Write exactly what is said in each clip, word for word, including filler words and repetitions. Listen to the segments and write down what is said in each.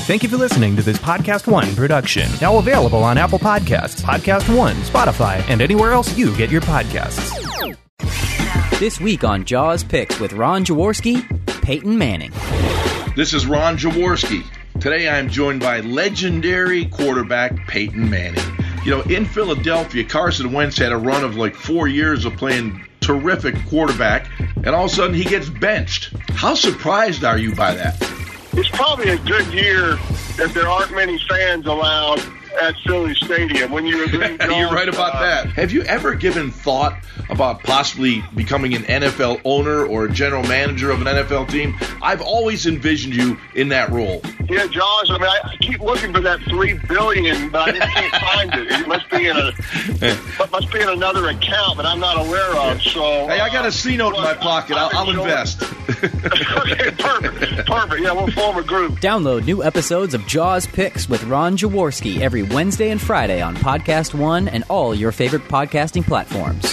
Thank you for listening to this Podcast One production. Now available on Apple Podcasts, Podcast One, Spotify, and anywhere else you get your podcasts. This week on Jaws Picks with Ron Jaworski, Peyton Manning. This is Ron Jaworski. Today I am joined by legendary quarterback Peyton Manning. You know, in Philadelphia, Carson Wentz had a run of like four years of playing terrific quarterback, and all of a sudden he gets benched. How surprised are you by that? It's probably a good year that there aren't many fans allowed at Philly Stadium. When you agree, You're right about uh, that. Have you ever given thought about possibly becoming an N F L owner or a general manager of an N F L team? I've always envisioned you in that role. Yeah, Jaws. I mean, I, I keep looking for that three billion, but I just can't find it. It must be in a, it must be in another account that I'm not aware of. So, hey, I got a C note uh, in my pocket. I'll, I'll invest. Okay, perfect, perfect. Yeah, we'll form a group. Download new episodes of Jaws Picks with Ron Jaworski every Wednesday and Friday on Podcast One and all your favorite podcasting platforms.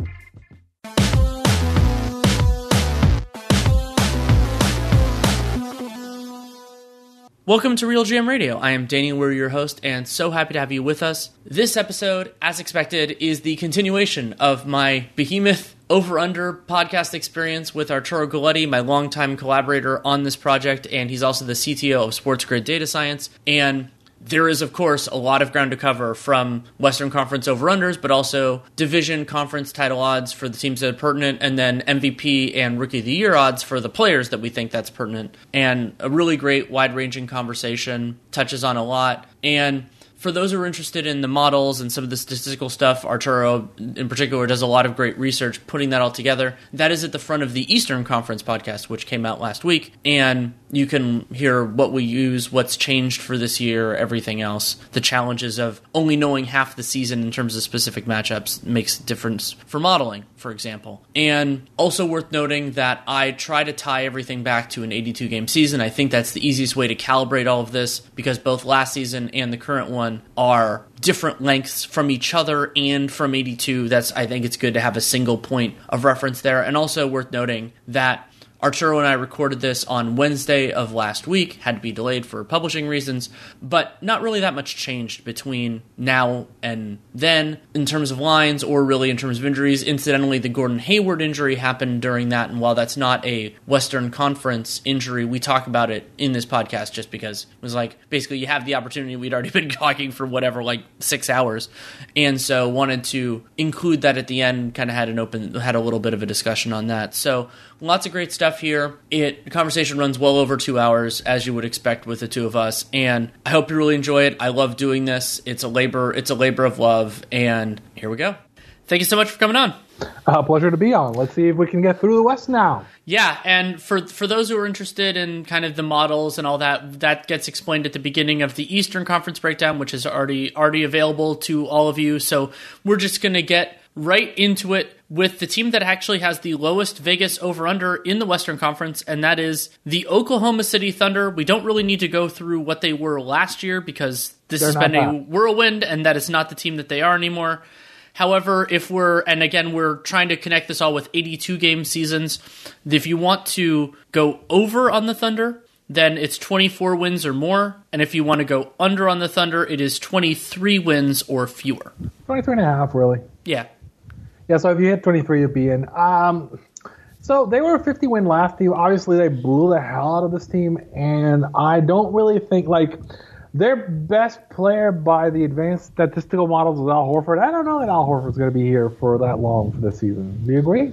Welcome to Real G M Radio. I am Daniel, we're your host, and so happy to have you with us. This episode, as expected, is the continuation of my Behemoth Over-Under podcast experience with Arturo Galletti, my longtime collaborator on this project, and he's also the C T O of SportsGrid Data Science. And there is, of course, a lot of ground to cover from Western Conference over-unders, but also division conference title odds for the teams that are pertinent, and then M V P and Rookie of the Year odds for the players that we think that's pertinent. And a really great, wide-ranging conversation, touches on a lot. And for those who are interested in the models and some of the statistical stuff, Arturo in particular does a lot of great research putting that all together. That is at the front of the Eastern Conference podcast, which came out last week. And you can hear what we use, what's changed for this year, everything else. The challenges of only knowing half the season in terms of specific matchups makes a difference for modeling, for example. And also worth noting that I try to tie everything back to an eighty-two game season. I think that's the easiest way to calibrate all of this because both last season and the current one are different lengths from each other and from eighty-two. That's, I think it's good to have a single point of reference there. And also worth noting that Arturo and I recorded this on Wednesday of last week, had to be delayed for publishing reasons, but not really that much changed between now and then in terms of lines or really in terms of injuries. Incidentally, the Gordon Hayward injury happened during that, and while that's not a Western Conference injury, we talk about it in this podcast just because it was like, basically you have the opportunity. We'd already been talking for whatever, like six hours, and so wanted to include that at the end, kind of had an open, had a little bit of a discussion on that. So lots of great stuff here. It the conversation runs well over two hours, as you would expect with the two of us, and I hope you really enjoy it. I love doing this. It's a labor. It's a labor of love, and here we go. Thank you so much for coming on. Uh, pleasure to be on. Let's see if we can get through the West now. Yeah, and for for those who are interested in kind of the models and all that, that gets explained at the beginning of the Eastern Conference breakdown, which is already already available to all of you. So we're just going to get right into it with the team that actually has the lowest Vegas over-under in the Western Conference, and that is the Oklahoma City Thunder. We don't really need to go through what they were last year because this They're has been a whirlwind, and that is not the team that they are anymore. However, if we're, and again, we're trying to connect this all with eighty-two game seasons, if you want to go over on the Thunder, then it's twenty-four wins or more, and if you want to go under on the Thunder, it is twenty-three wins or fewer. twenty-three and a half, really. Yeah. Yeah, so if you hit twenty-three, you'd be in. Um, so they were a fifty-win last team. Obviously, they blew the hell out of this team, and I don't really think, like, their best player by the advanced statistical models was Al Horford. I don't know that Al Horford's going to be here for that long for this season. Do you agree?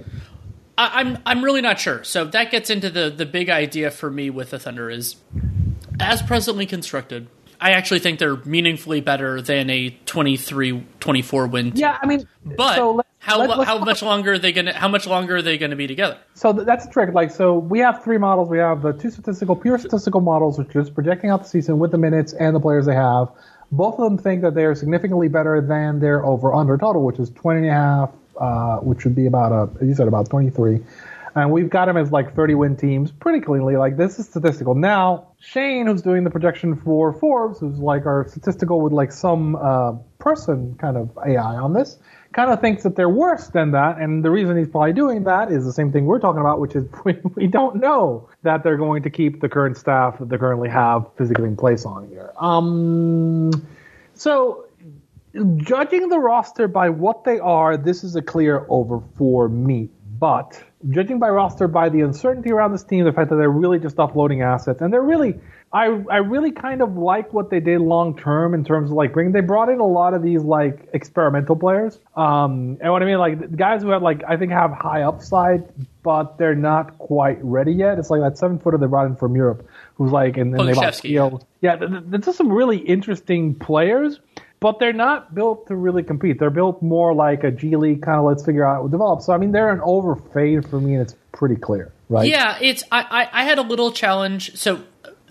I, I'm I'm really not sure. So that gets into the, the big idea for me with the Thunder is, as presently constructed, I actually think they're meaningfully better than a twenty-three twenty-four win team. Yeah, I mean, but so let's, how let's, let's how much longer are they gonna how much longer are they gonna be together? So that's a trick. Like, so we have three models. We have the two statistical, pure statistical models, which are just projecting out the season with the minutes and the players they have. Both of them think that they are significantly better than their over-under total, which is twenty and a half, uh, which would be about a, you said about twenty-three. And we've got him as like thirty-win teams pretty cleanly. Like, this is statistical. Now, Shane, who's doing the projection for Forbes, who's like our statistical with like some uh, person kind of A I on this, kind of thinks that they're worse than that. And the reason he's probably doing that is the same thing we're talking about, which is we, we don't know that they're going to keep the current staff that they currently have physically in place on here. Um, so, judging the roster by what they are, this is a clear over for me. But judging by roster by the uncertainty around this team, the fact that they're really just offloading assets, and they're really, I I really kind of like what they did long term in terms of like bringing. They brought in a lot of these like experimental players, um, and what I mean like guys who have like I think have high upside, but they're not quite ready yet. It's like that seven footer they brought in from Europe, who's like and, and they bought, you know, yeah, there's just some really interesting players. But they're not built to really compete. They're built more like a G League kind of let's figure out how to develop. So, I mean, they're an overfade for me, and it's pretty clear, right? Yeah, it's I, I, I had a little challenge. So,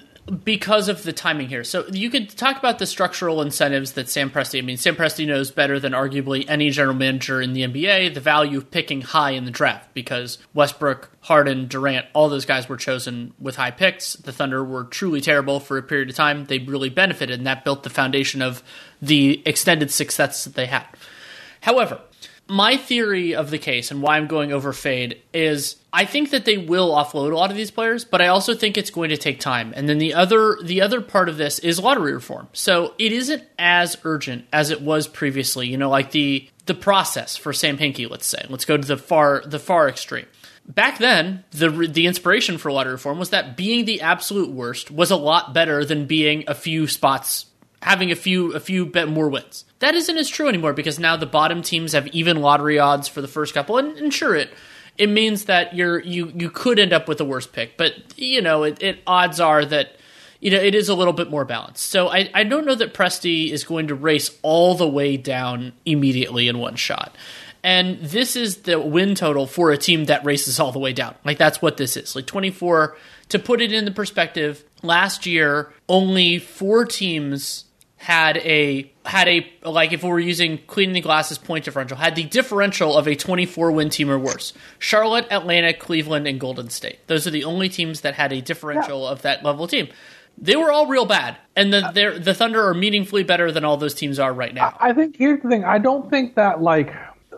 because of the timing here. So, you could talk about the structural incentives that Sam Presti, I mean, Sam Presti knows better than arguably any general manager in the N B A the value of picking high in the draft because Westbrook, Harden, Durant, all those guys were chosen with high picks. The Thunder were truly terrible for a period of time. They really benefited, and that built the foundation of the extended success that they had. However, my theory of the case and why I'm going over fade is I think that they will offload a lot of these players, but I also think it's going to take time. And then the other the other part of this is lottery reform. So it isn't as urgent as it was previously. You know, like the the process for Sam Hinkie, let's say. Let's go to the far the far extreme. Back then, the the inspiration for lottery reform was that being the absolute worst was a lot better than being a few spots, having a few a few bet more wins. That isn't as true anymore because now the bottom teams have even lottery odds for the first couple, and, and sure, it it means that you're you you could end up with a worse pick, but you know, it, it odds are that you know it is a little bit more balanced. So I I don't know that Presti is going to race all the way down immediately in one shot. And this is the win total for a team that races all the way down. Like, that's what this is. Like, twenty-four, to put it in the perspective, last year, only four teams had a, had a like, if we were using cleaning the glasses point differential, had the differential of a twenty-four win team or worse. Charlotte, Atlanta, Cleveland, and Golden State. Those are the only teams that had a differential yeah. of that level of team. They were all real bad, and the, the Thunder are meaningfully better than all those teams are right now. I think, here's the thing, I don't think that, like...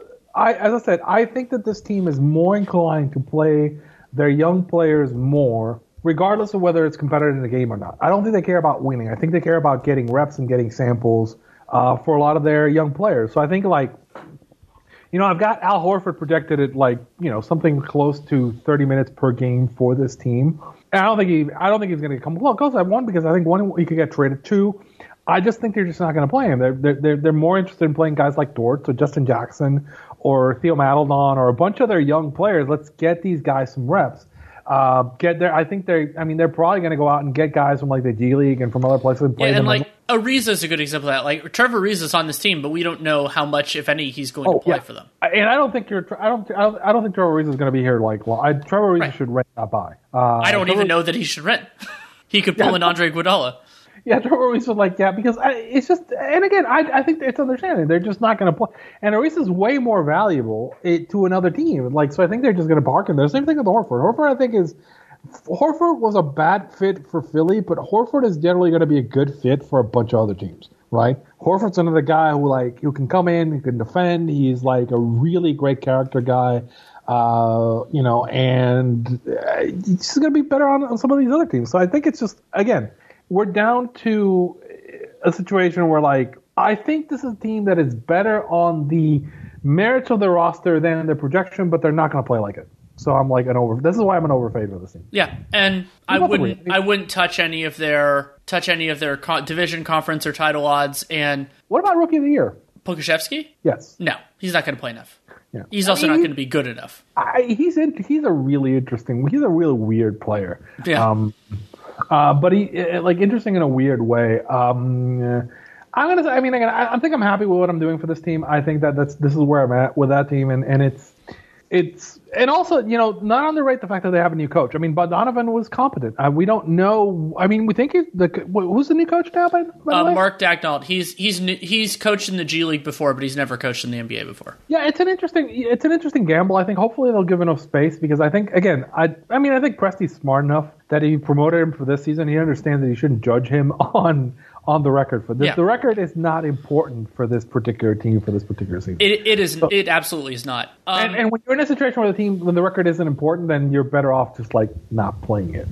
I, as I said, I think that this team is more inclined to play their young players more, regardless of whether it's competitive in the game or not. I don't think they care about winning. I think they care about getting reps and getting samples uh, for a lot of their young players. So I think, like, you know, I've got Al Horford projected at, like, you know, something close to thirty minutes per game for this team. And I don't think he, I don't think he's going to come close. I one because I think one he could get traded. Two, I just think they're just not going to play him. They're they're they're more interested in playing guys like Dort, so Justin Jackson, or Theo Maledon, or a bunch of their young players. Let's get these guys some reps. Uh, get there. I think they're. I mean, they're probably going to go out and get guys from like the G League and from other places and play yeah, them. And like Ariza is a good example of that. Like Trevor Ariza is on this team, but we don't know how much, if any, he's going oh, to play yeah. for them. And I don't think you're. I don't. I don't, I don't think Trevor Ariza is going to be here. Like, well, I, Trevor Ariza right. should rent that by. Uh, I don't Trevor, even know that he should rent. He could pull yeah. in Andre Iguodala. Yeah, Trevor Ariza was like, yeah, because I, it's just, and again, I, I think it's understanding. They're just not going to play. And Ariza's way more valuable it, to another team. Like, so I think they're just going to park him there. Same thing with Horford. Horford, I think, is, Horford was a bad fit for Philly, but Horford is generally going to be a good fit for a bunch of other teams, right? Horford's another guy who, like, who can come in, who can defend. He's, like, a really great character guy. Uh, you know, and uh, he's going to be better on, on some of these other teams. So I think it's just, again, we're down to a situation where, like, I think this is a team that is better on the merits of the roster than the projection, but they're not going to play like it. So I'm like an over. This is why I'm an overfade for this team. Yeah, and I wouldn't, I wouldn't touch any of their touch any of their co- division, conference, or title odds. And what about Rookie of the Year? Pokusevski? Yes. No, he's not going to play enough. Yeah. He's also I mean, not going to be good enough. I, he's in, he's a really interesting. He's a really weird player. Yeah. Um, Uh, but he, like, interesting in a weird way. Um, I'm gonna say, I mean, again, I, I think I'm happy with what I'm doing for this team. I think that that's this is where I'm at with that team, and, and it's it's and also, you know, not underrate the fact that they have a new coach. I mean, Bogdanovic was competent. Uh, we don't know. I mean, we think he's the who's the new coach now? By, by uh, the way? Mark Daigneault. He's he's he's coached in the G League before, but he's never coached in the N B A before. Yeah, it's an interesting it's an interesting gamble. I think hopefully they'll give enough space because I think again, I I mean, I think Presti's smart enough that he promoted him for this season. He understands that you shouldn't judge him on. on the record for this. Yeah. The record is not important for this particular team for this particular season. It, it is. So, it absolutely is not. Um, and, and when you're in a situation where the team, when the record isn't important, then you're better off just like not playing it,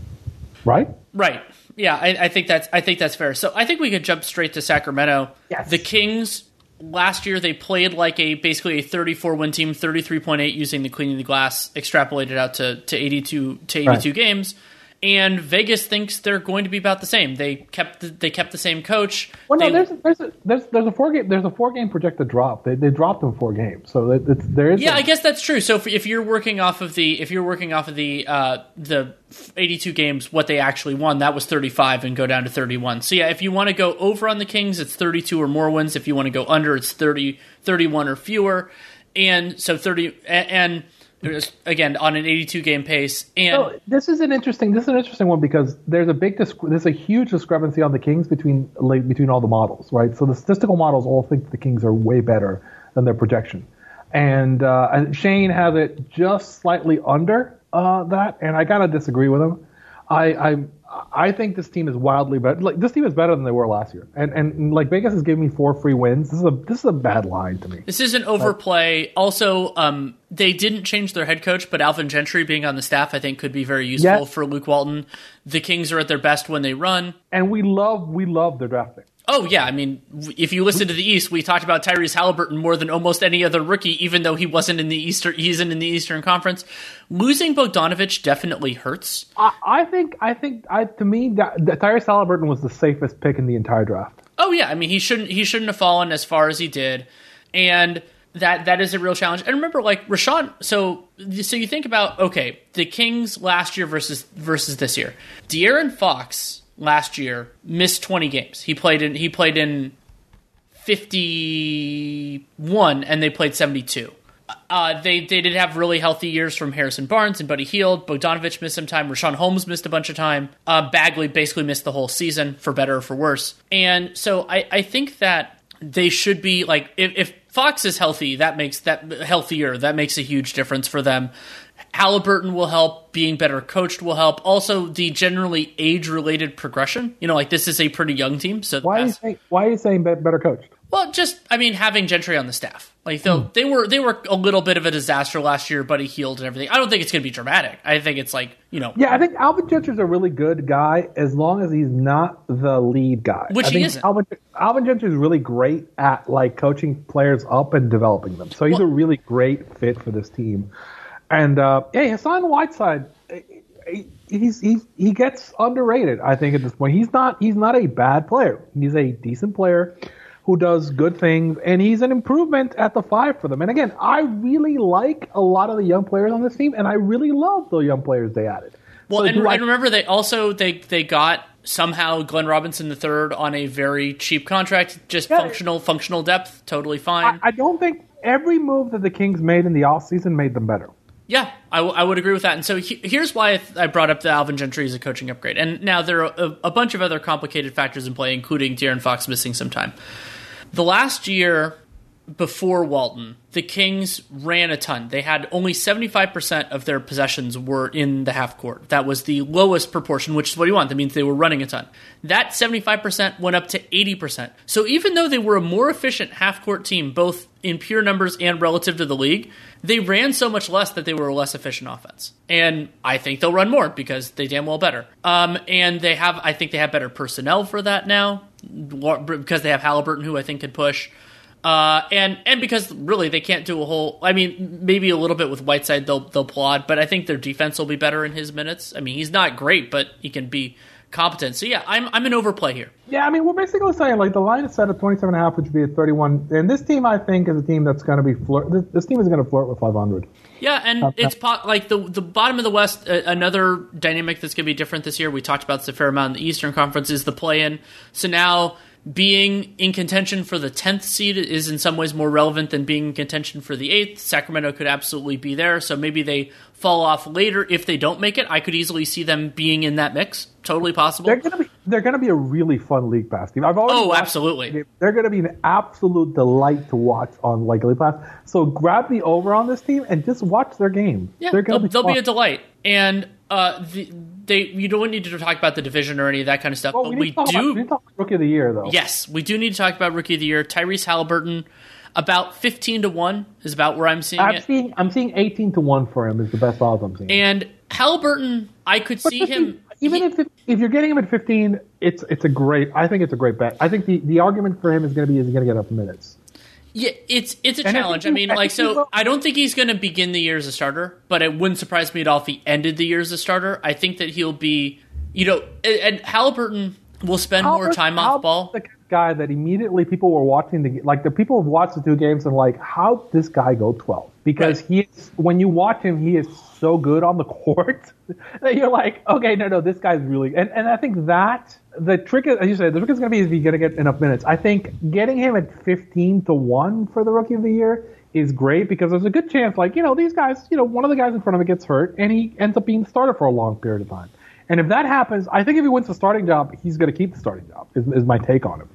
right? Right. Yeah, I, I think that's. I think that's fair. So I think we could jump straight to Sacramento. Yes. The Kings last year they played like a basically a thirty-four win team, thirty-three point eight using the cleaning the glass, extrapolated out to to eighty-two to eighty-two right. games. And Vegas thinks they're going to be about the same. They kept the, they kept the same coach. Well, no, they, there's there's a, there's there's a four game there's a four game projected drop. They they dropped them four games, so it, it's there is. Yeah, a, I guess that's true. So if, if you're working off of the if you're working off of the uh, the eighty-two games, what they actually won, that was thirty-five and go down to thirty-one. So yeah, if you want to go over on the Kings, it's thirty-two or more wins. If you want to go under, it's thirty, thirty-one or fewer. And so thirty and. and again, on an eighty-two game pace, and so this is an interesting. This is an interesting one because there's a big, there's a huge discrepancy on the Kings between like, between all the models, right? So the statistical models all think the Kings are way better than their projection, and, uh, and Shane has it just slightly under uh, that, and I gotta disagree with him. I I I think this team is wildly better. Like this team is better than they were last year, and and like Vegas has given me four free wins. This is a this is a bad line to me. This is an overplay. But, also, um, they didn't change their head coach, but Alvin Gentry being on the staff, I think, could be very useful yes. for Luke Walton. The Kings are at their best when they run, and we love we love their draft pick. Oh, yeah. I mean, if you listen to the East, we talked about Tyrese Halliburton more than almost any other rookie, even though he wasn't in the Eastern, he isn't in the Eastern Conference. Losing Bogdanovic definitely hurts. I, I think, I think, I to me, that, that Tyrese Halliburton was the safest pick in the entire draft. Oh, yeah. I mean, he shouldn't, he shouldn't have fallen as far as he did. And that, that is a real challenge. And remember, like, Rashawn, so, so you think about, okay, the Kings last year versus, versus this year. De'Aaron Fox last year missed twenty games. He played in he played in fifty-one and they played seventy-two. Uh, they they did have really healthy years from Harrison Barnes and Buddy Hield. Bogdanovic missed some time. Rashawn Holmes missed a bunch of time. Uh, Bagley basically missed the whole season, for better or for worse. And so I, I think that they should be like if, if Fox is healthy, that makes that healthier. That makes a huge difference for them. Halliburton will help. Being better coached will help. Also, the generally age-related progression. You know, like this is a pretty young team. So why are you saying, why are you saying better coached? Well, just I mean, having Gentry on the staff, like hmm. they were they were a little bit of a disaster last year, Buddy Hield and everything. I don't think it's going to be dramatic. I think it's like you know. Yeah, I think Alvin Gentry's a really good guy as long as he's not the lead guy. Which I he think isn't. Alvin, Alvin Gentry's really great at like coaching players up and developing them. So he's well, a really great fit for this team. And uh, hey, Hassan Whiteside, he's, he's he gets underrated. I think at this point, he's not he's not a bad player. He's a decent player who does good things, and he's an improvement at the five for them. And again, I really like a lot of the young players on this team, and I really love the young players they added. Well, so and, I, and remember, they also they they got somehow Glenn Robinson the third on a very cheap contract, just yeah, functional functional depth, totally fine. I, I don't think every move that the Kings made in the offseason made them better. Yeah, I, w- I would agree with that. And so he- here's why I, th- I brought up the Alvin Gentry as a coaching upgrade. And now there are a, a bunch of other complicated factors in play, including De'Aaron Fox missing some time. The last year before Walton, the Kings ran a ton. They had only seventy-five percent of their possessions were in the half court. That was the lowest proportion, which is what you want. That means they were running a ton. That seventy-five percent went up to eighty percent. So even though they were a more efficient half court team, both in pure numbers and relative to the league, they ran so much less that they were a less efficient offense. And I think they'll run more because they damn well better. Um, and they have, I think they have better personnel for that now because they have Halliburton, who I think could push. Uh, and and because really they can't do a whole. I mean, maybe a little bit with Whiteside they'll they'll plod, but I think their defense will be better in his minutes. I mean, he's not great, but he can be competent. So yeah, I'm I'm an overplay here. Yeah, I mean, we're basically saying like the line is set at twenty-seven and a half, which would be at thirty-one. And this team, I think, is a team that's going to be flirt. This, this team is going to flirt with five hundred. Yeah, and uh, it's po- like the the bottom of the West. Uh, another dynamic that's going to be different this year. We talked about this a fair amount in the Eastern Conference is the play-in. So now being in contention for the tenth seed is in some ways more relevant than being in contention for the eighth. Sacramento could absolutely be there, so maybe they fall off later if they don't make it. I could easily see them being in that mix. Totally possible. They're gonna be they're gonna be a really fun League Pass team. I've already oh, absolutely. Them. They're gonna be an absolute delight to watch on like League Pass. So grab the over on this team and just watch their game. Yeah, they're gonna they'll, be, they'll fun. be a delight. And uh, the, they you don't need to talk about the division or any of that kind of stuff. Well, but we, we do. do. About, we need to talk about Rookie of the Year, though. Yes, we do need to talk about Rookie of the Year. Tyrese Halliburton, about fifteen to one is about where I'm seeing I'm it. Seeing, I'm seeing eighteen to one for him is the best odds I'm seeing. And Halliburton, I could but see fifteen, him. Even he, if if you're getting him at fifteen, it's it's a great. I think it's a great bet. I think the, the argument for him is going to be is he going to get enough minutes. Yeah, it's it's a And challenge. I, I mean, I like, so will. I don't think he's going to begin the year as a starter, but it wouldn't surprise me at all if he ended the year as a starter. I think that he'll be, you know, and, and Halliburton will spend more time off ball. The guy that immediately people were watching the like the people have watched the two games and like how did this guy go twelve because Right. he is when you watch him he is so good on the court that you're like okay no no this guy's really and and I think that the trick is, as you said, the trick is going to be is he going to get enough minutes. I think getting him at fifteen to one for the Rookie of the Year is great because there's a good chance like you know these guys you know one of the guys in front of him gets hurt and he ends up being the starter for a long period of time. And if that happens, I think if he wins the starting job, he's going to keep the starting job, is, is my take on him.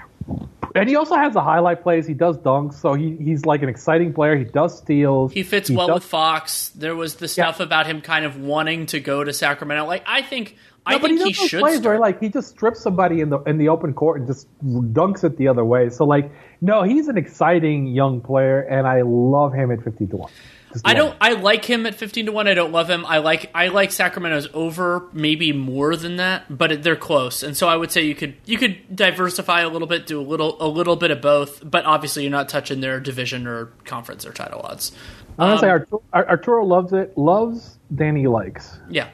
And he also has the highlight plays. He does dunks, so he, he's like an exciting player. He does steals. He fits he well does, with Fox. There was the stuff Yeah. about him kind of wanting to go to Sacramento. Like, I think I no, but think he, he does those should plays start. where like he just strips somebody in the in the open court and just dunks it the other way. So like, no, he's an exciting young player, and I love him at fifty to one. I don't. I like him at fifteen to one. I don't love him. I like. I like Sacramento's over, maybe more than that, but it, they're close. And so I would say you could you could diversify a little bit, do a little a little bit of both. But obviously, you're not touching their division or conference or title odds. I'm gonna say Um, Arturo, Arturo loves it. Loves Danny likes. Yeah,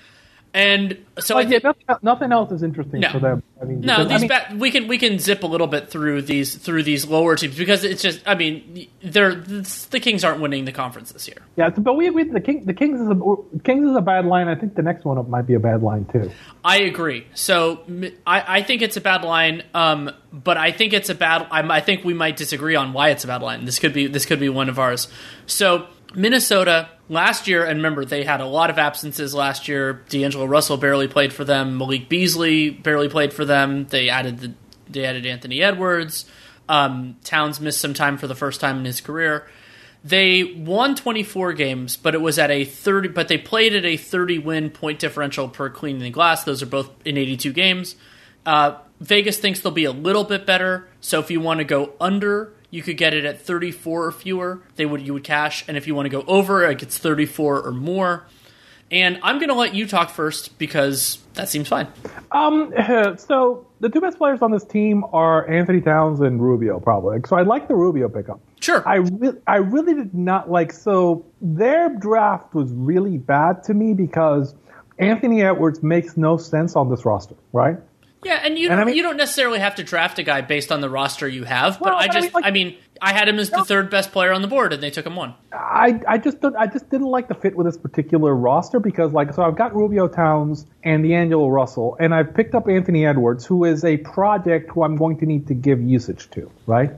and so Like, I yeah, think, nothing, nothing else is interesting No. for them. I mean, no, because, these I mean, ba- we can we can zip a little bit through these through these lower teams because it's just. I mean, they're the Kings aren't winning the conference this year. yeah, but we, we the King the Kings is a Kings is a bad line. I think the next one up might be a bad line too. I agree. So I, I think it's a bad line, um, but I think it's a bad. I, I think we might disagree on why it's a bad line. This could be this could be one of ours. So Minnesota last year, and remember they had a lot of absences last year. D'Angelo Russell barely played for them. Malik Beasley barely played for them. They added the they added Anthony Edwards. Um, Towns missed some time for the first time in his career. They won twenty-four games, but it was at a thirty. But they played at a thirty win point differential per cleaning the glass. Those are both in eighty-two games. Uh, Vegas thinks they'll be a little bit better. So if you want to go under, you could get it at thirty-four or fewer. They would you would cash, and if you want to go over, it gets thirty-four or more. And I'm going to let you talk first because that seems fine. Um, so the two best players on this team are Anthony Towns and Rubio, probably. So I like the Rubio pickup. Sure. I really, I really did not like. So their draft was really bad to me because Anthony Edwards makes no sense on this roster, right? Yeah, and you And don't, I mean- you don't necessarily have to draft a guy based on the roster you have, but Well, I but I just mean, like- I mean I had him as the third best player on the board, and they took him one. I, I just don't, I just didn't like the fit with this particular roster because like so I've got Rubio Towns and D'Angelo Russell and I've picked up Anthony Edwards who is a project who I'm going to need to give usage to, right?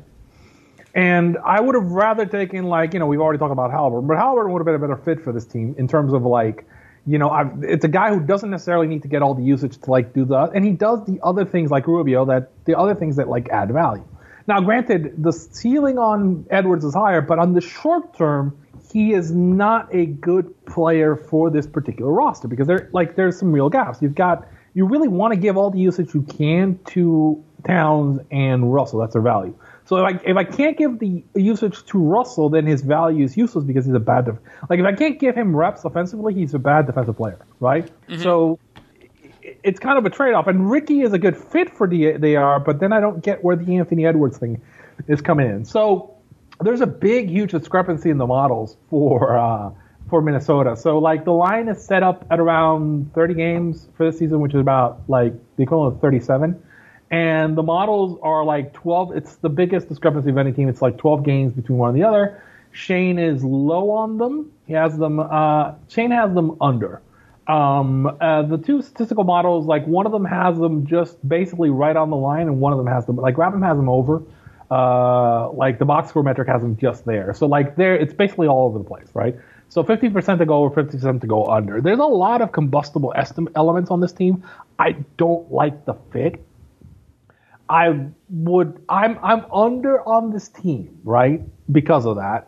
And I would have rather taken like you know we've already talked about Halliburton, but Halliburton would have been a better fit for this team in terms of like you know I've, it's a guy who doesn't necessarily need to get all the usage to like do the and he does the other things like Rubio that the other things that like add value. Now, granted, the ceiling on Edwards is higher, but on the short term, he is not a good player for this particular roster because there, like, there's some real gaps. You've got, you really want to give all the usage you can to Towns and Russell. That's their value. So if I, if I can't give the usage to Russell, then his value is useless because he's a bad, def- like, if I can't give him reps offensively, he's a bad defensive player, right? Mm-hmm. So it's kind of a trade-off. And Ricky is a good fit for the they are, but then I don't get where the Anthony Edwards thing is coming in. So there's a big, huge discrepancy in the models for uh, for Minnesota. So like the line is set up at around thirty games for this season, which is about like the equivalent of thirty-seven. And the models are like twelve. It's the biggest discrepancy of any team. It's like twelve games between one and the other. Shane is low on them. He has them. Uh, Shane has them under. Um, uh, the two statistical models, like one of them has them just basically right on the line, and one of them has them like Rapid has them over. Uh, like the box score metric has them just there. So like there, it's basically all over the place, right? So fifty percent to go over, fifty percent to go under. There's a lot of combustible estim- elements on this team. I don't like the fit. I would, I'm, I'm under on this team, right? Because of that.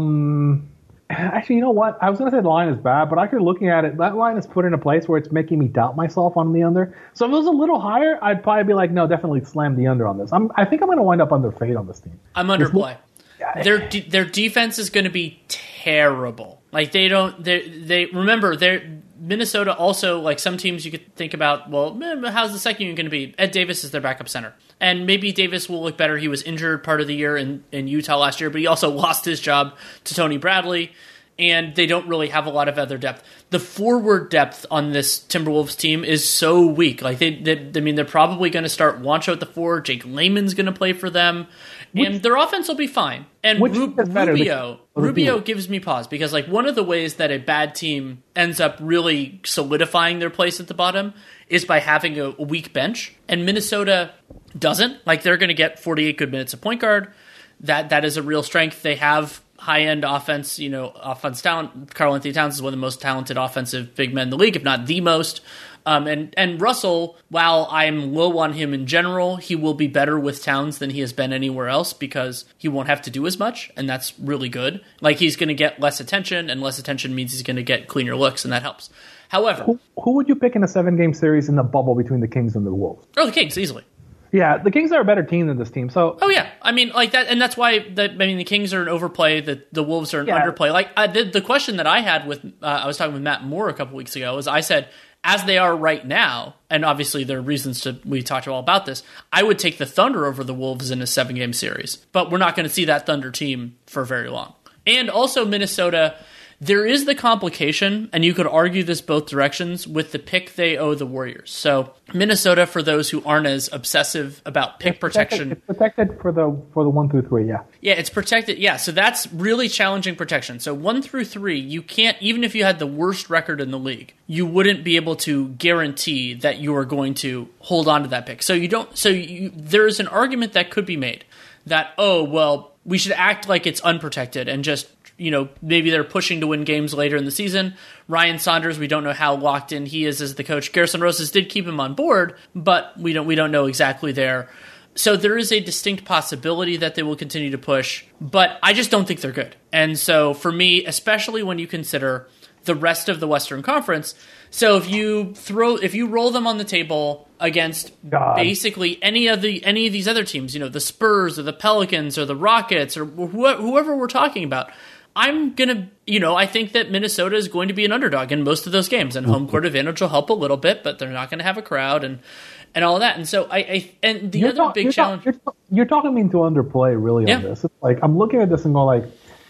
Um, Actually, you know what? I was going to say the line is bad, but after looking at it, that line is put in a place where it's making me doubt myself on the under. So if it was a little higher, I'd probably be like, no, definitely slam the under on this. I'm, I think I'm going to wind up under fade on this team. I'm under play. Their de- their defense is going to be terrible. Like they don't they they remember they're Minnesota also, like some teams you could think about, well, how's the second unit going to be? Ed Davis is their backup center. And maybe Davis will look better. He was injured part of the year in, in Utah last year, but he also lost his job to Tony Bradley, and they don't really have a lot of other depth. The forward depth on this Timberwolves team is so weak. Like they, they I mean, they're probably going to start Wancho at the four. Jake Layman's going to play for them. Which, and their offense will be fine. And Ru- Rubio, Rubio gives me pause because, like, one of the ways that a bad team ends up really solidifying their place at the bottom is by having a, a weak bench. And Minnesota doesn't. Like, they're going to get forty-eight good minutes of point guard. That that is a real strength. They have high-end offense, you know, offense talent. Karl-Anthony Towns is one of the most talented offensive big men in the league, if not the most. Um, and, and Russell, while I'm low on him in general, he will be better with Towns than he has been anywhere else because he won't have to do as much, and that's really good. Like, he's going to get less attention, and less attention means he's going to get cleaner looks, and that helps. However... Who, who would you pick in a seven-game series in the bubble between the Kings and the Wolves? Oh, the Kings, easily. Yeah, the Kings are a better team than this team. So, oh yeah, I mean, like that, and that's why the, I mean the Kings are an overplay. The the Wolves are an yeah. underplay. Like uh, the the question that I had with uh, I was talking with Matt Moore a couple weeks ago is I said, as they are right now, and obviously there are reasons to we talked all about this. I would take the Thunder over the Wolves in a seven game series, but we're not going to see that Thunder team for very long. And also Minnesota. There is the complication, and you could argue this both directions, with the pick they owe the Warriors. So Minnesota, for those who aren't as obsessive about pick it's protected, protection. It's protected for the for the one through three, yeah. Yeah, it's protected. Yeah, so that's really challenging protection. So one through three, you can't, even if you had the worst record in the league, you wouldn't be able to guarantee that you are going to hold on to that pick. So you don't. So you, there is an argument that could be made that, oh, well, we should act like it's unprotected and just, you know, maybe they're pushing to win games later in the season. Ryan Saunders, we don't know how locked in he is as the coach. Garrison Rosas did keep him on board, but we don't we don't know exactly there. So there is a distinct possibility that they will continue to push, but I just don't think they're good. And so for me, especially when you consider the rest of the Western Conference, so if you throw if you roll them on the table against God. basically any of the any of these other teams, you know, the Spurs or the Pelicans or the Rockets or wh- whoever we're talking about, I'm going to, you know, I think that Minnesota is going to be an underdog in most of those games, and home court advantage will help a little bit, but they're not going to have a crowd and, and all of that. And so I, I and the you're other talk, big you're challenge. Talk, you're, you're talking me into underplay really yeah. on this. It's like, I'm looking at this and going like,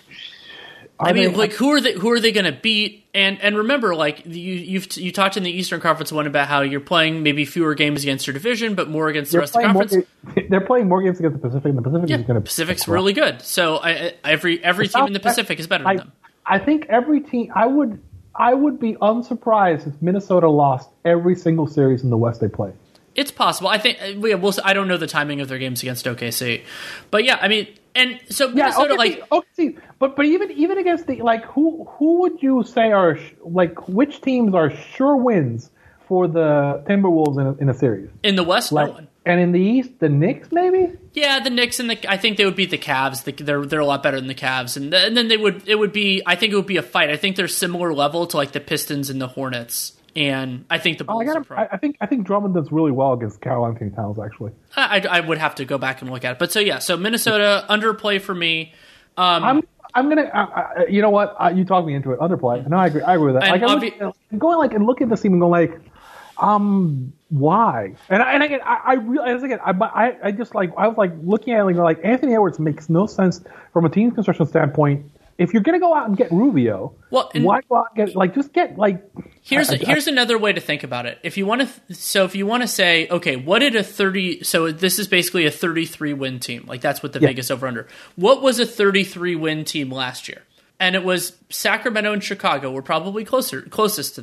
I mean, they, like who are they? Who are they going to beat? And and remember, like you you've you talked in the Eastern Conference one about how you're playing maybe fewer games against your division, but more against the rest of the conference. More, they're playing more games against the Pacific, and the Pacific yeah, is going to. Pacific's really good. So I, every every team in the Pacific is better than I, them. I think every team. I would I would be unsurprised if Minnesota lost every single series in the West they play. It's possible. I think. Yeah, we'll. I don't know the timing of their games against O K C, but yeah, I mean. And so Minnesota, yeah, okay, like, okay, but but even even against the like, who who would you say are like which teams are sure wins for the Timberwolves in a, in a series? In the West, like, no one. And in the East, the Knicks maybe. Yeah, the Knicks and the I think they would beat the Cavs. The, they're they're a lot better than the Cavs, and and then they would it would be I think it would be a fight. I think they're similar level to like the Pistons and the Hornets. And I think the Bulls oh, I, are pro- I think I think Drummond does really well against Karl-Anthony Towns. Actually, I, I would have to go back and look at it. But so yeah, so Minnesota underplay for me. Um, I'm I'm gonna uh, you know what uh, you talked me into it underplay. No, I agree. I agree with that. Like, I'm look, going like and looking at this team and going like, um, why? And I, and again, I, I really again I, I I just like I was like looking at it and like Anthony Edwards makes no sense from a team construction standpoint. If you're going to go out and get Rubio, well, why go out and get like just get like? Here's I, I, here's another way to think about it. If you want to, so if you want to say, okay, what did a thirty? So this is basically a thirty-three win team. Like that's what the yeah. Vegas over under. What was a thirty-three win team last year? And it was Sacramento and Chicago were probably closer closest to that.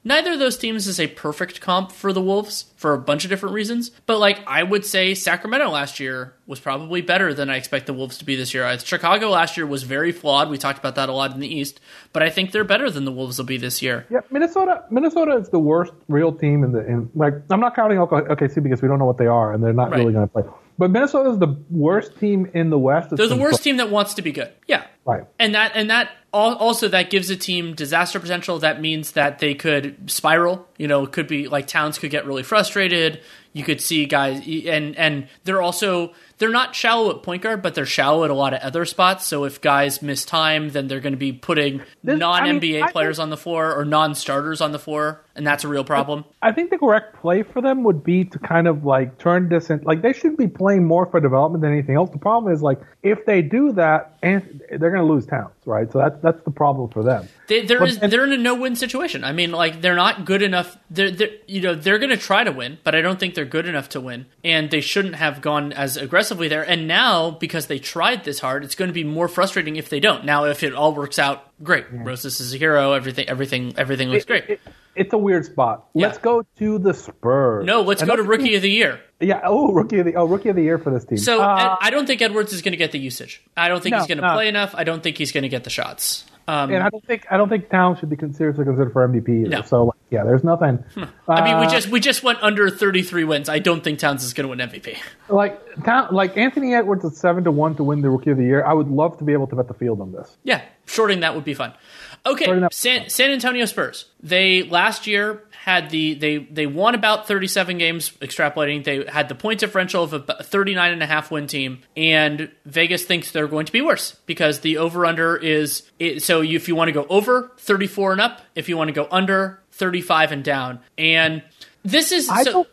neither of those teams is a perfect comp for the Wolves for a bunch of different reasons. But, like, I would say Sacramento last year was probably better than I expect the Wolves to be this year. Chicago last year was very flawed. We talked about that a lot in the East. But I think they're better than the Wolves will be this year. Yeah, Minnesota Minnesota is the worst real team in the in like I'm not counting O K C because we don't know what they are and they're not Right. really going to play. But Minnesota is the worst team in the West. They're the worst team that wants to be good. Yeah. Right. And that and that al- also that gives a team disaster potential. That means that they could spiral. You know, it could be like Towns could get really frustrated. You could see guys and and they're also they're not shallow at point guard, but they're shallow at a lot of other spots. So if guys miss time, then they're going to be putting This- non-N B A I mean, I players think- on the floor or non-starters on the floor, and that's a real problem. I think the correct play for them would be to kind of like turn this in. Like they should be playing more for development than anything else. The problem is like if they do that, and they're going to lose Towns, right? So that's that's the problem for them. They, there But- is, and- they're in a no-win situation. I mean, like they're not good enough. They're, they're you know they're going to try to win, but I don't think they're good enough to win, and they shouldn't have gone as aggressively there. And now because they tried this hard, it's going to be more frustrating if they don't. Now, if it all works out, great. Rosas is a hero. Everything, everything, everything looks great. It- it- it's a weird spot. Yeah. Let's go to the Spurs. No, let's And go to that's- Rookie of the Year. Yeah. Oh, rookie of the oh rookie of the year for this team. So Uh, Ed- I don't think Edwards is going to get the usage. I don't think No, he's going to no. play enough. I don't think he's going to get the shots. Um, and I don't think I don't think Towns should be con- seriously considered for M V P either. No. So like, yeah, there's nothing. I mean, we uh, just we just went under thirty-three wins. I don't think Towns is going to win M V P. like Town, like Anthony Edwards at seven to one to win the rookie of the year. I would love to be able to bet the field on this. Yeah, shorting that would be fun. Okay, Shorting that- San, San Antonio Spurs. They last year had the they they won about thirty-seven games. Extrapolating, they had the point differential of a thirty-nine and a half win team, and Vegas thinks they're going to be worse because the over under is it, so you, if you want to go over thirty-four and up, if you want to go under thirty-five and down, and this is I so. don't.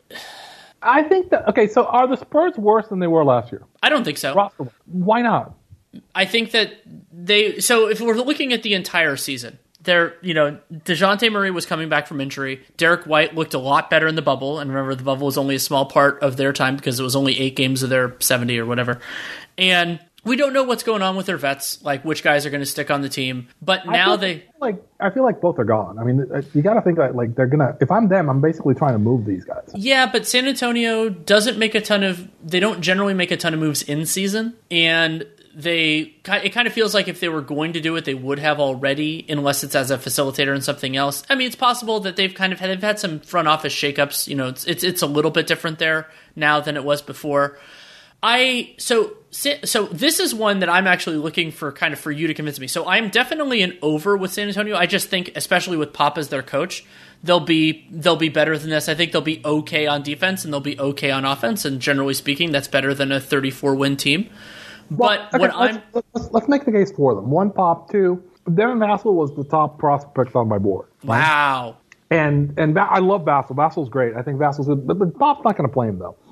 I think that okay. So are the Spurs worse than they were last year? I don't think so. Roster, why not? I think that they. So if we're looking at the entire season, there, you know, DeJounte Murray was coming back from injury. Derek White looked a lot better in the bubble, and remember, the bubble was only a small part of their time because it was only eight games of their seventy or whatever. And we don't know what's going on with their vets, like which guys are going to stick on the team. But I now feel they. like I feel like both are gone. I mean, you got to think that like they're gonna. If I'm them, I'm basically trying to move these guys. Yeah, but San Antonio doesn't make a ton of. They don't generally make a ton of moves in season, and they. It kind of feels like if they were going to do it, they would have already, unless it's as a facilitator and something else. I mean, it's possible that they've kind of had, they've had some front office shakeups. You know, it's it's it's a little bit different there now than it was before. I so so this is one that I'm actually looking for, kind of for you to convince me. So I'm definitely an over with San Antonio. I just think, especially with Pop as their coach, they'll be they'll be better than this. I think they'll be okay on defense and they'll be okay on offense. And generally speaking, that's better than a thirty-four win team. Well, But okay, what let's, I'm let's, let's make the case for them. One, Pop. Two, Devin Vassell was the top prospect on my board. wow. And and Va- I love Vassell. Vassell's great. I think Vassell's good, but, but Pop's not going to play him though.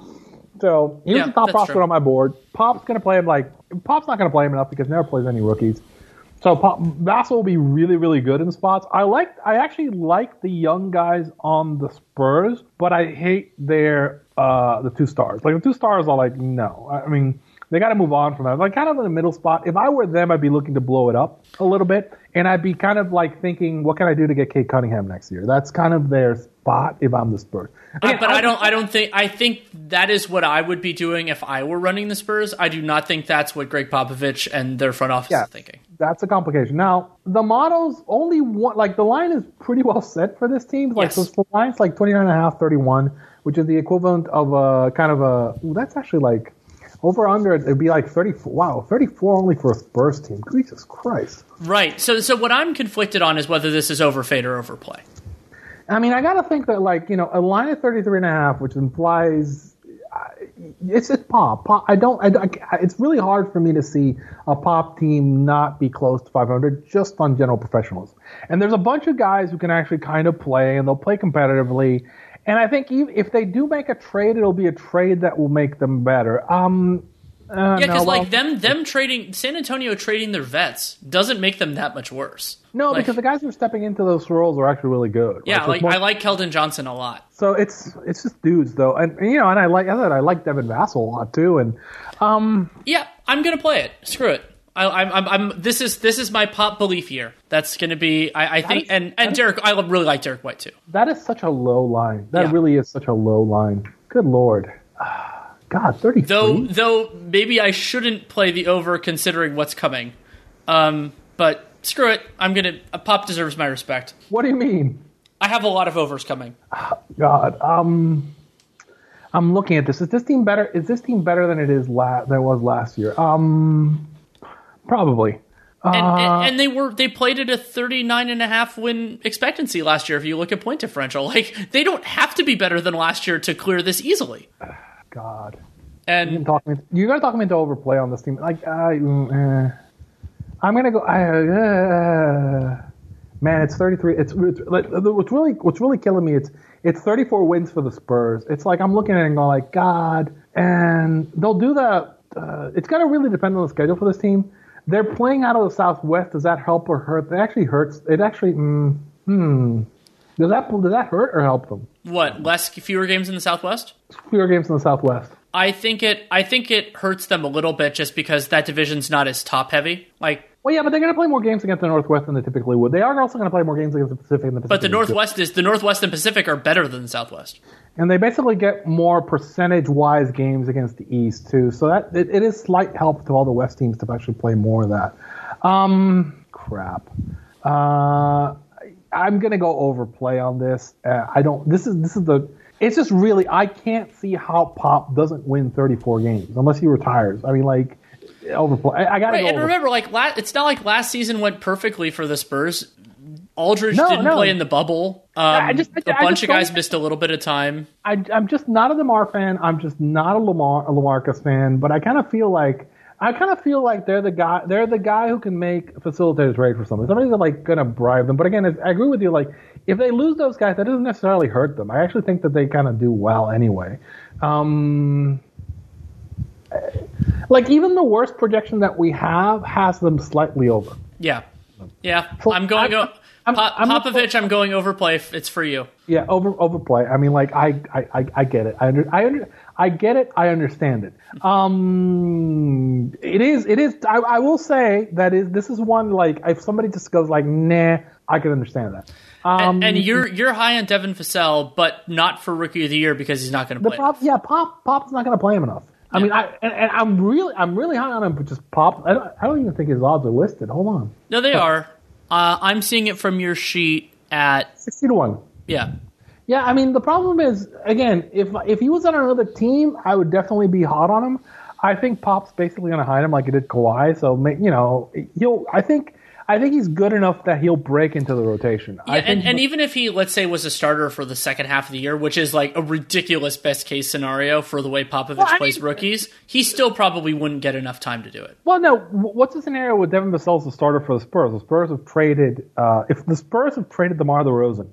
So he was Yeah, the top that's prospect true. on my board. Pop's going to play him like Pop's not going to play him enough because he never plays any rookies. So Pop, Vassell will be really really good in spots. I like I actually like the young guys on the Spurs, but I hate their uh, the two stars. Like the two stars are like no. I mean. They got to move on from that. Like kind of in the middle spot. If I were them, I'd be looking to blow it up a little bit, and I'd be kind of like thinking, what can I do to get Kate Cunningham next year? That's kind of their spot if I'm the Spurs. Uh, Again, but I don't. I don't think. I think that is what I would be doing if I were running the Spurs. I do not think that's what Greg Popovich and their front office Yeah. is thinking. That's a complication. Now the models only one. Like the line is pretty well set for this team. Like Yes. so the line's like twenty-nine and a half, thirty-one, which is the equivalent of a kind of a. Ooh, that's actually like. Over under, it'd be like thirty-four. Wow, thirty-four only for a Spurs team. Jesus Christ. Right. So, so what I'm conflicted on is whether this is overfade or overplay. I mean, I got to think that, like, you know, a line of thirty-three and a half, which implies uh, it's it's Pop. Pop. I don't. I, I, it's really hard for me to see a Pop team not be close to five hundred just on general professionalism. And there's a bunch of guys who can actually kind of play, and they'll play competitively. And I think even if they do make a trade, it'll be a trade that will make them better. Um, uh, Yeah, because no, well, like them, them trading San Antonio trading their vets doesn't make them that much worse. no, like- because the guys who are stepping into those roles are actually really good. right? Yeah, So like it's more- I like Keldon Johnson a lot. So it's it's just dudes though, and, and you know, and I like I said I like Devin Vassell a lot too, and um, Yeah, I'm gonna play it. Screw it. I, I'm, I'm, I'm. This is this is my Pop belief year. That's going to be. I, I think, is, and and Derek. Is, I really like Derek White too. That is such a low line. That yeah. really is such a low line. Good Lord. God, thirty-three. Though, though maybe I shouldn't play the over considering what's coming. Um, but screw it. I'm gonna. Uh, Pop deserves my respect. What do you mean? I have a lot of overs coming. God, um, I'm looking at this. Is this team better? Is this team better than it is la- than it was last year? Um, probably. And, uh, and, and they were they played at a thirty-nine and a half win expectancy last year. If you look at point differential, like they don't have to be better than last year to clear this easily. God, and you, can talk me, you gotta talk me into overplay on this team. Like, I, uh, I'm gonna go. I, uh, man, it's thirty-three. It's, it's what's really what's really killing me. It's it's thirty-four wins for the Spurs. It's like I'm looking at it and going like, God, and they'll do that. Uh, it's gonna really depend on the schedule for this team. They're playing out of the Southwest. Does that help or hurt? It actually hurts. It actually, mm, hmm. Does that does that hurt or help them? What, less fewer games in the Southwest? Fewer games in the Southwest. I think it. I think it hurts them a little bit just because that division's not as top heavy. Like, well, yeah, but they're going to play more games against the Northwest than they typically would. They are also going to play more games against the Pacific and the Pacific. But the Northwest is the Northwest and Pacific are better than the Southwest. And they basically get more percentage-wise games against the East too. So that it, it is slight help to all the West teams to actually play more of that. Um, crap. Uh. I'm gonna go overplay on this. Uh, I don't. This is this is the. It's just really. I can't see how Pop doesn't win thirty-four games unless he retires. I mean, like overplay. I, I gotta right, go. And over. remember, like la- it's not like last season went perfectly for the Spurs. Aldridge no, didn't no. play in the bubble. Um, I just, I, a I bunch just of guys don't- missed a little bit of time. I, I'm just not a DeMar fan. I'm just not a Lamar a Lamarcus fan. But I kind of feel like. I kind of feel like they're the guy. They're the guy who can make facilitators trade for somebody. Somebody's like gonna bribe them. But again, I agree with you. Like, if they lose those guys, that doesn't necessarily hurt them. I actually think that they kind of do well anyway. Um, like even the worst projection that we have has them slightly over. Yeah, yeah. So I'm going. I'm- o- I'm- Pop- I'm- Popovich, I'm going overplay. If it's for you. Yeah, over overplay. I mean, like I, I, I, I get it. I under, I under, I get it. I understand it. Um, it is, it is. I, I will say that is. This is one like if somebody just goes like, nah, I can understand that. Um, and, and you're you're high on Devin Vassell, but not for Rookie of the Year because he's not going to the play. Pop, yeah, Pop, Pop's not going to play him enough. I Yeah. mean, I and, and I'm really, I'm really high on him, but just Pop. I don't, I don't even think his odds are listed. Hold on, No, they are. Uh, I'm seeing it from your sheet at sixty to one. yeah. Yeah, I mean the problem is again, if if he was on another team, I would definitely be hot on him. I think Pop's basically going to hide him like he did Kawhi, so you know he'll. I think I think he's good enough that he'll break into the rotation. Yeah, I and, think, and even if he, let's say, was a starter for the second half of the year, which is like a ridiculous best case scenario for the way Popovich Well, I plays mean- rookies, he still probably wouldn't get enough time to do it. well, no. w- What's the scenario with Devin Vassell as the starter for the Spurs? The Spurs have traded. Uh, if the Spurs have traded DeMar DeRozan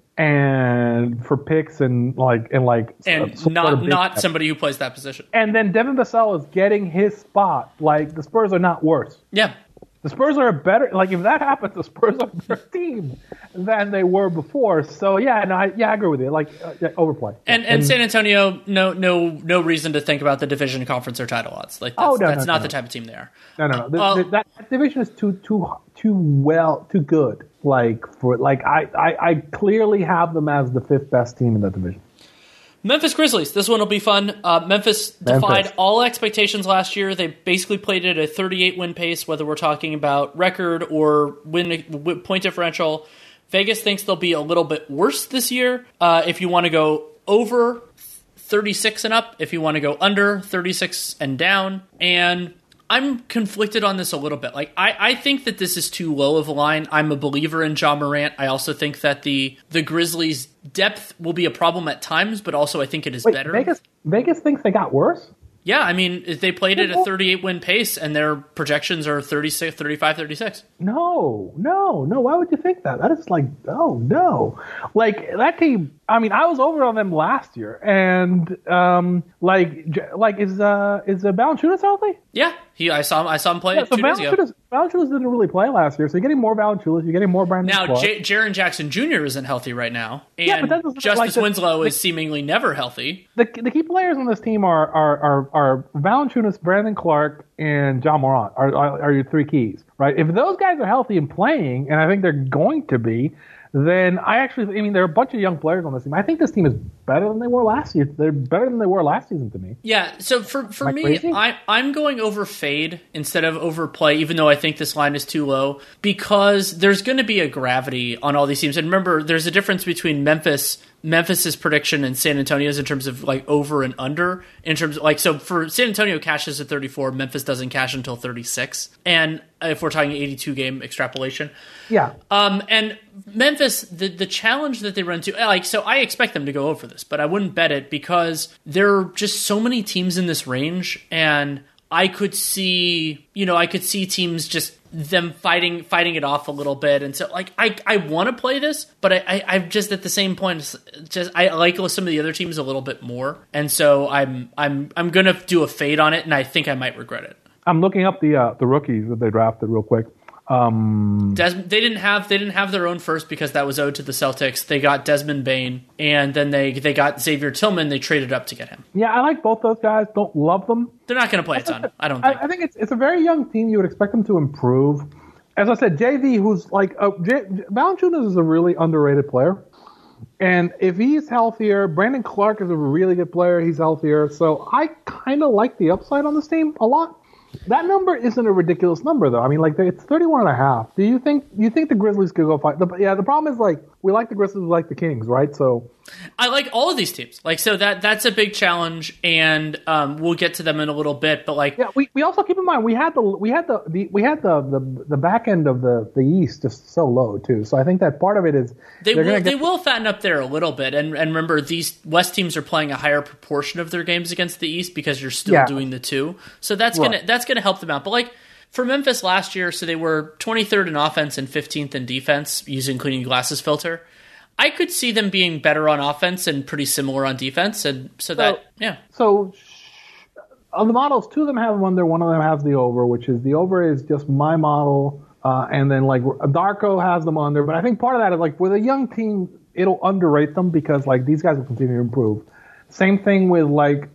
and for picks and like and like And some sort not of big- not somebody who plays that position. and then Devin Vassell is getting his spot. Like the Spurs are not worse. Yeah. The Spurs are a better, like if that happens, the Spurs are a better team than they were before. So yeah, no, I, yeah, I agree with you. Like uh, yeah, overplay. And and San Antonio, no no no reason to think about the division, conference, or title odds. Like that's, Oh, no, that's no, not no. the type of team they are. no, no, no. The, Uh, the, that, that division is too too too well, too good. Like for like I, I I clearly have them as the fifth best team in that division. Memphis Grizzlies. This one will be fun. Uh, Memphis defied Memphis. all expectations last year. They basically played at a thirty-eight win pace, whether we're talking about record or win, win point differential. Vegas thinks they'll be a little bit worse this year. Uh, if you want to go over thirty-six and up, if you want to go under thirty-six and down, and I'm conflicted on this a little bit. Like I, I think that this is too low of a line. I'm a believer in Ja Morant. I also think that the the Grizzlies' depth will be a problem at times, but also I think it is Wait, better. Vegas Vegas thinks they got worse. Yeah, I mean, if they played at a thirty-eight win pace and their projections are thirty-six, thirty-five, thirty-six. No, no, no. Why would you think that? That is like, oh no, like that team. I mean, I was over on them last year, and um, like, like is uh, is uh, Valanciunas healthy? Yeah, he. I saw him. I saw him play Yeah, so two days ago. Valanciunas didn't really play last year, so you're getting more Valanciunas, you're getting more Brandon Now, Clark. J- Jaren Jackson Junior isn't healthy right now, and Yeah, but that doesn't- Justice like the- Winslow the- is seemingly never healthy. The, the key players on this team are are are, are Valanciunas, Brandon Clark, and John Morant are, are are your three keys, right? If those guys are healthy and playing, and I think they're going to be, then I actually, I mean, there are a bunch of young players on this team. I think this team is better than they were last year. They're better than they were last season to me. Yeah, so for, for Am I me, crazy? I, I'm going over fade instead of overplay, even though I think this line is too low, because there's going to be a gravity on all these teams. And remember, there's a difference between Memphis, Memphis's prediction and San Antonio's in terms of like over and under. In terms of like, so for San Antonio cashes at thirty-four, Memphis doesn't cash until thirty-six. And if we're talking eighty-two game extrapolation. Yeah. Um, and Memphis, the the challenge that they run into, like, so I expect them to go over this, but I wouldn't bet it because there are just so many teams in this range, and I could see, you know, I could see teams just them fighting fighting it off a little bit, and so like I I want to play this, but I, I I'm just at the same point, just I like some of the other teams a little bit more, and so I'm I'm I'm gonna do a fade on it, and I think I might regret it. I'm looking up the uh, the rookies that they drafted real quick. Um, Des- they didn't have they didn't have their own first because that was owed to the Celtics. They got Desmond Bane, and then they they got Xavier Tillman. They traded up to get him. yeah, I like both those guys. Don't love them. They're not going to play a ton. I don't think. I, I think it's it's a very young team. You would expect them to improve. As I said, J V, who's like uh, J- Valanciunas is a really underrated player, and if he's healthier, Brandon Clark is a really good player. He's healthier, so I kind of like the upside on this team a lot. That number isn't a ridiculous number, though. I mean, like, it's thirty-one and a half. Do you think you think the Grizzlies could go fight? The, yeah, the problem is, like, we like the Grizzlies, we like the Kings, right? So I like all of these teams. Like, so that that's a big challenge, and um, we'll get to them in a little bit. But like, yeah, we, we also keep in mind we had the we had the, the we had the, the the back end of the, the East just so low too. So I think that part of it is they they're will gonna get, they will fatten up there a little bit. And and remember, these West teams are playing a higher proportion of their games against the East because you're still Yeah. doing the two. So that's Right. gonna that's gonna help them out. But like. For Memphis last year, so they were twenty-third in offense and fifteenth in defense using cleaning glasses filter. I could see them being better on offense and pretty similar on defense, and so, so that yeah. So on the models, two of them have them under, one of them has the over, which is the over is just my model, uh, and then like Darko has them under. But I think part of that is like with a young team, it'll underrate them because like these guys will continue to improve. Same thing with like.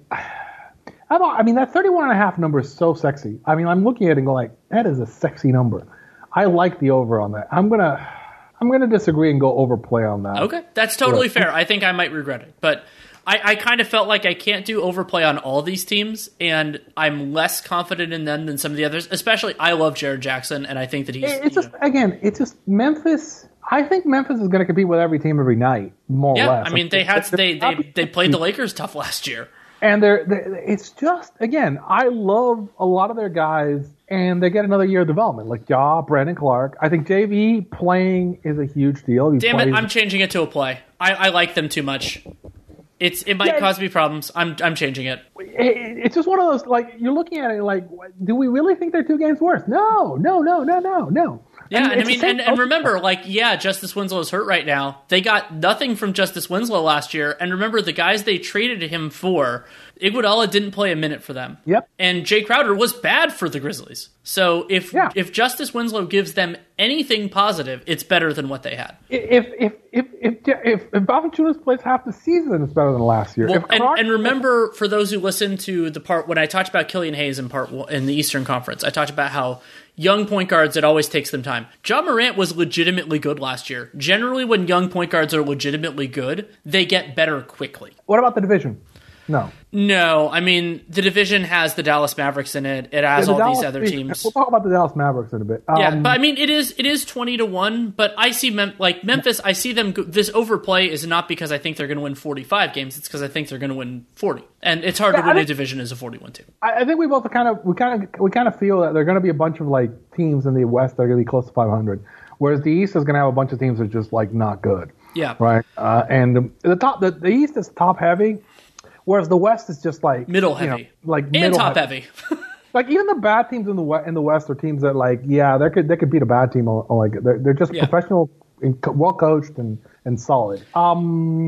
I thought, I mean, that thirty-one and a half number is so sexy. I mean, I'm looking at it and going like, that is a sexy number. I like the over on that. I'm going to I'm gonna disagree and go overplay on that. Okay, that's totally Yeah. fair. I think I might regret it. But I, I kind of felt like I can't do overplay on all these teams, and I'm less confident in them than some of the others. Especially, I love Jared Jackson, and I think that he's... It- It's you just, know- again, it's just Memphis. I think Memphis is going to compete with every team every night, more yeah, or less. I mean, they had they, they, they played the Lakers tough last year. And they're, they're, it's just, again, I love a lot of their guys, and they get another year of development, like Ja, Brandon Clark. I think J V playing is a huge deal. He Damn plays, it, I'm changing it to a play. I, I like them too much. It's It might Yeah. cause me problems. I'm I'm changing it. it- it's just one of those, like, you're looking at it like, do we really think they're two games worse? No, no, no, no, no, no. Yeah, and, I it's the mean, same and, and culture. remember, like, yeah, Justice Winslow is hurt right now. They got nothing from Justice Winslow last year, and remember, the guys they traded him for, Iguodala didn't play a minute for them. Yep. And Jay Crowder was bad for the Grizzlies. So if Yeah. if Justice Winslow gives them anything positive, it's better than what they had. If if if if if, if Valanciunas plays half the season, it's better than last year. Well, if and, Clark- and remember, for those who listened to the part when I talked about Killian Hayes in part one, in the Eastern Conference, I talked about how young point guards, it always takes them time. Ja Morant was legitimately good last year. Generally, when young point guards are legitimately good, they get better quickly. what about the division? No. No, I mean, the division has the Dallas Mavericks in it. It has Yeah, all the these Dallas- other teams. We'll talk about the Dallas Mavericks in a bit. Um, Yeah, but I mean, it is it is twenty to one. But I see Mem- like Memphis. I see them. Go- this overplay is not because I think they're going to win forty five games. It's because I think they're going to win forty. And it's hard Yeah, to win I a think- division as a forty one team. I, I think we both kind of we kind of we kind of feel that there are going to be a bunch of like teams in the West that are going to be close to five hundred, whereas the East is going to have a bunch of teams that are just like not good. Yeah, Right. Uh, and the, the top the, the East is top heavy, whereas the West is just like middle you know, heavy, like and middle top heavy. heavy. Like even the bad teams in the West, in the West are teams that like yeah they could they could beat a bad team on, on like they're, they're just Yeah. professional, and co- well coached and and solid. Um,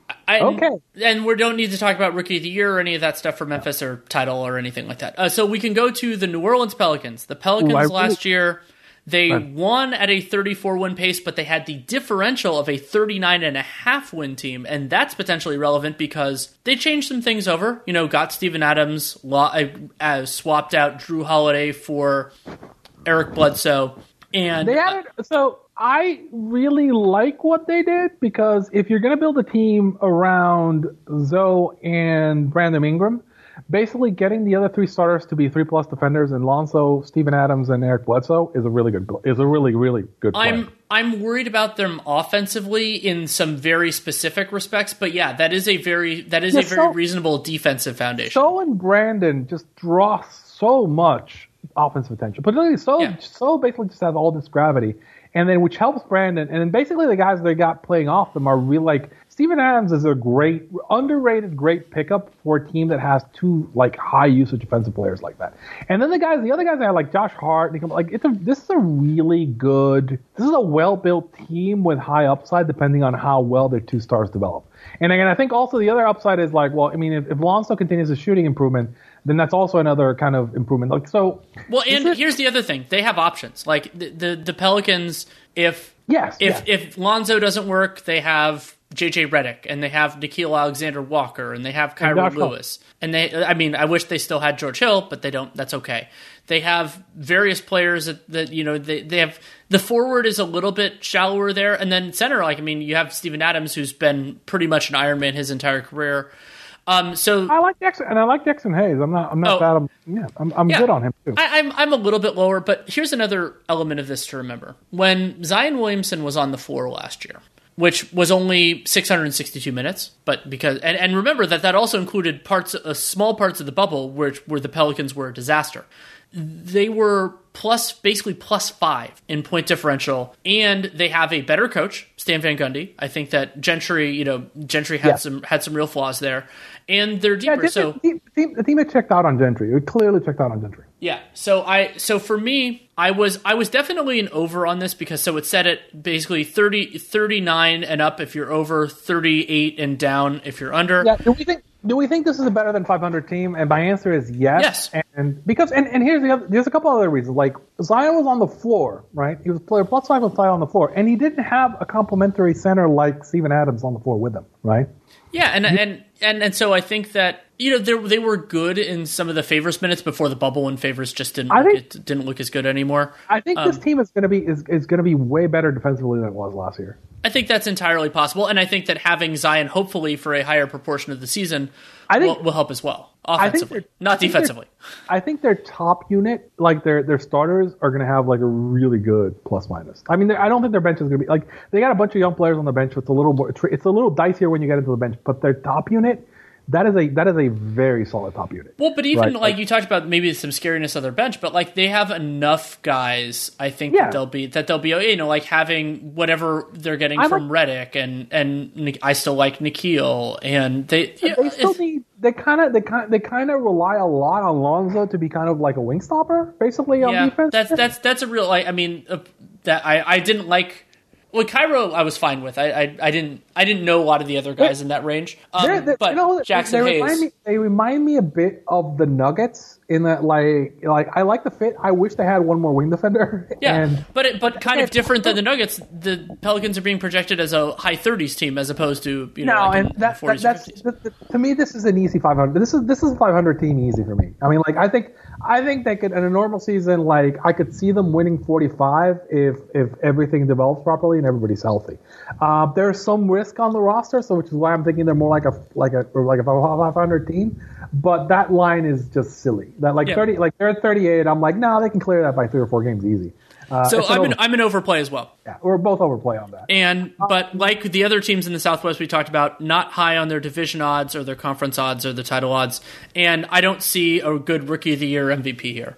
I, Okay. And we don't need to talk about Rookie of the Year or any of that stuff for Memphis or title or anything like that. Uh, so we can go to the New Orleans Pelicans. The Pelicans Ooh, I really- last year, they Right. won at a thirty-four win pace, but they had the differential of a thirty-nine and a half win team, and that's potentially relevant because they changed some things over. You know, got Steven Adams, lo- uh, swapped out Drew Holiday for Eric Bledsoe, and They added so I really like what they did because if you're going to build a team around Zoe and Brandon Ingram, basically getting the other three starters to be three plus defenders and Lonzo, Steven Adams, and Eric Bledsoe is a really good is a really really good play. I'm I'm worried about them offensively in some very specific respects, but yeah, that is a very that is Yeah, a very so- reasonable defensive foundation. So and Brandon just draw so much offensive attention, particularly so Yeah. so basically just has all this gravity, and then which helps Brandon, and then basically the guys they got playing off them are really like Steven Adams is a great underrated great pickup for a team that has two like high usage defensive players like that, and then the guys the other guys that are like Josh Hart, they come, like it's a this is a really good this is a well built team with high upside depending on how well their two stars develop. And again, I think also the other upside is like, well, I mean, if, if Lonzo continues his shooting improvement, then that's also another kind of improvement. Like so. Well, and is- here's the other thing: they have options. Like the the, the Pelicans, if Yes, if yes. if Lonzo doesn't work, they have J J Redick, and they have Nickeil Alexander-Walker, and they have Kyra Josh Hart. Lewis, and they. I mean, I wish they still had George Hill, but they don't. That's okay. They have various players that, that you know they they have. The forward is a little bit shallower there, and then center. Like I mean, you have Steven Adams, who's been pretty much an Iron Man his entire career. Um, so I like Jackson, and I like Jackson Hayes. I'm not. I'm not Oh. bad. I'm, yeah, I'm, I'm Yeah. good on him too. I, I'm I'm a little bit lower, but here's another element of this to remember. When Zion Williamson was on the floor last year, which was only six hundred sixty-two minutes, but because and, and remember that that also included parts, uh, small parts of the bubble where where the Pelicans were a disaster. They were plus basically plus five in point differential, and they have a better coach, Stan Van Gundy. I think that Gentry, you know, Gentry had Yeah. some had some real flaws there, and they're yeah, deeper. the, so the, team, the, team, the team had checked out on Gentry. It clearly checked out on Gentry. yeah, so I so for me, I was I was definitely an over on this because so it set it basically thirty, thirty-nine and up if you're over, thirty-eight and down if you're under. Yeah. Do we think? Do we think this is a better than five hundred team? And my answer is yes. Yes. And because and, and here's the other, there's a couple other reasons. Like Zion was on the floor, right? He was player plus five with five on the floor, and he didn't have a complementary center like Steven Adams on the floor with him, right? Yeah, and and and and so I think that you know they they were good in some of the Favors minutes before the bubble, and Favors just didn't I look, think- it didn't look as good anymore. I think this Um, team is going to be is, is going to be way better defensively than it was last year. I think that's entirely possible, and I think that having Zion hopefully for a higher proportion of the season I think- will, will help as well, I think offensively, they're- not I think they're- defensively. I think their top unit, like their their starters, are going to have like a really good plus minus. I mean, I don't think their bench is going to be like they got a bunch of young players on the bench. So it's a little more, it's a little dicier when you get into the bench. But their top unit, that is a that is a very solid top unit. Well, but even Right, like like- you talked about maybe some scariness of their bench, but like they have enough guys. I think Yeah. that they'll be that they'll be you know like having whatever they're getting I from Redick and and Nik- I still like Nikhil and they yeah, They still it's- need they kind of they kind they kind of rely a lot on Lonzo to be kind of like a wing stopper, basically on yeah, defense. that's that's that's a real like I mean uh, that I I didn't like. Well, Cairo, I was fine with. I, I I didn't I didn't know a lot of the other guys in that range. Um, They're- they're- but you know, Jackson they Hayes, remind me, they remind me a bit of the Nuggets in that, like, like I like the fit. I wish they had one more wing defender. yeah, and but it, but kind of different than the Nuggets. The Pelicans are being projected as a high thirties team as opposed to you know no, like in and that, that forties or that's fifties. th- th- to me this is an easy five hundred. This is this is a five hundred team easy for me. I mean, like I think I think they could in a normal season, like I could see them winning forty-five if if everything develops properly and everybody's healthy. Uh, there's some risk on the roster, so which is why I'm thinking they're more like a like a or like a five hundred team. But that line is just silly. That like Yeah. thirty, like they're at thirty-eight. I'm like, no, they can clear that by three or four games easy. Uh, So it's an I'm an, over- I'm an overplay as well. yeah, we're both overplay on that. And but like the other teams in the Southwest we talked about, not high on their division odds or their conference odds or the title odds. And I don't see a good Rookie of the Year M V P here.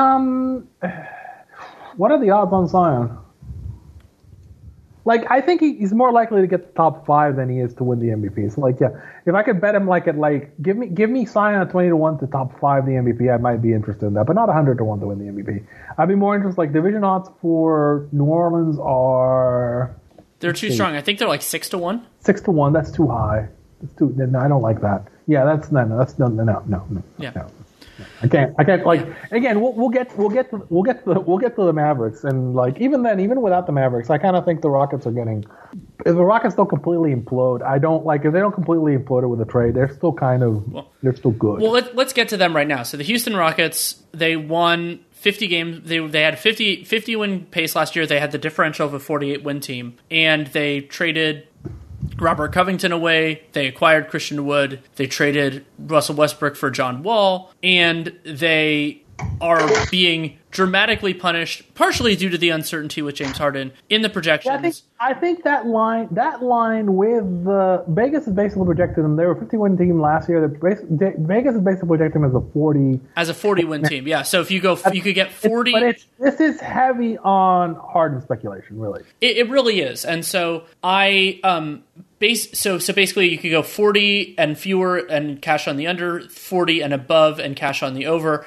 Um, what are the odds on Zion? Like, I think he, he's more likely to get the top five than he is to win the M V P. So, like, yeah, if I could bet him, like, at like, give me give me Zion at twenty to one to top five the M V P, I might be interested in that, but not one hundred to one to win the M V P. I'd be more interested. Like, division odds for New Orleans are They're too strong. I think they're like six to one. six to one. That's too high. it's too. No, I don't like that. Yeah, that's no, no, that's no, no, no, no, no. Yeah. No. I can't. I can't. Like again, we'll, we'll get we'll get to, we'll get to, we'll get to the Mavericks, and like even then, even without the Mavericks, I kind of think the Rockets are getting. If the Rockets don't completely implode, I don't like if they don't completely implode it with a trade. They're still kind of well, they're still good. Well, let, let's get to them right now. So the Houston Rockets, they won fifty games. They they had fifty, fifty win pace last year. They had the differential of a forty-eight win team, and they traded Robert Covington away. They acquired Christian Wood. They traded Russell Westbrook for John Wall, and they are being dramatically punished, partially due to the uncertainty with James Harden in the projections. Yeah, I think I think that line that line with the Vegas is basically projected them. They were a fifty-win team last year. Bas- Vegas is basically projecting them as a forty as a forty-win team. Yeah, so if you go, you could get forty. But it's, this is heavy on Harden speculation, really. It, it really is, and so I um base so so basically you could go forty and fewer and cash on the under, forty and above and cash on the over.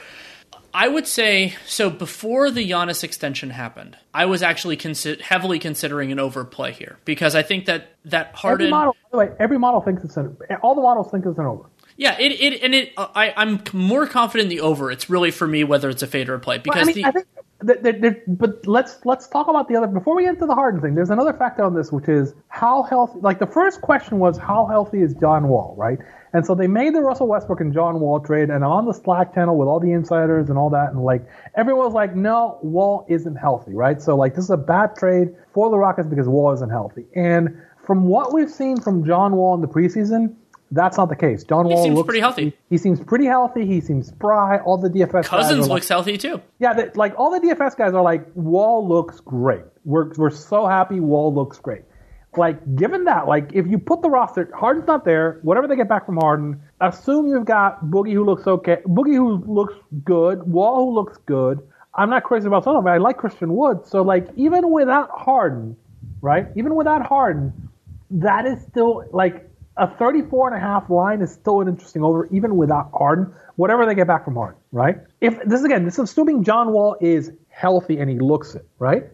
I would say, so before the Giannis extension happened, I was actually consi- heavily considering an overplay here because I think that, that Harden... Every model, by the way, every model thinks it's an... All the models think it's an over. Yeah, it, it and it. I, I'm more confident in the over. It's really, for me, whether it's a fade or a play. Because well, I mean, the, I think that, that, that, but let's let's talk about the other... Before we get into the Harden thing, there's another factor on this, which is how healthy... Like, the first question was, how healthy is John Wall, right? And so they made the Russell Westbrook and John Wall trade, and on the Slack channel with all the insiders and all that, and like everyone was like, no, Wall isn't healthy, right? So like this is a bad trade for the Rockets because Wall isn't healthy. And from what we've seen from John Wall in the preseason, that's not the case. John he Wall seems looks pretty healthy. He, he seems pretty healthy. He seems spry. All the D F S Cousins guys are looks like, healthy too. Yeah, they, like all the D F S guys are like, Wall looks great. We're we're so happy. Wall looks great. Like, given that, like, if you put the roster, Harden's not there, whatever they get back from Harden, assume you've got Boogie who looks okay, Boogie who looks good, Wall who looks good. I'm not crazy about some of it. I like Christian Wood. So, like, even without Harden, right, even without Harden, that is still, like, a thirty-four and a half line is still an interesting over, even without Harden, whatever they get back from Harden, right? If this, again, this is assuming John Wall is healthy and he looks it, right?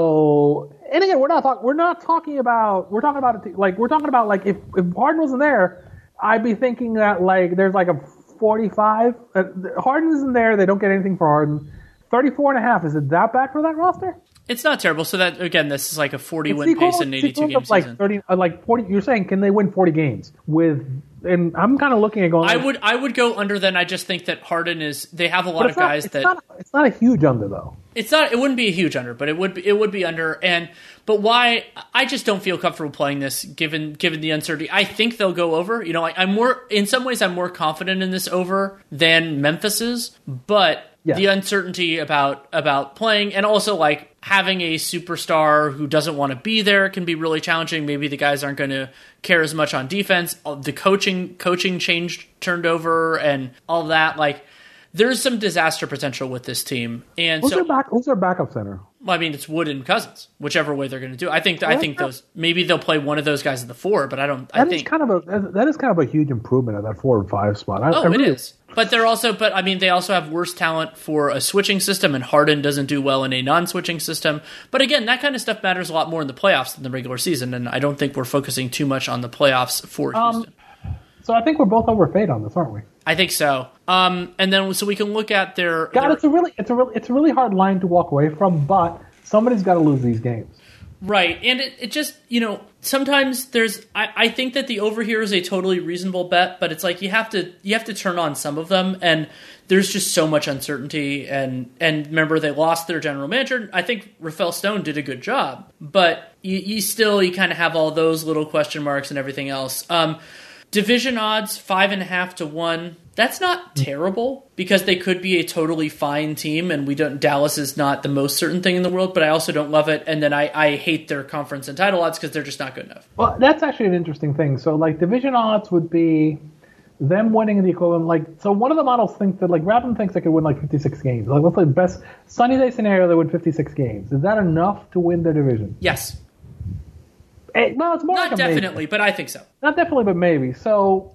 So, and again, we're not talking. We're not talking about. We're talking about it. Like we're talking about like if if Harden wasn't there, I'd be thinking that like there's like a forty-five. Uh, Harden isn't there. They don't get anything for Harden. thirty-four and a half. Is it that bad for that roster? It's not terrible. So that again, this is like a forty It's win pace equivalent- in it's eighty-two game equivalent of, like season. thirty, uh, like forty. You're saying can they win forty games with? And I'm kind of looking at going. I like, would I would go under. Then I just think that Harden is. They have a lot but of it's not, guys it's that. Not, it's not a huge under though. It's not. It wouldn't be a huge under, but it would. Be, it would be under. And but why? I just don't feel comfortable playing this, given given the uncertainty. I think they'll go over. You know, I, I'm more. In some ways, I'm more confident in this over than Memphis is. But Yeah. the uncertainty about about playing, and also like having a superstar who doesn't want to be there can be really challenging. Maybe the guys aren't going to care as much on defense. The coaching coaching changed, turned over, and all that. Like, there's some disaster potential with this team. And Who's so, their back? Who's their backup center? I mean, it's Wood and Cousins, whichever way they're going to do. I think I Well, think that's those maybe they'll play one of those guys at the four, but I don't. I That is think kind of a that is kind of a huge improvement at that four and five spot. I, oh, I really, it is. But they're also, but I mean, they also have worse talent for a switching system, and Harden doesn't do well in a non-switching system. But again, that kind of stuff matters a lot more in the playoffs than the regular season, and I don't think we're focusing too much on the playoffs for Um, Houston. So I think we're both overpaid on this, aren't we? I think so. Um, and then so we can look at their. God, their it's a really, it's a really, it's a really hard line to walk away from. But somebody's got to lose these games. Right, and it, it just, you know, sometimes there's, I, I think that the over here is a totally reasonable bet, but it's like you have to you have to turn on some of them, and there's just so much uncertainty, and, and remember, they lost their general manager. I think Rafael Stone did a good job, but you, you still, you kind of have all those little question marks and everything else. Um, division odds, five and a half to one. That's not terrible because they could be a totally fine team, and we don't. Dallas is not the most certain thing in the world, but I also don't love it. And then I, I hate their conference and title odds because they're just not good enough. Well, that's actually an interesting thing. So, like, division odds would be them winning the equivalent. Like, so one of the models thinks that, like, Radman thinks they could win like fifty-six games. Like, let's say best sunny day scenario, they win fifty-six games. Is that enough to win their division? Yes, Eh, well, it's more not like a maybe. definitely, but I think so. Not definitely, but maybe. So,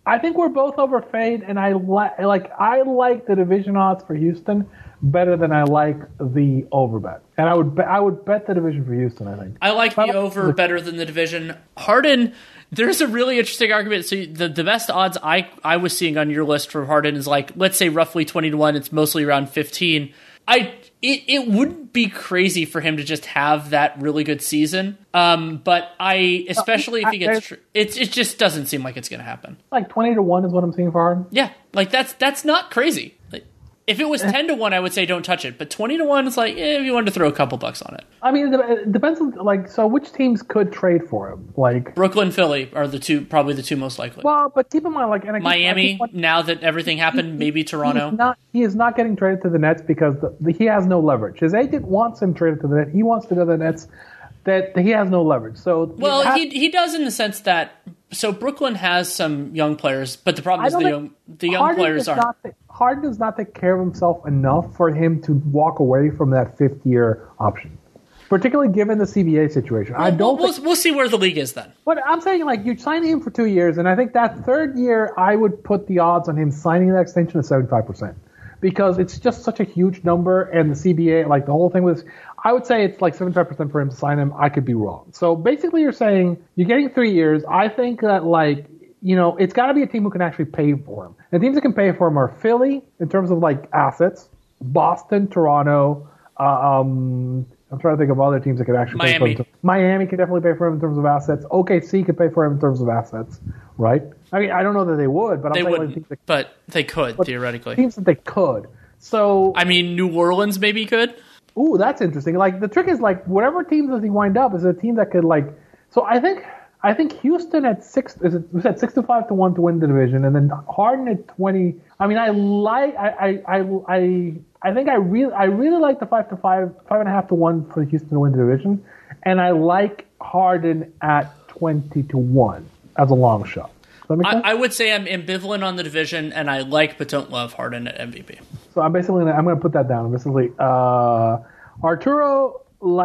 I think we're both overpaid, and I like like I like the division odds for Houston better than I like the over bet. And I would be- I would bet the division for Houston, I think. I like the over better than the division. Harden, there's a really interesting argument. So the, the best odds I, I was seeing on your list for Harden is like, let's say roughly twenty to one. It's mostly around fifteen. I it, it wouldn't be crazy for him to just have that really good season. Um, but I, especially if he gets, tr- it, it just doesn't seem like it's going to happen. Like twenty to one is what I'm seeing for Harden. Yeah. Like that's, that's not crazy. Like, if it was ten to one, I would say don't touch it. But twenty to one is like, eh, if you wanted to throw a couple bucks on it. I mean, it depends on, like, so which teams could trade for him? Like, Brooklyn, Philly are the two, probably the two most likely. well, but keep in mind, like, and I Miami, I now that everything happened, he, maybe Toronto. He's not, he is not getting traded to the Nets because the, the, he has no leverage. His agent wants him traded to the Nets. He wants to go to the Nets. That he has no leverage. So well, has, he he does in the sense that so Brooklyn has some young players, but the problem is the young the young Harden players are not Harden does not take care of himself enough for him to walk away from that fifth year option, particularly given the C B A situation. Well, I don't. We'll, think, we'll see where the league is then. But I'm saying, like, you sign him for two years, and I think that third year, I would put the odds on him signing that extension at seventy-five percent. Because it's just such a huge number, and the C B A, like the whole thing was, I would say it's like seventy-five percent for him to sign him. I could be wrong. So basically you're saying you're getting three years. I think that, like, you know, it's got to be a team who can actually pay for him. And teams that can pay for him are Philly, in terms of, like, assets, Boston, Toronto, uh, um, I'm trying to think of other teams that could actually Miami. pay for him. Miami could definitely pay for him in terms of assets. O K C could pay for him in terms of assets, right? I mean, I don't know that they would, but I'm They saying wouldn't, teams that, but they could but theoretically. teams that they could. So, I mean, New Orleans maybe could. ooh, that's interesting. Like, the trick is, like, whatever team does he wind up is a team that could, like, so I think I think Houston at six is it, we said six to five to one to win the division, and then Harden at twenty. I mean, I like I I I I, I think I really I really like the five to five five and a half to one for Houston to win the division, and I like Harden at twenty to one as a long shot. Does that make sense? I, I would say I'm ambivalent on the division, and I like but don't love Harden at M V P. So I'm basically gonna, I'm going to put that down. I'm basically, uh, Arturo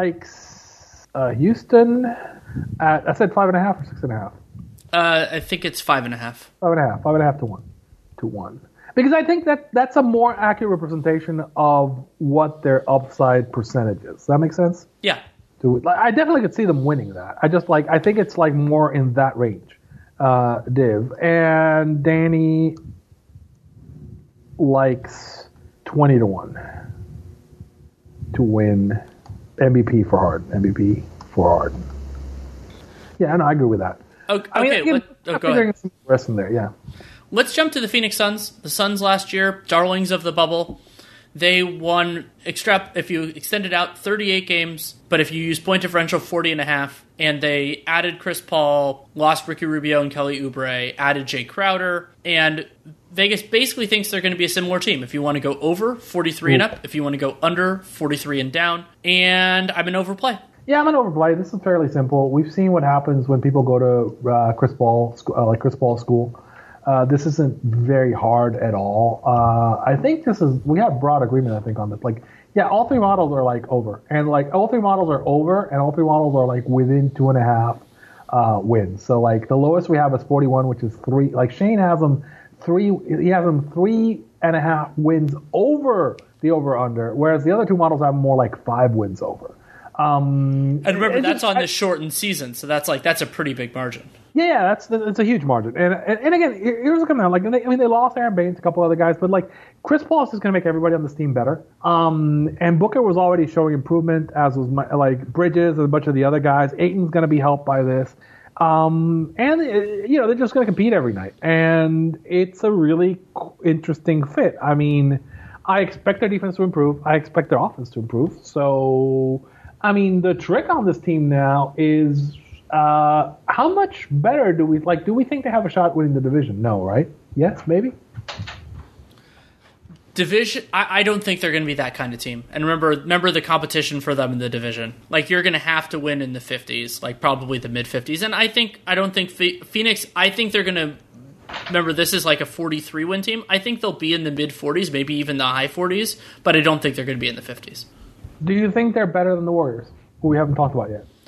likes uh, Houston at, I said five and a half or six and a half. Uh, I think it's five and a half. Five and a half, five and a half to one, to one. Because I think that that's a more accurate representation of what their upside percentage is. Does that make sense? Yeah. To, like, I definitely could see them winning that. I just like I think it's like more in that range. Uh, Div and Danny likes twenty to one to win M V P for Harden. M V P for Harden. Yeah, no, I agree with that. Okay. I mean, okay again, let, oh, I'm go figuring ahead. some rest in there. Yeah. Let's jump to the Phoenix Suns. The Suns last year, darlings of the bubble. They won, extra, if you extend it out, thirty-eight games, but if you use point differential, forty and a half, and they added Chris Paul, lost Ricky Rubio and Kelly Oubre, added Jay Crowder, and Vegas basically thinks they're going to be a similar team. If you want to go over, forty-three and up. If you want to go under, forty-three and down. And I'm an overplay. Yeah, I'm an overplay. This is fairly simple. We've seen what happens when people go to uh, Chris Paul, uh, like Chris Paul school. Uh, this isn't very hard at all. Uh, I think this is, we have broad agreement, I think, on this. Like, yeah, all three models are like over. And like, all three models are over, and all three models are like within two and a half uh, wins. So like, the lowest we have is forty-one, which is three. Like, Shane has them three, he has them three and a half wins over the over under, whereas the other two models have more like five wins over. Um, And remember, that's just, on I, the shortened season, so that's like, that's a pretty big margin. Yeah, yeah, that's it's a huge margin, and and, and again, here's what's coming out. Like, they, I mean, they lost Aaron Baines, a couple other guys, but like Chris Paul is just going to make everybody on this team better. Um, and Booker was already showing improvement, as was my, like Bridges and a bunch of the other guys. Ayton's going to be helped by this, um, and you know they're just going to compete every night, and it's a really interesting fit. I mean, I expect their defense to improve. I expect their offense to improve. So, I mean, the trick on this team now is. Uh, how much better do we like? Do we think they have a shot winning the division? No, right? Yes, maybe. Division, I, I don't think they're going to be that kind of team. And remember, remember the competition for them in the division. Like, you're going to have to win in the fifties, like probably the mid fifties. And I think, I don't think Phoenix. I think they're going to. Remember, this is like a forty-three win team. I think they'll be in the mid forties, maybe even the high forties. But I don't think they're going to be in the fifties. Do you think they're better than the Warriors, who we haven't talked about yet?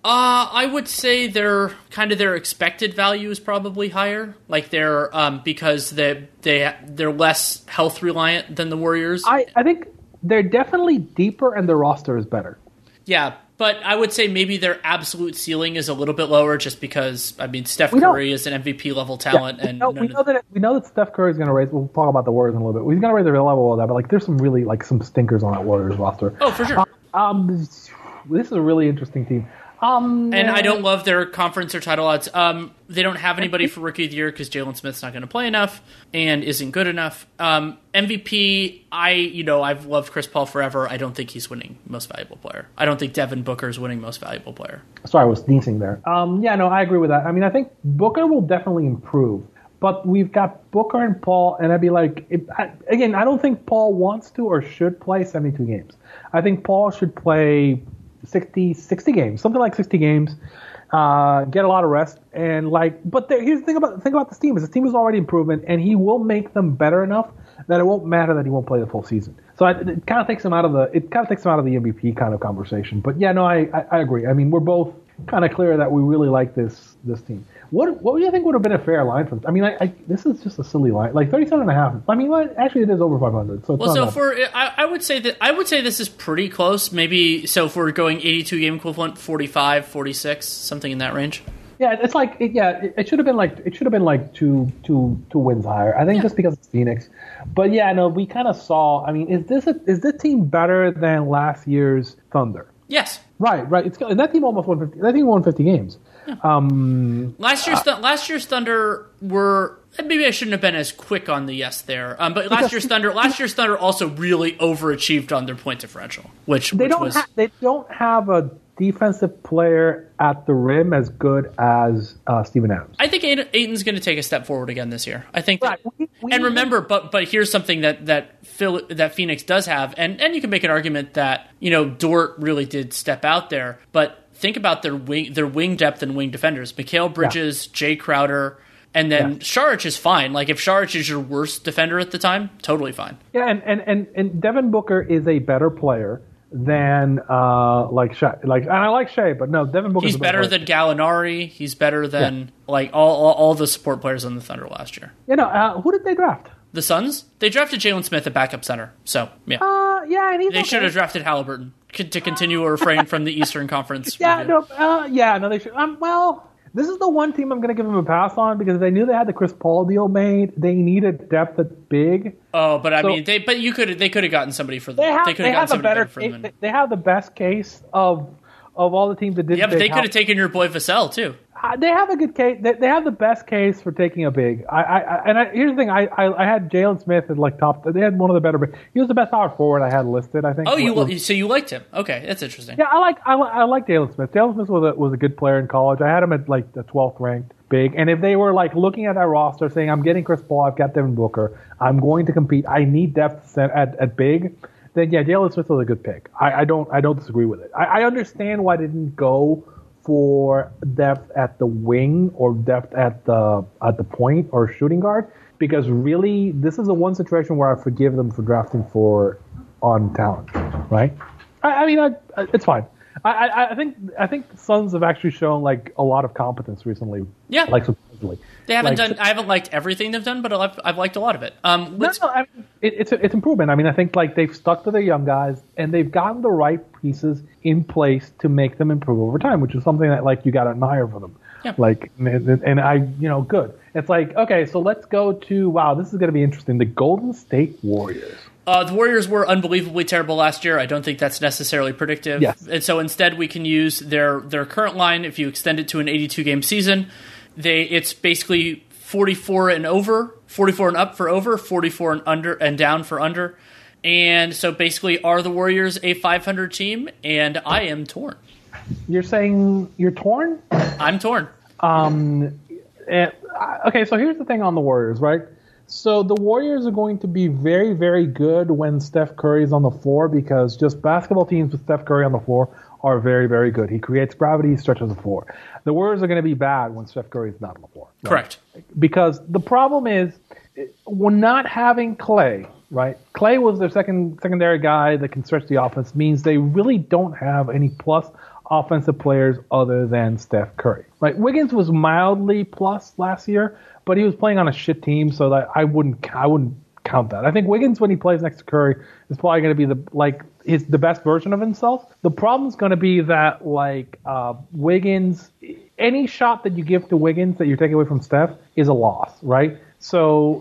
Uh, I would say their kind of their expected value is probably higher. Like they're um, because they they they're less health reliant than the Warriors. I, I think they're definitely deeper and their roster is better. Yeah, but I would say maybe their absolute ceiling is a little bit lower, just because I mean Steph We Curry know- is an M V P level talent, Yeah, we and know, none we of- know that we know that Steph Curry is going to raise. We'll talk about the Warriors in a little bit. He's going to raise the level of that, but like, there's some really like some stinkers on that Warriors roster. oh for sure. Um, this is a really interesting team. Um, And I don't love their conference or title odds. Um, they don't have anybody for Rookie of the Year because Jalen Smith's not going to play enough and isn't good enough. Um, M V P, I you know I've loved Chris Paul forever. I don't think he's winning Most Valuable Player. I don't think Devin Booker is winning Most Valuable Player. Sorry, I was sneezing there. Um, yeah, no, I agree with that. I mean, I think Booker will definitely improve, but we've got Booker and Paul, and I'd be like, it, I, again, I don't think Paul wants to or should play seventy-two games. I think Paul should play sixty, sixty games, something like sixty games, uh, get a lot of rest, and like. But there, here's the thing about the thing about this team is this team is already improvement, and he will make them better enough that it won't matter that he won't play the full season. So I, it kind of takes him out of the it kind of takes him out of the M V P kind of conversation. But yeah, no, I, I, I agree. I mean, we're both kind of clear that we really like this this team. What what do you think would have been a fair line for them? I mean, I, I, this is just a silly line, like thirty-seven and a half. I mean, well, actually, it is over five hundred. So it's Well, not so bad. for I, I would say that I would say this is pretty close. Maybe so if we're going eighty-two game equivalent, forty-five, forty-six, something in that range. Yeah, it's like it, yeah, it, it should have been like it should have been like two two two wins higher. I think Yeah. just because it's Phoenix, but yeah, no, we kind of saw. I mean, is this a, is this team better than last year's Thunder? Yes. Right, right. It's and that team almost won fifty. That team won fifty games. Um, Last year's th- last year's Thunder were maybe I shouldn't have been as quick on the yes there. Um, but last Because- year's Thunder last year's Thunder also really overachieved on their point differential, which they which don't was ha- they don't have a defensive player at the rim as good as uh, Steven Adams. I think Aiden, Aiton's going to take a step forward again this year. I think, that, Right, we- we- and remember, but but here's something that that Phil, that Phoenix does have, and and you can make an argument that you know Dort really did step out there, but think about their wing their wing depth and wing defenders: Mikal Bridges, Jay Crowder, and then Yeah. Saric is fine. Like if Saric is your worst defender at the time, totally fine. Yeah, and, and, and, and Devin Booker is a better player than uh, like Shea. Like, and I like Shea, but no, Devin Booker. He's better than Gallinari. He's better than Yeah. like all, all all the support players on the Thunder last year. You know, uh, who did they draft? The Suns, they drafted Jalen Smith at backup center. So yeah. Uh, yeah, and he's They okay. should have drafted Halliburton c- to continue a refrain from the Eastern Conference. Yeah, review. no, uh, yeah, no, they should. Um, well, this is the one team I'm going to give them a pass on because they knew they had the Chris Paul deal made. They needed depth at big. Oh, but I So- mean, they but you could they could have gotten somebody for them. They have, they could they have have gotten a somebody better. better for them. They, than- they have the best case of of all the teams that did. yeah, but they big. could have taken your boy Vassell too. Uh, they have a good case. They, they have the best case for taking a big. I, I, I and I, here's the thing. I, I, I had Jalen Smith at like top. They had one of the better. He was the best power forward I had listed. I think. Oh, you Was- so you liked him? Okay, that's interesting. Yeah, I like I, li- I like Jalen Smith. Jalen Smith was a was a good player in college. I had him at like the twelfth ranked big. And if they were like looking at that roster, saying, "I'm getting Chris Paul, I've got Devin Booker, I'm going to compete. I need depth at at, at big," then yeah, Jalen Smith was a good pick. I, I don't I don't disagree with it. I, I understand why they didn't go for depth at the wing or depth at the at the point or shooting guard, because really this is the one situation where I forgive them for drafting for on talent, right? I, I mean, I, it's fine. I, I, I think I think the Suns have actually shown like a lot of competence recently. Yeah. like supposedly. They haven't Like, done. I haven't liked everything they've done, but I've, I've liked a lot of it. Um, No, let's- no, I mean, it, it's it's improvement. I mean, I think like they've stuck to their young guys and they've gotten the right pieces in place to make them improve over time, which is something that like you got to admire for them. Yeah. Like, and, and I, you know, good. It's like, okay, so let's go to wow, this is going to be interesting. The Golden State Warriors. Uh, the Warriors were unbelievably terrible last year. I don't think that's necessarily predictive. Yes. And so instead we can use their their current line. If you extend it to an eighty-two game season, they it's basically forty-four and over, forty-four and up for over, forty-four and under and down for under. And so basically, are the Warriors a five hundred team? And I am torn. You're saying you're torn? I'm torn. Um, and, uh, okay, so here's the thing on the Warriors, right? So the Warriors are going to be very, very good when Steph Curry is on the floor because just basketball teams with Steph Curry on the floor are very, very good. He creates gravity, he stretches the floor. The Warriors are going to be bad when Steph Curry is not on the floor. Right? Correct. Because the problem is we're not having Clay, right? Clay was their second secondary guy that can stretch the offense, means they really don't have any plus offensive players other than Steph Curry. Right? Wiggins was mildly plus last year, but he was playing on a shit team, so that I wouldn't I wouldn't count that. I think Wiggins, when he plays next to Curry, is probably going to be the like is the best version of himself. The problem is going to be that like uh, Wiggins, any shot that you give to Wiggins that you're taking away from Steph is a loss, right? So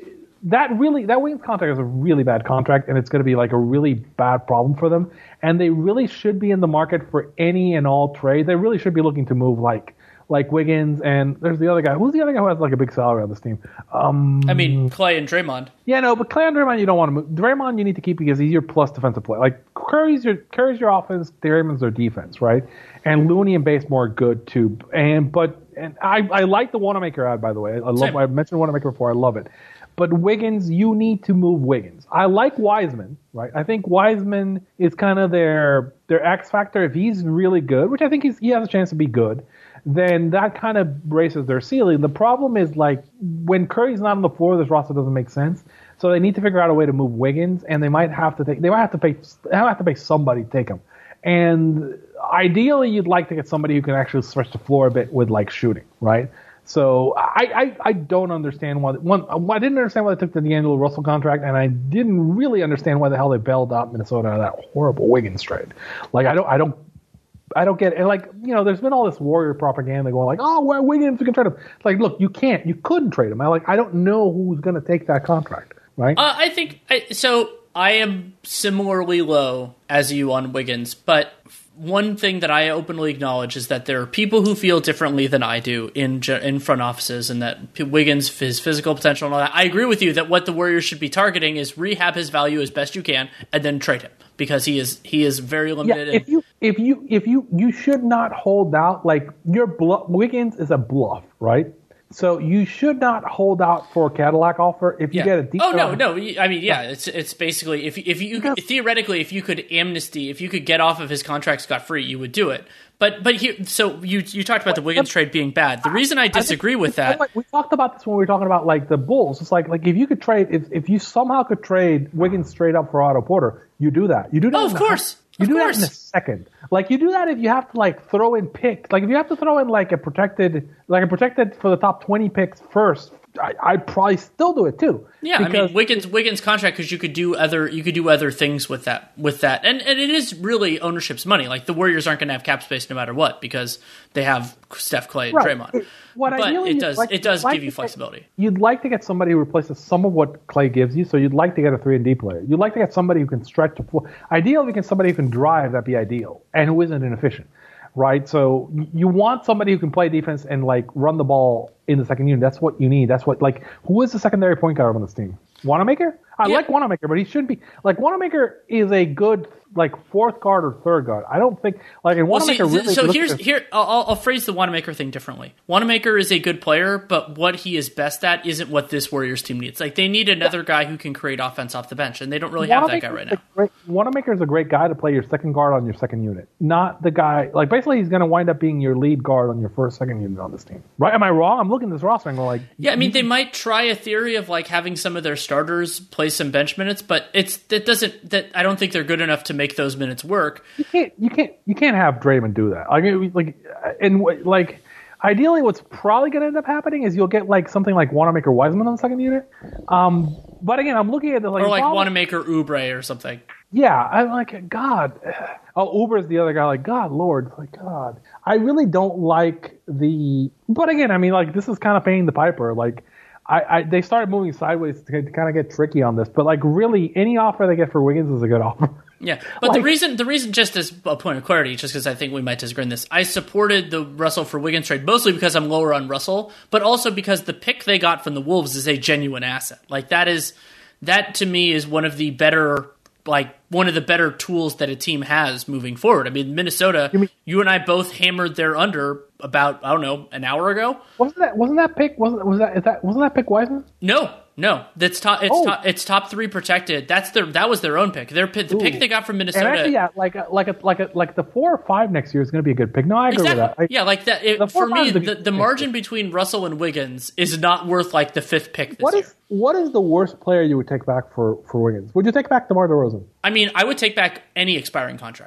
that really that Wiggins contract is a really bad contract, and it's going to be like a really bad problem for them. And they really should be in the market for any and all trades. They really should be looking to move like. Like Wiggins, and there's the other guy. Who's the other guy who has like a big salary on this team? Um, I mean, Clay and Draymond. Yeah, no, but Clay and Draymond you don't want to move. Draymond you need to keep because he's your plus defensive player. Like Curry's your Curry's your offense, Draymond's their defense, right? And Looney and Bazemore are good too. And but and I I like the Wanamaker ad, by the way. I love. Same. I mentioned Wanamaker before. I love it. But Wiggins, you need to move Wiggins. I like Wiseman, right? I think Wiseman is kind of their their X factor. If he's really good, which I think he's, he has a chance to be good, then that kind of raises their ceiling. The problem is, like, when Curry's not on the floor, this roster doesn't make sense. So they need to figure out a way to move Wiggins, and they might have to take. They might have to pay. They might have to pay somebody to take him. And ideally, you'd like to get somebody who can actually stretch the floor a bit with like shooting, right? So I, I, I don't understand why. One, I didn't understand why they took the D'Angelo Russell contract, and I didn't really understand why the hell they bailed out Minnesota out of that horrible Wiggins trade. Like I don't, I don't. I don't get it. And like, you know, there's been all this Warrior propaganda going like, oh, well, Wiggins, we can trade him. Like, look, you can't. You couldn't trade him. I like, I don't know who's going to take that contract, right? Uh, I think I, so. I am similarly low as you on Wiggins, but one thing that I openly acknowledge is that there are people who feel differently than I do in in front offices, and that Wiggins, his physical potential and all that. I agree with you that what the Warriors should be targeting is rehab his value as best you can, and then trade him because he is he is very limited. Yeah, if you if you if you you should not hold out. Like your bluff, Wiggins is a bluff, right? So you should not hold out for a Cadillac offer if you yeah. get a deep. Oh no, no. I mean, yeah, it's it's basically if if you because, theoretically if you could amnesty, if you could get off of his contract scot free, you would do it. But but here, so you you talked about the Wiggins trade being bad. The reason I disagree I think, with that, like, we talked about this when we were talking about like the Bulls. It's like like if you could trade, if if you somehow could trade Wiggins straight up for Otto Porter, you do that. You do that. Oh, of course. You of do course. that in a second. Like you do that if you have to like throw in picks. Like if you have to throw in like a protected, like a protected for the top twenty picks first. I, I'd probably still do it too. Yeah, I mean Wiggins Wiggins contract because you could do other you could do other things with that with that, and and it is really ownership's money. Like the Warriors aren't going to have cap space no matter what because they have Steph, Clay, and right. Draymond. It, what but ideally it does like, it does like give you get, flexibility. You'd like to get somebody who replaces some of what Clay gives you. So you'd like to get a three and D player. You'd like to get somebody who can stretch the floor. Ideally, you get somebody who can drive. That'd be ideal, and who isn't inefficient. Right, so you want somebody who can play defense and like run the ball in the second unit. That's what you need. That's what like who is the secondary point guard on this team? Wanamaker? I yeah. like Wanamaker, but he shouldn't be like Wanamaker is a good like fourth guard or third guard. I don't think like and Wanamaker well, see, really. So here's here I'll, I'll phrase the Wanamaker thing differently. Wanamaker is a good player, but what he is best at isn't what this Warriors team needs. Like they need another yeah. guy who can create offense off the bench, and they don't really have that guy right now. Great, Wanamaker is a great guy to play your second guard on your second unit, not the guy like basically he's going to wind up being your lead guard on your first second unit on this team. Right? Am I wrong? I'm looking at this roster and going like yeah. I mean they might try a theory of like having some of their starters play some bench minutes, but it's that doesn't that I don't think they're good enough to make those minutes work. You can't, you can't, you can't have Draymond do that. Like, like, and like, ideally, what's probably going to end up happening is you'll get like something like Wanamaker Wiseman on the second unit. Um, but again, I'm looking at the like, or like problem, Wanamaker Oubre or something. Yeah, I'm like, God. Oh, Oubre is the other guy. Like, God, Lord, like, God. I really don't like the. But again, I mean, like, this is kind of paying the piper. Like. I, I, they started moving sideways to, to kind of get tricky on this, but like really, any offer they get for Wiggins is a good offer. Yeah, but like, the reason, the reason, just as a point of clarity, just because I think we might disagree on this, I supported the Russell for Wiggins trade mostly because I'm lower on Russell, but also because the pick they got from the Wolves is a genuine asset. Like that is, that to me is one of the better, like one of the better tools that a team has moving forward. I mean, Minnesota, you, mean, you and I both hammered their under about I don't know an hour ago. Wasn't that wasn't that pick wasn't was that is that wasn't that pick Wiseman? No, no, that's top. It's oh. top. It's top three protected. That's their. That was their own pick. Their the Ooh. pick they got from Minnesota. And actually, yeah, like a, like a, like a, like the four or five next year is going to be a good pick. No, I agree exactly. with that. I, yeah, like that. It, for me, the, the margin between Russell and Wiggins is not worth like the fifth pick this what year. Is, what is the worst player you would take back for, for Wiggins? Would you take back DeMar DeRozan? I mean, I would take back any expiring contract.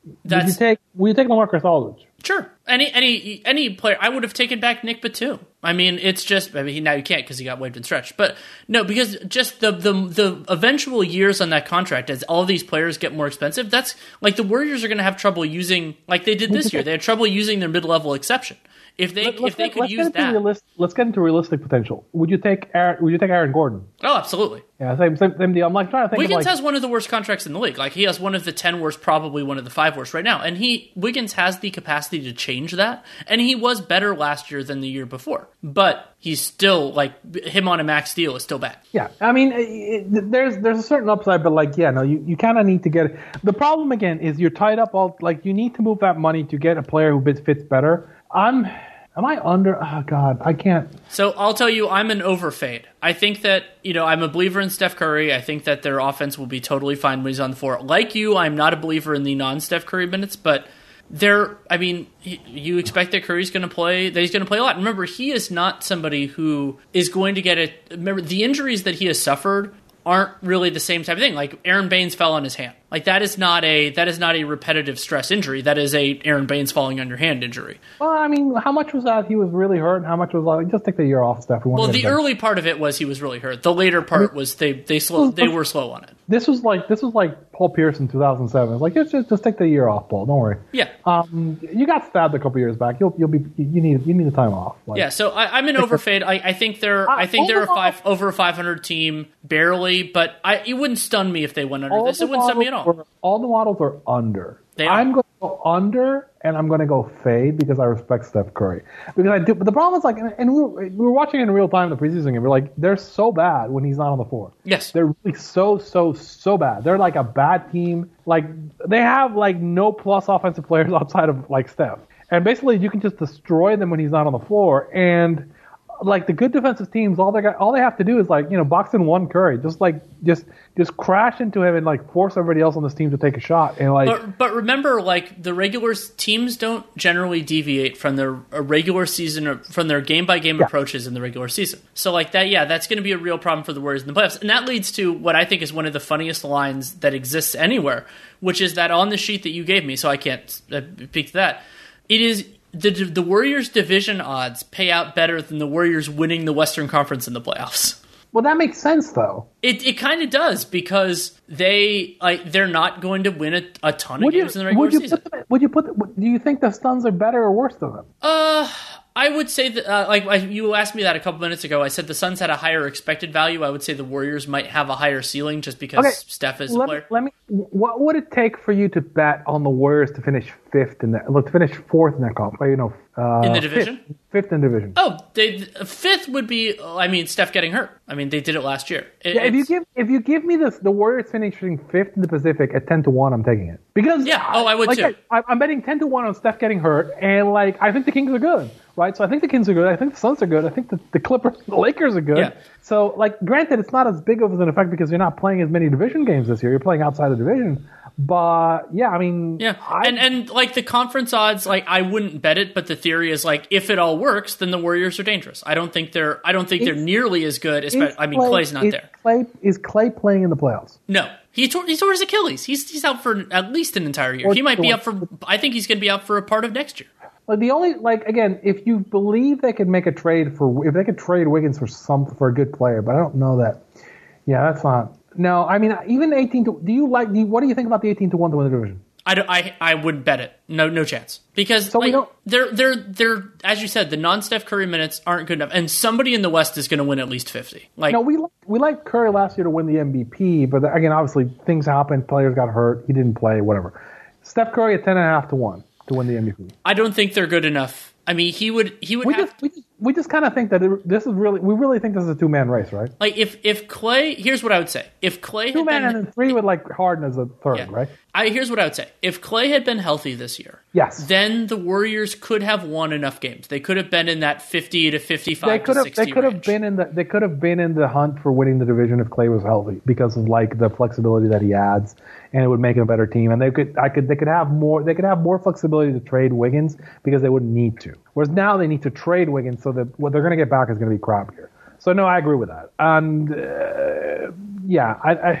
Would you take would you take LaMarcus Aldridge? Sure. Any any any player. I would have taken back Nick Batum. I mean, it's just. I mean, now you can't because he got waived and stretched. But no, because just the the the eventual years on that contract, as all these players get more expensive, that's like the Warriors are going to have trouble using, like they did this year. They had trouble using their mid level exception. If they Let, if they get, could use that, realist, let's get into realistic potential. Would you take Aaron, Would you take Aaron Gordon? Oh, absolutely. Yeah, same same, same deal. I'm like trying to think. Wiggins of like, has one of the worst contracts in the league. Like he has one of the ten worst, probably one of the five worst right now. And he Wiggins has the capacity to change that. And he was better last year than the year before. But he's still like him on a max deal is still bad. Yeah, I mean, it, there's there's a certain upside, but like, yeah, no, you, you kind of need to get it. The problem again is you're tied up all like you need to move that money to get a player who fits better. I'm. Am I under? Oh, God, I can't. So I'll tell you, I'm an overfade. I think that, you know, I'm a believer in Steph Curry. I think that their offense will be totally fine when he's on the floor. Like you, I'm not a believer in the non-Steph Curry minutes, but they're, I mean, you expect that Curry's going to play, that he's going to play a lot. Remember, he is not somebody who is going to get it. Remember, the injuries that he has suffered aren't really the same type of thing. Like Aaron Baines fell on his hand. Like that is not a that is not a repetitive stress injury. That is a Aaron Baines falling on your hand injury. Well, I mean, how much was that he was really hurt? And how much was like just take the year off, Steph? We well, the early part of it was he was really hurt. The later part I mean, was they they slow they were slow on it. This was like this was like Paul Pierce in two thousand seven. Like just just, just take the year off, Paul. Don't worry. Yeah. Um, you got stabbed a couple years back. You'll you'll be you need you need the time off. Like, yeah. So I, I'm an overfade. I, I think they're I think they're a five over a five hundred team barely, but I it wouldn't stun me if they went under this. It wouldn't stun me at all. Were, all the models are under. They are. I'm going to go under, and I'm going to go fade because I respect Steph Curry. Because I do, but the problem is like, and we were, we were watching in real time the preseason game. We're like, they're so bad when he's not on the floor. Yes, they're really so so so bad. They're like a bad team. Like they have like no plus offensive players outside of like Steph, and basically you can just destroy them when he's not on the floor. And like the good defensive teams, all they got, all they have to do is like you know box in one Curry, just like just just crash into him and like force everybody else on this team to take a shot. And like, but, but remember, like the regular teams don't generally deviate from their regular season from their game by game approaches in the regular season. So like that, yeah, that's going to be a real problem for the Warriors in the playoffs, and that leads to what I think is one of the funniest lines that exists anywhere, which is that on the sheet that you gave me. So I can't speak to that. It is. The the Warriors' division odds pay out better than the Warriors winning the Western Conference in the playoffs. Well, that makes sense, though. It it kind of does because they like they're not going to win a, a ton of would games you, in the regular would you season. Put them, would you put? Them, do you think the Suns are better or worse than them? Uh, I would say that uh, like I, you asked me that a couple minutes ago. I said the Suns had a higher expected value. I would say the Warriors might have a higher ceiling just because okay. Steph is let a player. Me, let me. What would it take for you to bet on the Warriors to finish fifth in that? Look, to finish fourth in that comp. You know, uh, in the division. Fifth, fifth in division. Oh, they, fifth would be. I mean, Steph getting hurt. I mean, they did it last year. It, yeah, if you give if you give me this, the Warriors finishing fifth in the Pacific at ten to one, I'm taking it because yeah. Oh, I would like, too. I, I'm betting ten to one on Steph getting hurt, and like I think the Kings are good. Right, so I think the Kings are good. I think the Suns are good. I think the, the Clippers, the Lakers are good. Yeah. So, like, granted, it's not as big of an effect because you're not playing as many division games this year. You're playing outside the division. But yeah, I mean, yeah, I, and and like the conference odds, like I wouldn't bet it, but the theory is like if it all works, then the Warriors are dangerous. I don't think they're. I don't think they're nearly as good. Especially, I mean, Clay, Clay's not is there. Clay is Clay playing in the playoffs? No, he tore he tore his Achilles. He's he's out for at least an entire year. Or, he might be or, out for. I think he's going to be out for a part of next year. Like the only like again, if you believe they could make a trade for if they could trade Wiggins for some for a good player, but I don't know that. Yeah, that's not. No, I mean even eighteen to. Do you like? Do you, what do you think about the eighteen to one to win the division? I, don't, I I wouldn't bet it. No no chance because so like, we don't, they're they're they're as you said the non-Steph Curry minutes aren't good enough, and somebody in the West is going to win at least fifty. Like no, we we liked Curry last year to win the M V P, but again, obviously things happened. Players got hurt. He didn't play. Whatever. Steph Curry at ten and a half to one to win the M V P. I don't think they're good enough. I mean, he would he would we have. Just, we just, we just kind of think that it, this is really we really think this is a two man race, right? Like if if Clay, here's what I would say: if Clay two had man been, and then three with like Harden as a third, yeah. right? I here's what I would say: if Clay had been healthy this year, yes, then the Warriors could have won enough games. They could have been in that fifty to fifty-five they could to have, sixty They could range. have been in the they could have been in the hunt for winning the division if Clay was healthy because of like the flexibility that he adds, and it would make him a better team. And they could I could they could have more they could have more flexibility to trade Wiggins because they wouldn't need to. Whereas now they need to trade Wiggins so that what they're going to get back is going to be crappier. So no, I agree with that. And uh, yeah, I, I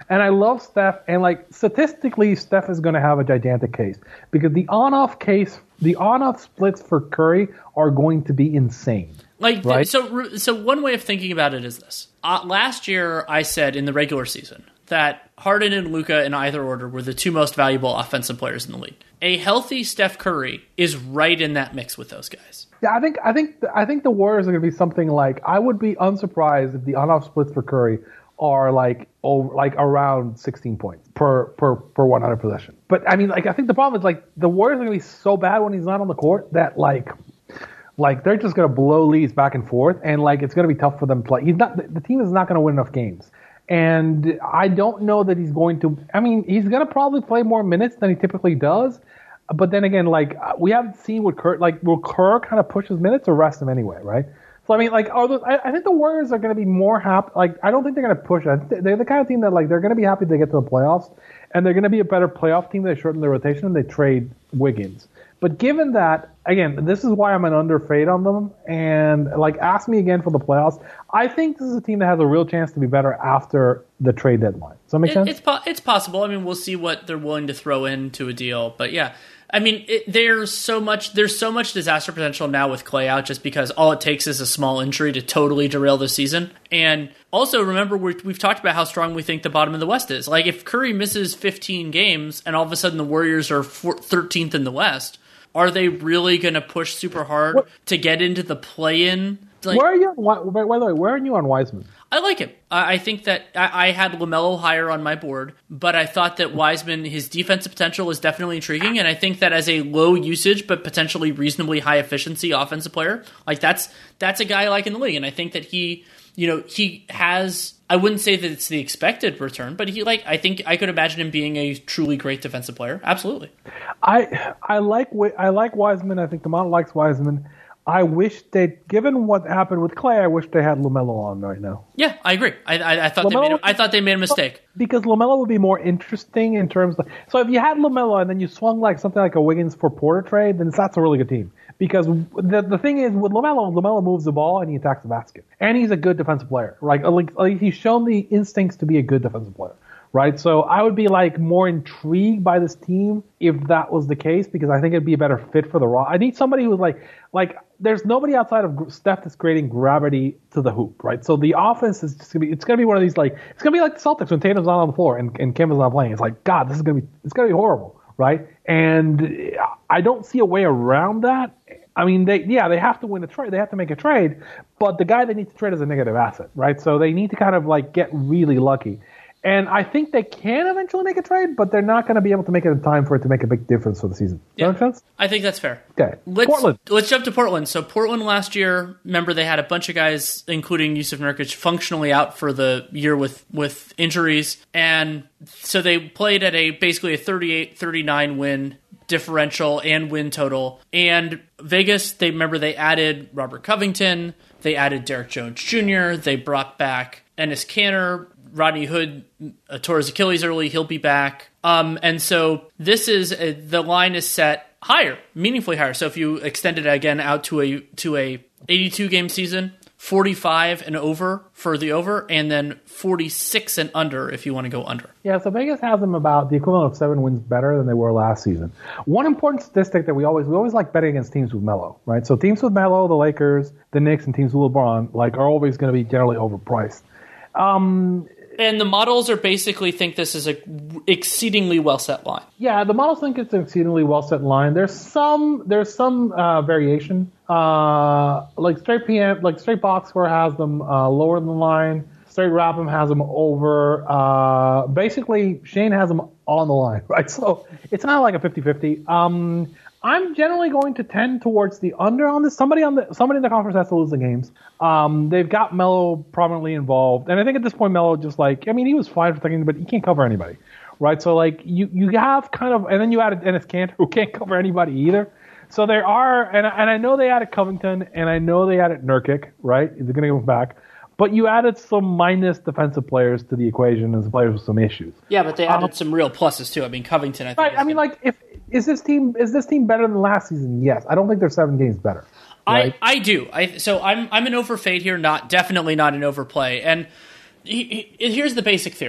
And I love Steph, and like statistically, Steph is going to have a gigantic case because the on-off case, the on-off splits for Curry are going to be insane. Like right? so, so one way of thinking about it is this: uh, last year, I said in the regular season that Harden and Luka in either order were the two most valuable offensive players in the league. A healthy Steph Curry is right in that mix with those guys. Yeah, I think I think I think the Warriors are going to be something like, I would be unsurprised if the on-off splits for Curry are like over, like around sixteen points per per per one hundred possession. But I mean, like I think the problem is like the Warriors are going to be so bad when he's not on the court that like like they're just going to blow leads back and forth, and like it's going to be tough for them to play. He's not the team is not going to win enough games. And I don't know that he's going to. I mean, he's going to probably play more minutes than he typically does. But then again, like we haven't seen what Kerr like. Will Kerr kind of push his minutes or rest him anyway, right? So I mean, like, are those, I, I think the Warriors are going to be more happy. Like, I don't think they're going to push it. They're the kind of team that like they're going to be happy to get to the playoffs, and they're going to be a better playoff team. They shorten their rotation and they trade Wiggins. But given that, again, this is why I'm an under fade on them. And like, ask me again for the playoffs. I think this is a team that has a real chance to be better after the trade deadline. Does that make it, sense? It's po- it's possible. I mean, we'll see what they're willing to throw into a deal. But yeah, I mean, it, there's so much there's so much disaster potential now with Klay out, just because all it takes is a small injury to totally derail the season. And also, remember, we're, we've talked about how strong we think the bottom of the West is. Like, if Curry misses fifteen games and all of a sudden the Warriors are thirteenth in the West, are they really going to push super hard what? to get into the play-in? Like, where are you? On, by the way, where are you on Wiseman? I like him. I, I think that I, I had LaMelo higher on my board, but I thought that Wiseman, his defensive potential is definitely intriguing, and I think that as a low usage but potentially reasonably high efficiency offensive player, like that's that's a guy I like in the league, and I think that he, you know, he has. I wouldn't say that it's the expected return, but he like I think I could imagine him being a truly great defensive player. Absolutely. I I like I like Wiseman. I think the model likes Wiseman. I wish they, given what happened with Klay, I wish they had LaMelo on right now. Yeah, I agree. I I, I thought LaMelo, they made a, I thought they made a mistake because LaMelo would be more interesting in terms of. So if you had LaMelo and then you swung like something like a Wiggins for Porter trade, then that's a really good team. Because the the thing is with LaMelo, LaMelo moves the ball and he attacks the basket, and he's a good defensive player. Right, like, like he's shown the instincts to be a good defensive player. Right, so I would be like more intrigued by this team if that was the case, because I think it'd be a better fit for the Raw. I need somebody who's like, like there's nobody outside of Steph that's creating gravity to the hoop, right? So the offense is just gonna be, it's gonna be one of these like, it's gonna be like the Celtics when Tatum's not on the floor and, and Kemba's not playing. It's like, God, this is gonna be, it's gonna be horrible, right? And I don't see a way around that. I mean, they yeah, they have to win a trade. They have to make a trade, but the guy they need to trade is a negative asset, right? So they need to kind of like get really lucky. And I think they can eventually make a trade, but they're not going to be able to make it in time for it to make a big difference for the season. Does yeah, that make sense? I think that's fair. Okay. Let's, Portland. Let's jump to Portland. So Portland last year, remember they had a bunch of guys, including Yusuf Nurkic, functionally out for the year with, with injuries. And so they played at a basically a thirty-eight thirty-nine win differential and win total. And Vegas, they remember they added Robert Covington. They added Derek Jones Junior They brought back Enes Kanter. Rodney Hood uh, tore his Achilles early. He'll be back. Um, and so this is a, the line is set higher, meaningfully higher. So if you extend it again out to a to a eighty-two game season, forty-five and over for the over, and then forty-six and under if you want to go under. Yeah, so Vegas has them about the equivalent of seven wins better than they were last season. One important statistic that we always we always like betting against teams with Melo, right? So teams with Melo, the Lakers, the Knicks, and teams with LeBron, like are always going to be generally overpriced. Um, And the models are basically think this is a exceedingly well set line. Yeah, the models think it's an exceedingly well set line. There's some there's some uh, variation. Uh, like straight P M, like straight box score has them uh, lower than the line. Straight Rap'em has them over. Uh, basically, Shane has them on the line, right? So it's not like a fifty-fifty. Um, I'm generally going to tend towards the under on this. Somebody on the somebody in the conference has to lose the games. Um, they've got Melo prominently involved, and I think at this point Melo just like I mean he was fine for protecting, but he can't cover anybody, right? So like you you have kind of, and then you added Enes Kanter who can't cover anybody either. So there are, and and I know they added Covington, and I know they added Nurkic, right? They're going to give him back. But you added some minus defensive players to the equation as players with some issues. Yeah, but they added um, some real pluses too. I mean, Covington. I think. Right. I mean, like, if is this team is this team better than last season? Yes. I don't think they're seven games better. Right? I, I do. I so I'm I'm an overfade here. Not definitely not an overplay. And he, he, here's the basic theory: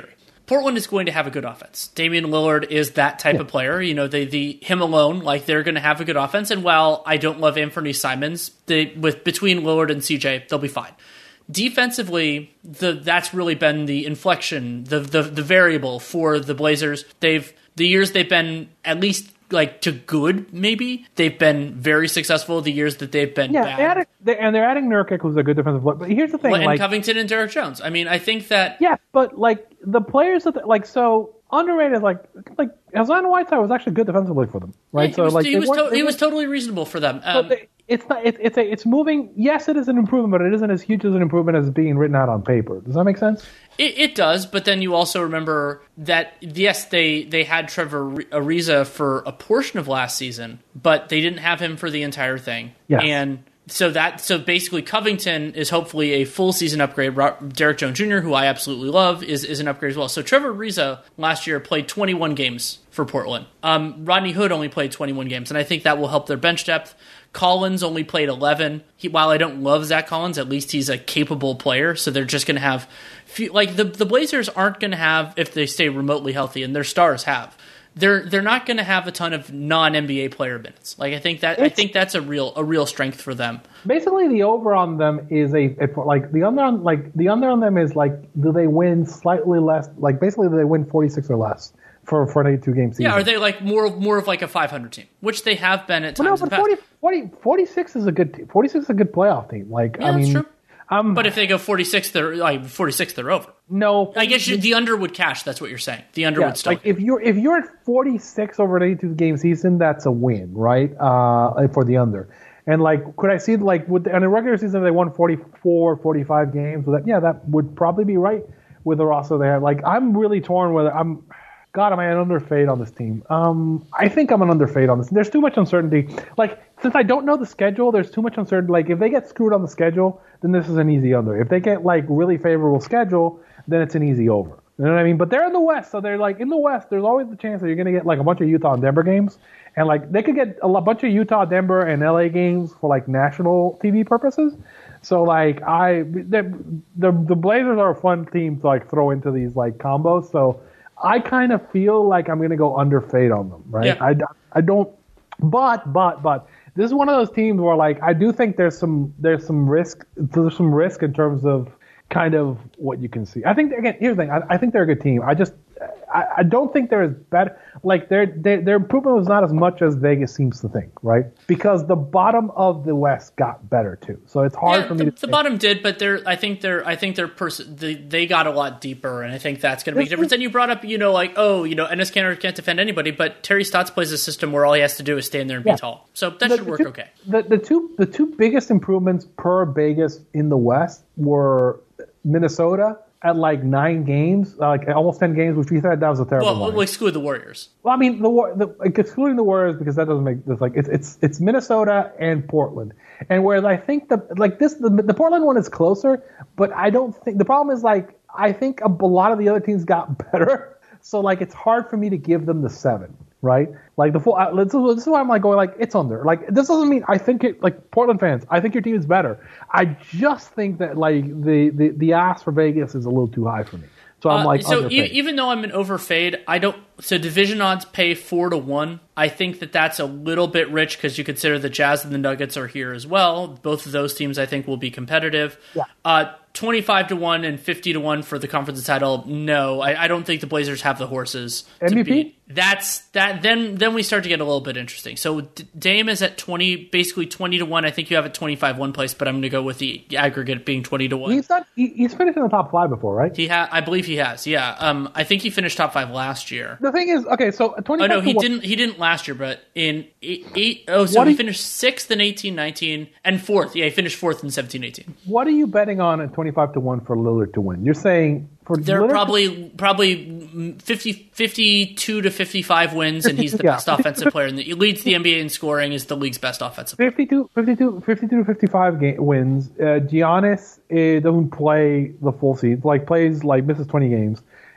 Portland is going to have a good offense. Damian Lillard is that type Yeah. of player. You know, they, the him alone, like they're going to have a good offense. And while I don't love Anthony Simons, they, with between Lillard and C J, they'll be fine. Defensively, the that's really been the inflection, the the the variable for the Blazers. They've the years they've been at least like to good, maybe they've been very successful. The years that they've been Yeah, bad. they added, they, and they're adding Nurkic, who's a good defensive player. But here's the thing, Well, and like Covington and Derek Jones. I mean, I think that yeah, but like the players that like so underrated, like like Hassan Whiteside was actually good defensively for them, right? he so was, like he they was, weren't- to- they he was weren't- totally reasonable for them. Um, but they, it's not. It, it's a. It's moving. Yes, it is an improvement, but it isn't as huge as an improvement as being written out on paper. Does that make sense? It, it does, but then you also remember that, yes, they, they had Trevor Ariza for a portion of last season, but they didn't have him for the entire thing. Yes. And so that so basically Covington is hopefully a full season upgrade. Ro- Derek Jones Junior, who I absolutely love, is, is an upgrade as well. So Trevor Ariza last year played twenty-one games for Portland. Um, Rodney Hood only played twenty-one games, and I think that will help their bench depth. Collins only played eleven. He, while I don't love Zach Collins, at least he's a capable player. So they're just going to have, few, like the the Blazers aren't going to have, if they stay remotely healthy, and their stars have. They're they're not going to have a ton of non N B A player minutes. Like I think that I It's- think that's a real a real strength for them. Basically, the over on them is a, a like the under on like the under on them is like do they win slightly less? Like basically, do they win forty-six or less for for an eighty-two game season? Yeah, are they like more more of like a five hundred team, which they have been at Well, times no, in but the past. forty, forty, forty-six is a good te- forty-six is a good playoff team. Like Yeah, I that's mean, true. um, But if they go forty-six, they're like forty-six, they're over. no, I guess you, the under would cash. That's what you're saying. The under yeah, would still. like if you're if you're at forty-six over an eighty-two game season, that's a win, right? Uh, for the under. And like, could I see like would in a regular season if they won forty-four, forty-five games? Well, that, yeah, that would probably be right with the roster they have. Like, I'm really torn whether I'm. God, am I an underfade on this team? Um, I think I'm an underfade on this. There's too much uncertainty. Like, since I don't know the schedule, there's too much uncertainty. Like, if they get screwed on the schedule, then this is an easy under. If they get like really favorable schedule, then it's an easy over. You know what I mean? But they're in the West, so they're like in the West. There's always the chance that you're going to get like a bunch of Utah and Denver games, and like they could get a lo- bunch of Utah, Denver, and L A games for like national T V purposes. So like I, the the, the Blazers are a fun team to like throw into these like combos. So I kind of feel like I'm going to go under fade on them, right? Yeah. I, I don't, but but but this is one of those teams where like I do think there's some there's some risk there's some risk in terms of kind of what you can see. I think again, here's the thing. I, I think they're a good team. I just I, I don't think they're as bad. Like their their their improvement was not as much as Vegas seems to think, right? Because the bottom of the West got better too. So it's hard yeah, for me the, to. the say. bottom did, but they're. I think they're. I think they're. Pers- they, they got a lot deeper, and I think that's going to make a This difference. is- And you brought up, you know, like oh, you know, Enes Kanter can't defend anybody, but Terry Stotts plays a system where all he has to do is stand there and Yeah. be tall. So that The- should the work two- okay. The the two the two biggest improvements per Vegas in the West were Minnesota at like nine games, uh, like almost ten games, which we thought that was a terrible Well, line. we'll exclude the Warriors. Well, I mean, the, War- the like, excluding the Warriors because that doesn't make this like it's it's it's Minnesota and Portland, and whereas I think the like this the, the Portland one is closer, but I don't think the problem is like I think a, a lot of the other teams got better, so like it's hard for me to give them the seven, right? Like the full. Uh, this, is, this is why I'm like going like it's under. Like this doesn't mean I think it like Portland fans. I think your team is better. I just think that like the the the ask for Vegas is a little too high for me. So I'm Uh, like so underpaid. e- even though I'm an overfade, I don't. So division odds pay four to one. I think that that's a little bit rich because you consider the Jazz and the Nuggets are here as well. Both of those teams I think will be competitive. Yeah. Uh, twenty-five to one and fifty to one for the conference title. No, I, I don't think the Blazers have the horses to M V P? beat. That's that. Then then we start to get a little bit interesting. So D- Dame is at twenty, basically twenty to one. I think you have it twenty-five one place, but I'm going to go with the aggregate being twenty to one. He's not. He, he's finished in the top five before, right? He ha- I believe he has. Yeah. Um. I think he finished top five last year. The thing is, okay, so twenty. Oh no, he didn't. He didn't last year, but in eight. eight oh, so What he do you- finished sixth in eighteen nineteen and fourth. Yeah, he finished fourth in seventeen eighteen. What are you betting on at twenty-five to one for Lillard to win? You're saying for They're Lillard probably probably fifty, fifty-two to fifty-five wins, and he's the Yeah. best offensive player. And he leads the N B A in scoring. Is the league's best offensive player. fifty-two, fifty-two, fifty-two to fifty-five game, wins. Uh, Giannis uh, doesn't play the full season, like plays like misses twenty games,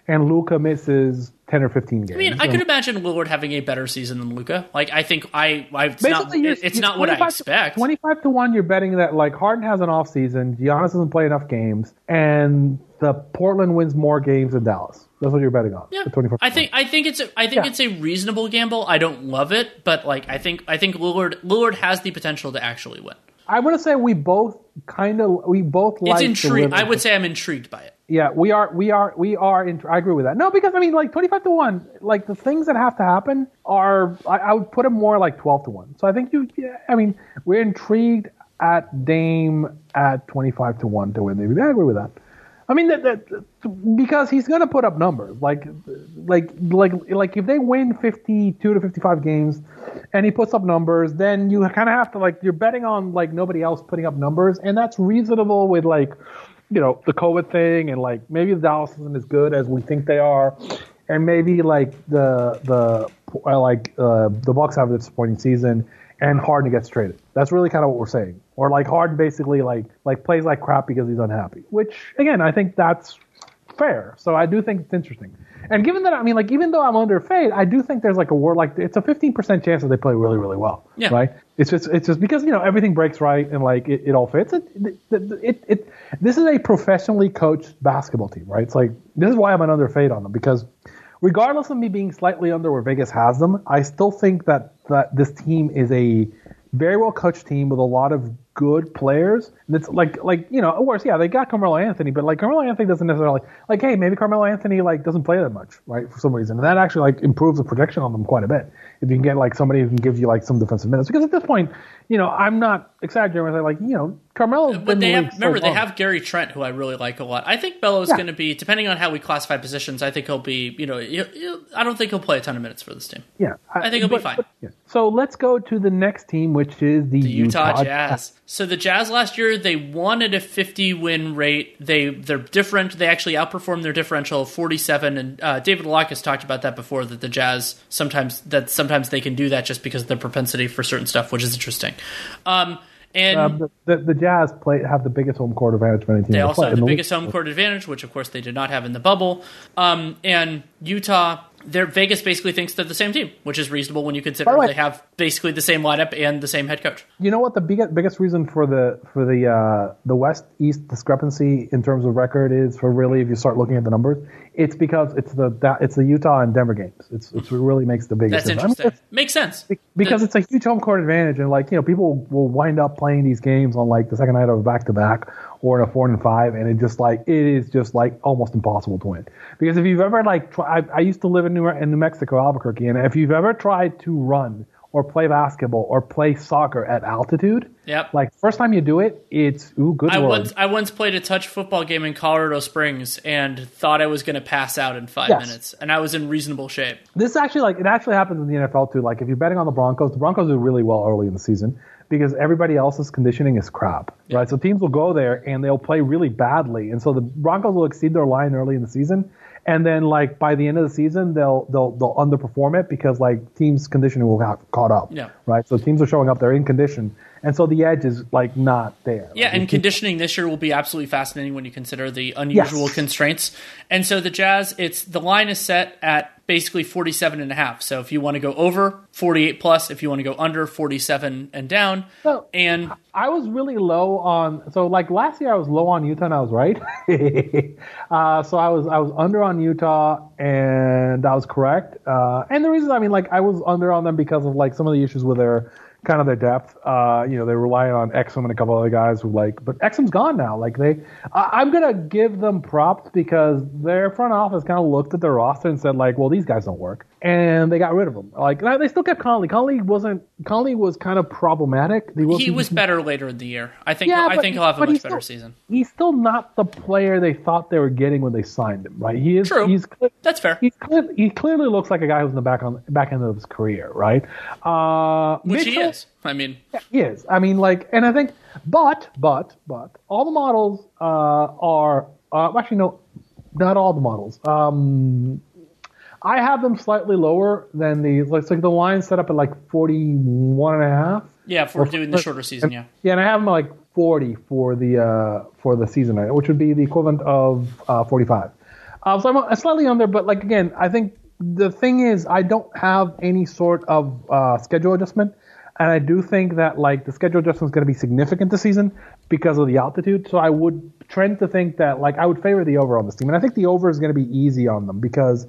and Luka misses ten or fifteen games. I mean, I so, could imagine Lillard having a better season than Luka. Like, I think I, I it's basically, not, you're- it's you're not what I twenty-five to- expect. twenty-five to one, you're betting that like Harden has an off season, Giannis doesn't play enough games, and the Portland wins more games than Dallas. That's what you're betting on. Yeah, the twenty-five I think I think it's a, I think Yeah. it's a reasonable gamble. I don't love it, but like I think I think Lillard Lillard has the potential to actually win. I want to say we both kind of we both like It's the intrigued. Wizards. I would say I'm intrigued by it. Yeah, we are, we are, we are. In, I agree with that. No, because I mean, like twenty-five to one, like the things that have to happen are. I, I would put them more like twelve to one. So I think you. Yeah, I mean, we're intrigued at Dame at twenty-five to one to win. Maybe I agree with that. I mean, that, that because he's going to put up numbers. Like, like, like, like if they win fifty-two to fifty-five games, and he puts up numbers, then you kind of have to like you're betting on like nobody else putting up numbers, and that's reasonable with like. You know, the COVID thing, and like maybe the Dallas isn't as good as we think they are, and maybe like the the uh, like uh, the Bucks have a disappointing season, and Harden gets traded. That's really kind of what we're saying. Or like Harden basically like like plays like crap because he's unhappy. Which again, I think that's fair. So I do think it's interesting. And given that, I mean, like even though I'm under fade, I do think there's like a word like it's a fifteen percent chance that they play really, really well. Yeah. Right. It's just it's just because you know everything breaks right and like it, it all fits. It it, it it this is a professionally coached basketball team, right? It's like this is why I'm an under fade on them because regardless of me being slightly under where Vegas has them, I still think that that this team is a very well coached team with a lot of good players. And it's like, like you know, of course, yeah, they got Carmelo Anthony, but like Carmelo Anthony doesn't necessarily like, hey, maybe Carmelo Anthony like doesn't play that much, right? For some reason, and that actually like improves the protection on them quite a bit. If you can get like somebody who can give you like some defensive minutes, because at this point, you know, I'm not exaggerating when I say like, you know, Carmelo's But been they in the have league so remember they long. have Gary Trent, who I really like a lot. I think Belo's Yeah. going to be, depending on how we classify positions, I think he'll be. You know, he'll, he'll, I don't think he'll play a ton of minutes for this team. Yeah, I think he'll be but- fine. but- yeah. So let's go to the next team, which is the, The Utah, Utah Jazz. So the Jazz last year, they won at a fifty win rate. They they're different. They actually outperformed their differential of forty-seven. And uh, David Locke has talked about that before. That the Jazz sometimes that sometimes they can do that just because of their propensity for certain stuff, which is interesting. Um, and Um, the, the, the Jazz play have the biggest home court advantage of any team. they to also play have in the league. biggest home court advantage, which of course they did not have in the bubble. Um, and Utah. Their Vegas basically thinks they're the same team, which is reasonable when you consider By the way- they have basically the same lineup and the same head coach. You know what the biggest biggest reason for the for the uh, the West East discrepancy in terms of record is for really if you start looking at the numbers, it's because it's the that, it's the Utah and Denver games. It's it's what really makes the biggest. That's difference. I mean, interesting. Makes sense. it's- because The- it's a huge home court advantage, and like you know, people will wind up playing these games on like the second night of back to back or in a four and five, and it just like it is just like almost impossible to win. Because if you've ever like try, I, I used to live in New in New Mexico, Albuquerque, and if you've ever tried to run or play basketball or play soccer at altitude, Yep. like first time you do it, it's ooh good I lord. once I once played a touch football game in Colorado Springs and thought I was going to pass out in five Yes. minutes, and I was in reasonable shape. This actually like it actually happens in the N F L too. Like if you're betting on the Broncos, the Broncos do really well early in the season because everybody else's conditioning is crap, right? So teams will go there and they'll play really badly, and so the Broncos will exceed their line early in the season, and then like by the end of the season they'll they'll they'll underperform it because like teams' conditioning will have caught up, Yeah. right? So teams are showing up, they're in condition, and so the edge is like not there. Yeah, Like, and if- conditioning this year will be absolutely fascinating when you consider the unusual Yes. constraints. And so the Jazz, it's the line is set at basically forty-seven and a half. So if you want to go over, forty-eight plus. If you want to go under, forty-seven and down. So- and I was really low on so like last year I was low on Utah and I was right. uh, so I was I was under on Utah and I was correct. Uh, and the reason I mean like I was under on them because of like some of the issues with their kind of their depth. Uh, you know, they rely on Exum and a couple other guys who like, but Exum's gone now. Like they, I, I'm gonna give them props because their front office kind of looked at their roster and said like, well, these guys don't work, and they got rid of them. Like they still kept Conley. Conley wasn't. Conley was kind of problematic. He, wasn't, he was better later in the year. I think. Yeah, I but- think he'll have a but much he's better still- season. He's still not the player they thought they were getting when they signed him, right? He is. True. He's cle- That's fair. He's clear, he clearly looks like a guy who's in the back on back end of his career, right? Uh, Which he Mitchell- is. I mean, He is. I mean, like, and I think, but, but, but, all the models uh, are uh, actually no, not all the models. Um, I have them slightly lower than the like, like the line set up at like forty-one and a half. yeah, if we're Or- doing the shorter season, yeah. Yeah, and I have them like forty for the uh, for the season, which would be the equivalent of uh, forty-five. Um, so I'm slightly under, but like again, I think the thing is I don't have any sort of uh, schedule adjustment, and I do think that like the schedule adjustment is going to be significant this season because of the altitude. So I would trend to think that like I would favor the over on this team, and I think the over is going to be easy on them because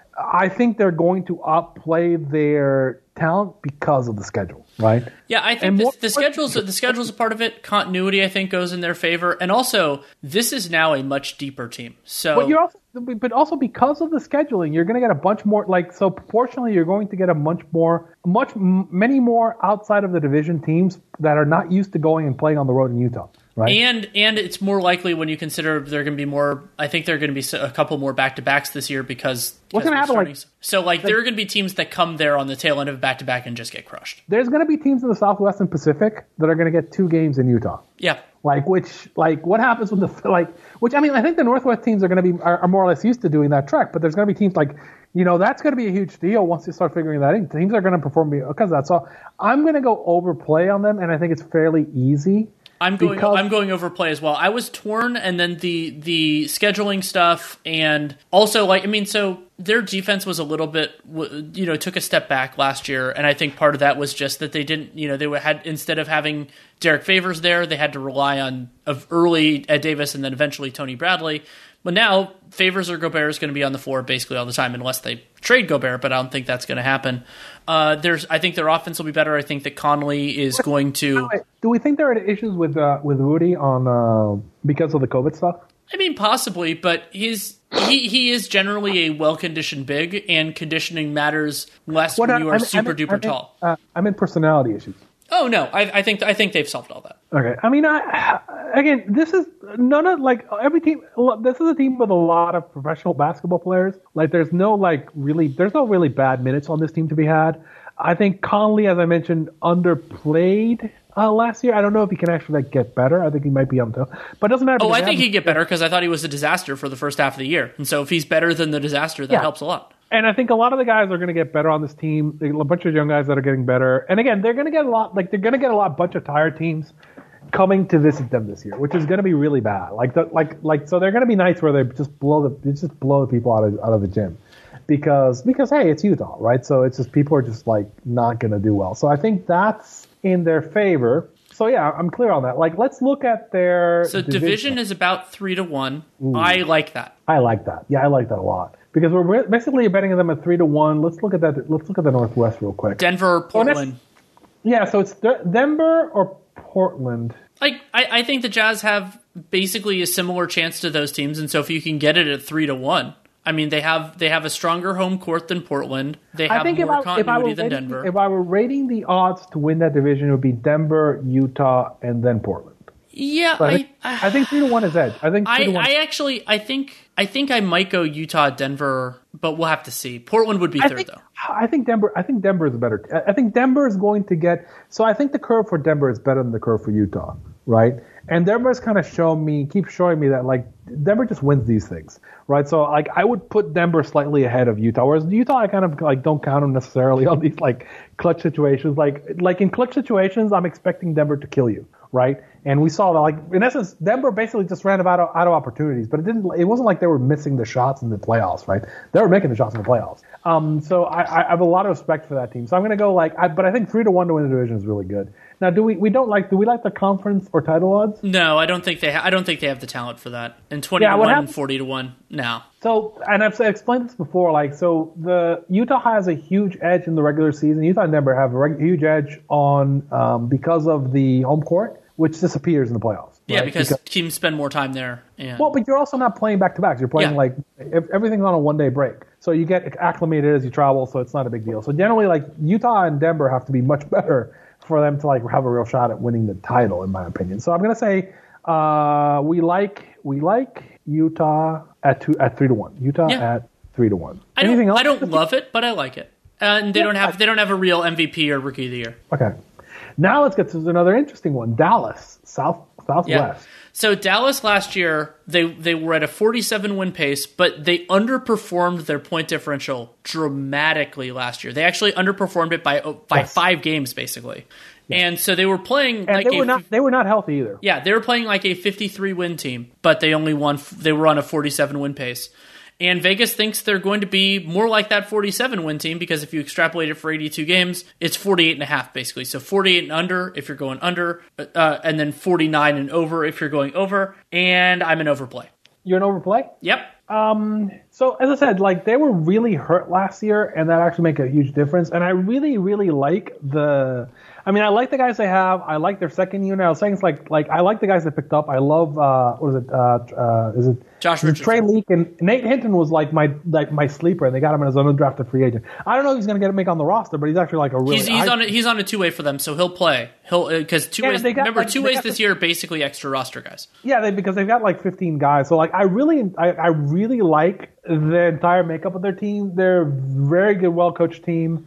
I think they're going to outplay their talent because of the schedule, right? Yeah, I think And the, more- the schedule's the schedule's a part of it. Continuity, I think, goes in their favor, and also this is now a much deeper team. So, But you're also, but also because of the scheduling, you're going to get a bunch more. Like so, proportionally, you're going to get a much more, much m- many more outside of the division teams that are not used to going and playing on the road in Utah, right? and and it's more likely when you consider there are going to be more. I think there are going to be a couple more back to backs this year because What's because gonna we're happen, starting- like- so like there are going to be teams that come there on the tail end of a back to back and just get crushed. There's going to be teams in the Southwest and Pacific that are going to get two games in Utah. Yeah. Like which, like what happens when the like? Which I mean, I think the Northwest teams are going to be are, are more or less used to doing that trek, but there's going to be teams like, you know, that's going to be a huge deal once you start figuring that in. Teams are going to perform because of that. So I'm going to go overplay on them, and I think it's fairly easy. I'm going. Because- I'm going overplay as well. I was torn, and then the the scheduling stuff, and also like I mean, so their defense was a little bit, you know, took a step back last year, and I think part of that was just that they didn't, you know, they had instead of having Derek Favors there, they had to rely on of early Ed Davis and then eventually Tony Bradley. But now Favors or Gobert is going to be on the floor basically all the time unless they trade Gobert, but I don't think that's going to happen. Uh, there's, I think their offense will be better. I think that Conley is going to. Do we think there are issues with uh, with Rudy on uh, because of the COVID stuff? I mean, possibly, but he's he, he is generally a well conditioned big, and conditioning matters less What when I- you are I mean- super I mean- duper I mean, tall. Uh, I mean personality issues. Oh no, I, I think I think they've solved all that. Okay, I mean, I again, this is none of like every team. This is a team with a lot of professional basketball players. Like, there's no like really, there's no really bad minutes on this team to be had. I think Conley, as I mentioned, underplayed uh, last year. I don't know if he can actually like get better. I think he might be on top, but it doesn't matter. Oh, because I they think have- he'd get better because I thought he was a disaster for the first half of the year, and so if he's better than the disaster, that Yeah. helps a lot. And I think a lot of the guys are going to get better on this team. A bunch of young guys that are getting better. And again, they're going to get a lot, like they're going to get a lot, bunch of tired teams coming to visit them this year, which is going to be really bad. Like, the, like, like, so they're going to be nights where they just blow the, they just blow the people out of out of the gym, because because hey, it's Utah, right? So it's just people are just like not going to do well. So I think that's in their favor. So yeah, I'm clear on that. Like, let's look at their So division, division is about three to one. I like that. I like that. Yeah, I like that a lot. Because we're basically betting them at three to one. Let's look at that. Let's look at the Northwest real quick. Denver, Portland. Yeah, so it's De- Denver or Portland. Like I, I think the Jazz have basically a similar chance to those teams, and so if you can get it at three to one, I mean they have they have a stronger home court than Portland. They have I think more if I, if I continuity were than rating, Denver. if I were rating the odds to win that division, it would be Denver, Utah, and then Portland. yeah, So I, I, think, I think three to one is edge. I think three I, to one. I actually I think I think I might go Utah, Denver, but we'll have to see. Portland would be I third think, though. I think Denver. I think Denver is better. I think Denver is going to get. So I think the curve for Denver is better than the curve for Utah, right? And Denver's kind of shown me, keep showing me that like Denver just wins these things, right? So like I would put Denver slightly ahead of Utah, whereas Utah I kind of like don't count them necessarily on these like clutch situations. Like like in clutch situations, I'm expecting Denver to kill you, right? And we saw that, like, in essence, Denver basically just ran out of, out of opportunities, but it didn't. It wasn't like they were missing the shots in the playoffs, right? They were making the shots in the playoffs. Um, so I, I have a lot of respect for that team. So I'm going to go like, I, but I think three to one to win the division is really good. Now, do we we don't like do we like the conference or title odds? No, I don't think they. Ha- I don't think they have the talent for that. And twenty Yeah, to what one, happens- forty to one. No. So, and I've explained this before, like, so the Utah has a huge edge in the regular season. Utah and Denver have a reg- huge edge on um, because of the home court, which disappears in the playoffs. Yeah, right? because, teams spend more time there. And Well, but you're also not playing back to backs. You're playing Yeah. like ev- everything's on a one day break, so you get acclimated as you travel. So it's not a big deal. So generally, like Utah and Denver have to be much better for them to like have a real shot at winning the title, in my opinion. So I'm gonna say uh, we like we like Utah at two at three to one. Utah Yeah. at three to one. I don't. Anything else? I don't love it, but I like it. Uh, and they Yeah, don't have. I- They don't have a real M V P or Rookie of the Year. Okay. Now let's get to another interesting one. Dallas, South Southwest. Yeah. So Dallas last year, they they were at a forty-seven win pace, but they underperformed their point differential dramatically last year. They actually underperformed it by by Yes. five games basically, and so they were playing And like they a were not they were not healthy either. yeah they were playing like a fifty-three win team, but they only won. They were on a forty-seven win pace, And Vegas thinks they're going to be more like that forty-seven win team because if you extrapolate it for eighty-two games, it's forty-eight and a half basically. So forty-eight and under if you're going under, uh, and then forty-nine and over if you're going over. And I'm an overplay. You're an overplay? Yep. Um, so as I said, like they were really hurt last year, and that actually make a huge difference. And I really, really like the. I mean, I like the guys they have. I like their second unit. I was saying it's like like I like the guys they picked up. I love uh, what is it? Uh, uh, is it Josh Richardson? Trey Leak and Nate Hinton was like my like my sleeper, and they got him as an undrafted free agent. I don't know if he's going to get make on the roster, but he's actually like a really. He's, he's I, on a, he's on a two way for them, so he'll play. He'll because two yeah, ways. got, Remember, like, two ways this the, year are basically extra roster guys. Yeah, they, because they've got like fifteen guys. So like I really I, I really like the entire makeup of their team. They're a very good, well coached team.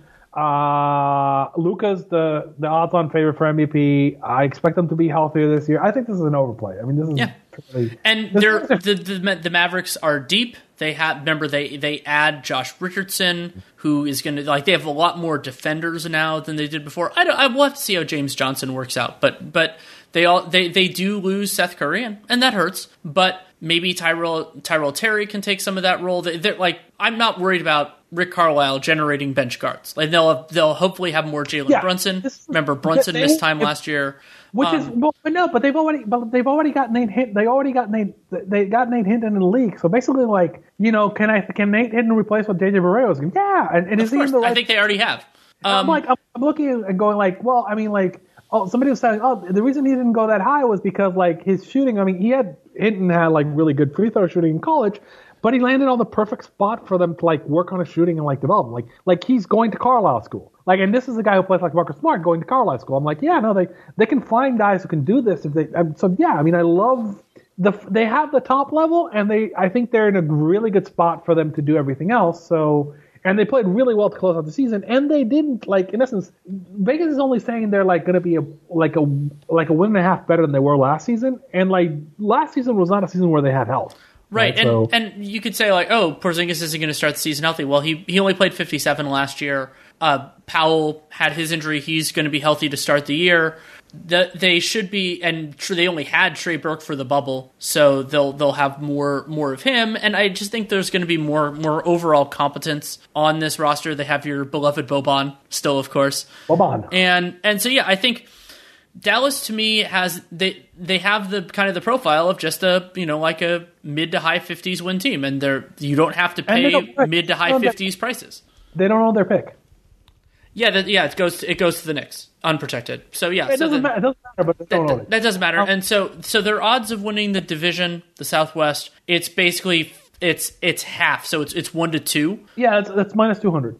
Uh, Luka's the, the odds-on favorite for M V P. I expect them to be healthier this year. I think this is an overplay. I mean, this is yeah. Really, and they're the, the the Mavericks are deep. They have remember they they add Josh Richardson, who is going to like they have a lot more defenders now than they did before. I don't. I will have to see how James Johnson works out, but but they all they they do lose Seth Curry, and, and that hurts. But maybe Tyrell Tyrell Terry can take some of that role. They, they're like I'm not worried about Rick Carlisle generating bench guards. Like they'll have, they'll hopefully have more Jalen yeah, Brunson. This, Remember Brunson they, missed time if, last year, which um, is well, but no, but they've already but they've already got Nate Hinton. They already got Nate. They got Nate Hinton in the league. So basically, like you know, can I can Nate Hinton replace what J J Barrero is? Yeah, and, and of is he course, in the right? I think they already have. Um, I'm like I'm, I'm looking and going like, well, I mean, like. Oh, somebody was saying, oh, the reason he didn't go that high was because, like, his shooting, I mean, he had, Hinton had, like, really good free throw shooting in college, but he landed on the perfect spot for them to, like, work on his shooting and, like, develop. Like, like he's going to Carlisle school. Like, and this is a guy who plays like Marcus Smart going to Carlisle school. I'm like, yeah, no, they, they can find guys who can do this. If they, um, so, yeah, I mean, I love, the they have the top level, and they, I think they're in a really good spot for them to do everything else, so... And they played really well to close out the season, and they didn't like in essence. Vegas is only saying they're like going to be a like a like a win and a half better than they were last season, and like last season was not a season where they had health. Right, right? and So, and you could say like, oh, Porzingis isn't going to start the season healthy. Well, he he only played fifty-seven last year. Uh, Powell had his injury; he's going to be healthy to start the year. The, they should be, and they only had Trey Burke for the bubble, so they'll they'll have more more of him. And I just think there's going to be more more overall competence on this roster. They have your beloved Boban still, of course. Boban, and and so yeah, I think Dallas to me has they they have the kind of the profile of just a you know like a mid to high fifties win team, and they're you don't have to pay mid to high fifties prices. They don't own their pick. Yeah, that, yeah, it goes to, it goes to the Knicks unprotected. So yeah, it so doesn't then, matter. It doesn't matter, but they don't that, own it. that doesn't matter. Oh. And so so their odds of winning the division, the Southwest, it's basically it's it's half. So it's it's one to two. Yeah, it's, it's minus two hundred.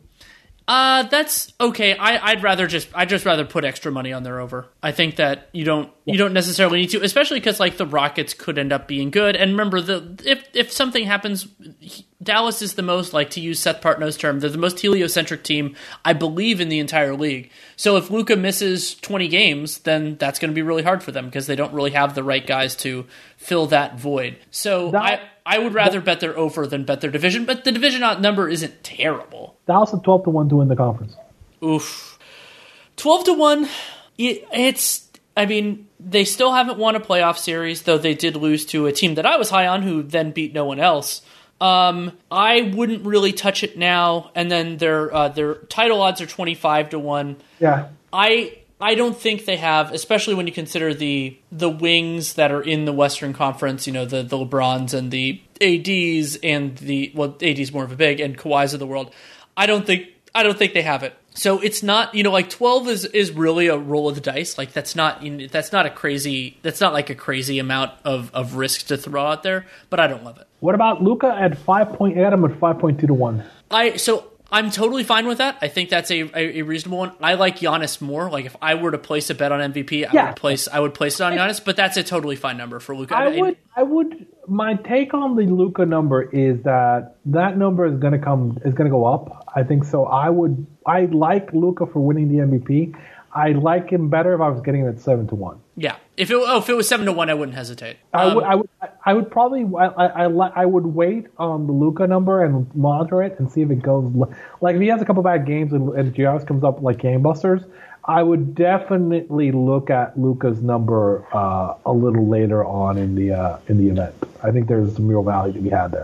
Uh, that's okay. I, I'd rather just I'd just rather put extra money on their over. I think that you don't you don't necessarily need to, especially because like the Rockets could end up being good. And remember, the if if something happens, Dallas is the most, like to use Seth Partnow's term, they're the most heliocentric team I believe in the entire league. So if Luka misses twenty games, then that's going to be really hard for them because they don't really have the right guys to fill that void. So that, I. I would rather bet their over than bet their division, but the division number isn't terrible. Dallas is twelve to one to win the conference. Oof. twelve to one, it, it's, I mean, they still haven't won a playoff series, though they did lose to a team that I was high on who then beat no one else. Um, I wouldn't really touch it now, and then their uh, their title odds are twenty-five to one. Yeah. I... I don't think they have, especially when you consider the the wings that are in the Western Conference, you know, the, the LeBrons and the A Ds and the, well, A D's more of a big, and Kawhi's of the world. I don't think I don't think they have it. So it's not, you know, like twelve is, is really a roll of the dice. Like that's not, you know, that's not a crazy, that's not like a crazy amount of, of risk to throw out there, but I don't love it. What about Luka at five point eight? At five point two to one. I, so I'm totally fine with that. I think that's a, a, a reasonable one. I like Giannis more. Like if I were to place a bet on M V P, I yeah. would place I would place it on Giannis, but that's a totally fine number for Luka. I would I would my take on the Luka number is that that number is going to come is going to go up. I think so. I would I like Luka for winning the M V P. I like him better if I was getting him at seven to one. Yeah, if it oh if it was seven to one, I wouldn't hesitate. I um, would I would I would probably I I, I, I would wait on the Luka number and monitor it and see if it goes like if he has a couple bad games and, and Giannis comes up like gangbusters. I would definitely look at Luka's number uh, a little later on in the uh, in the event. I think there's some real value to be had there.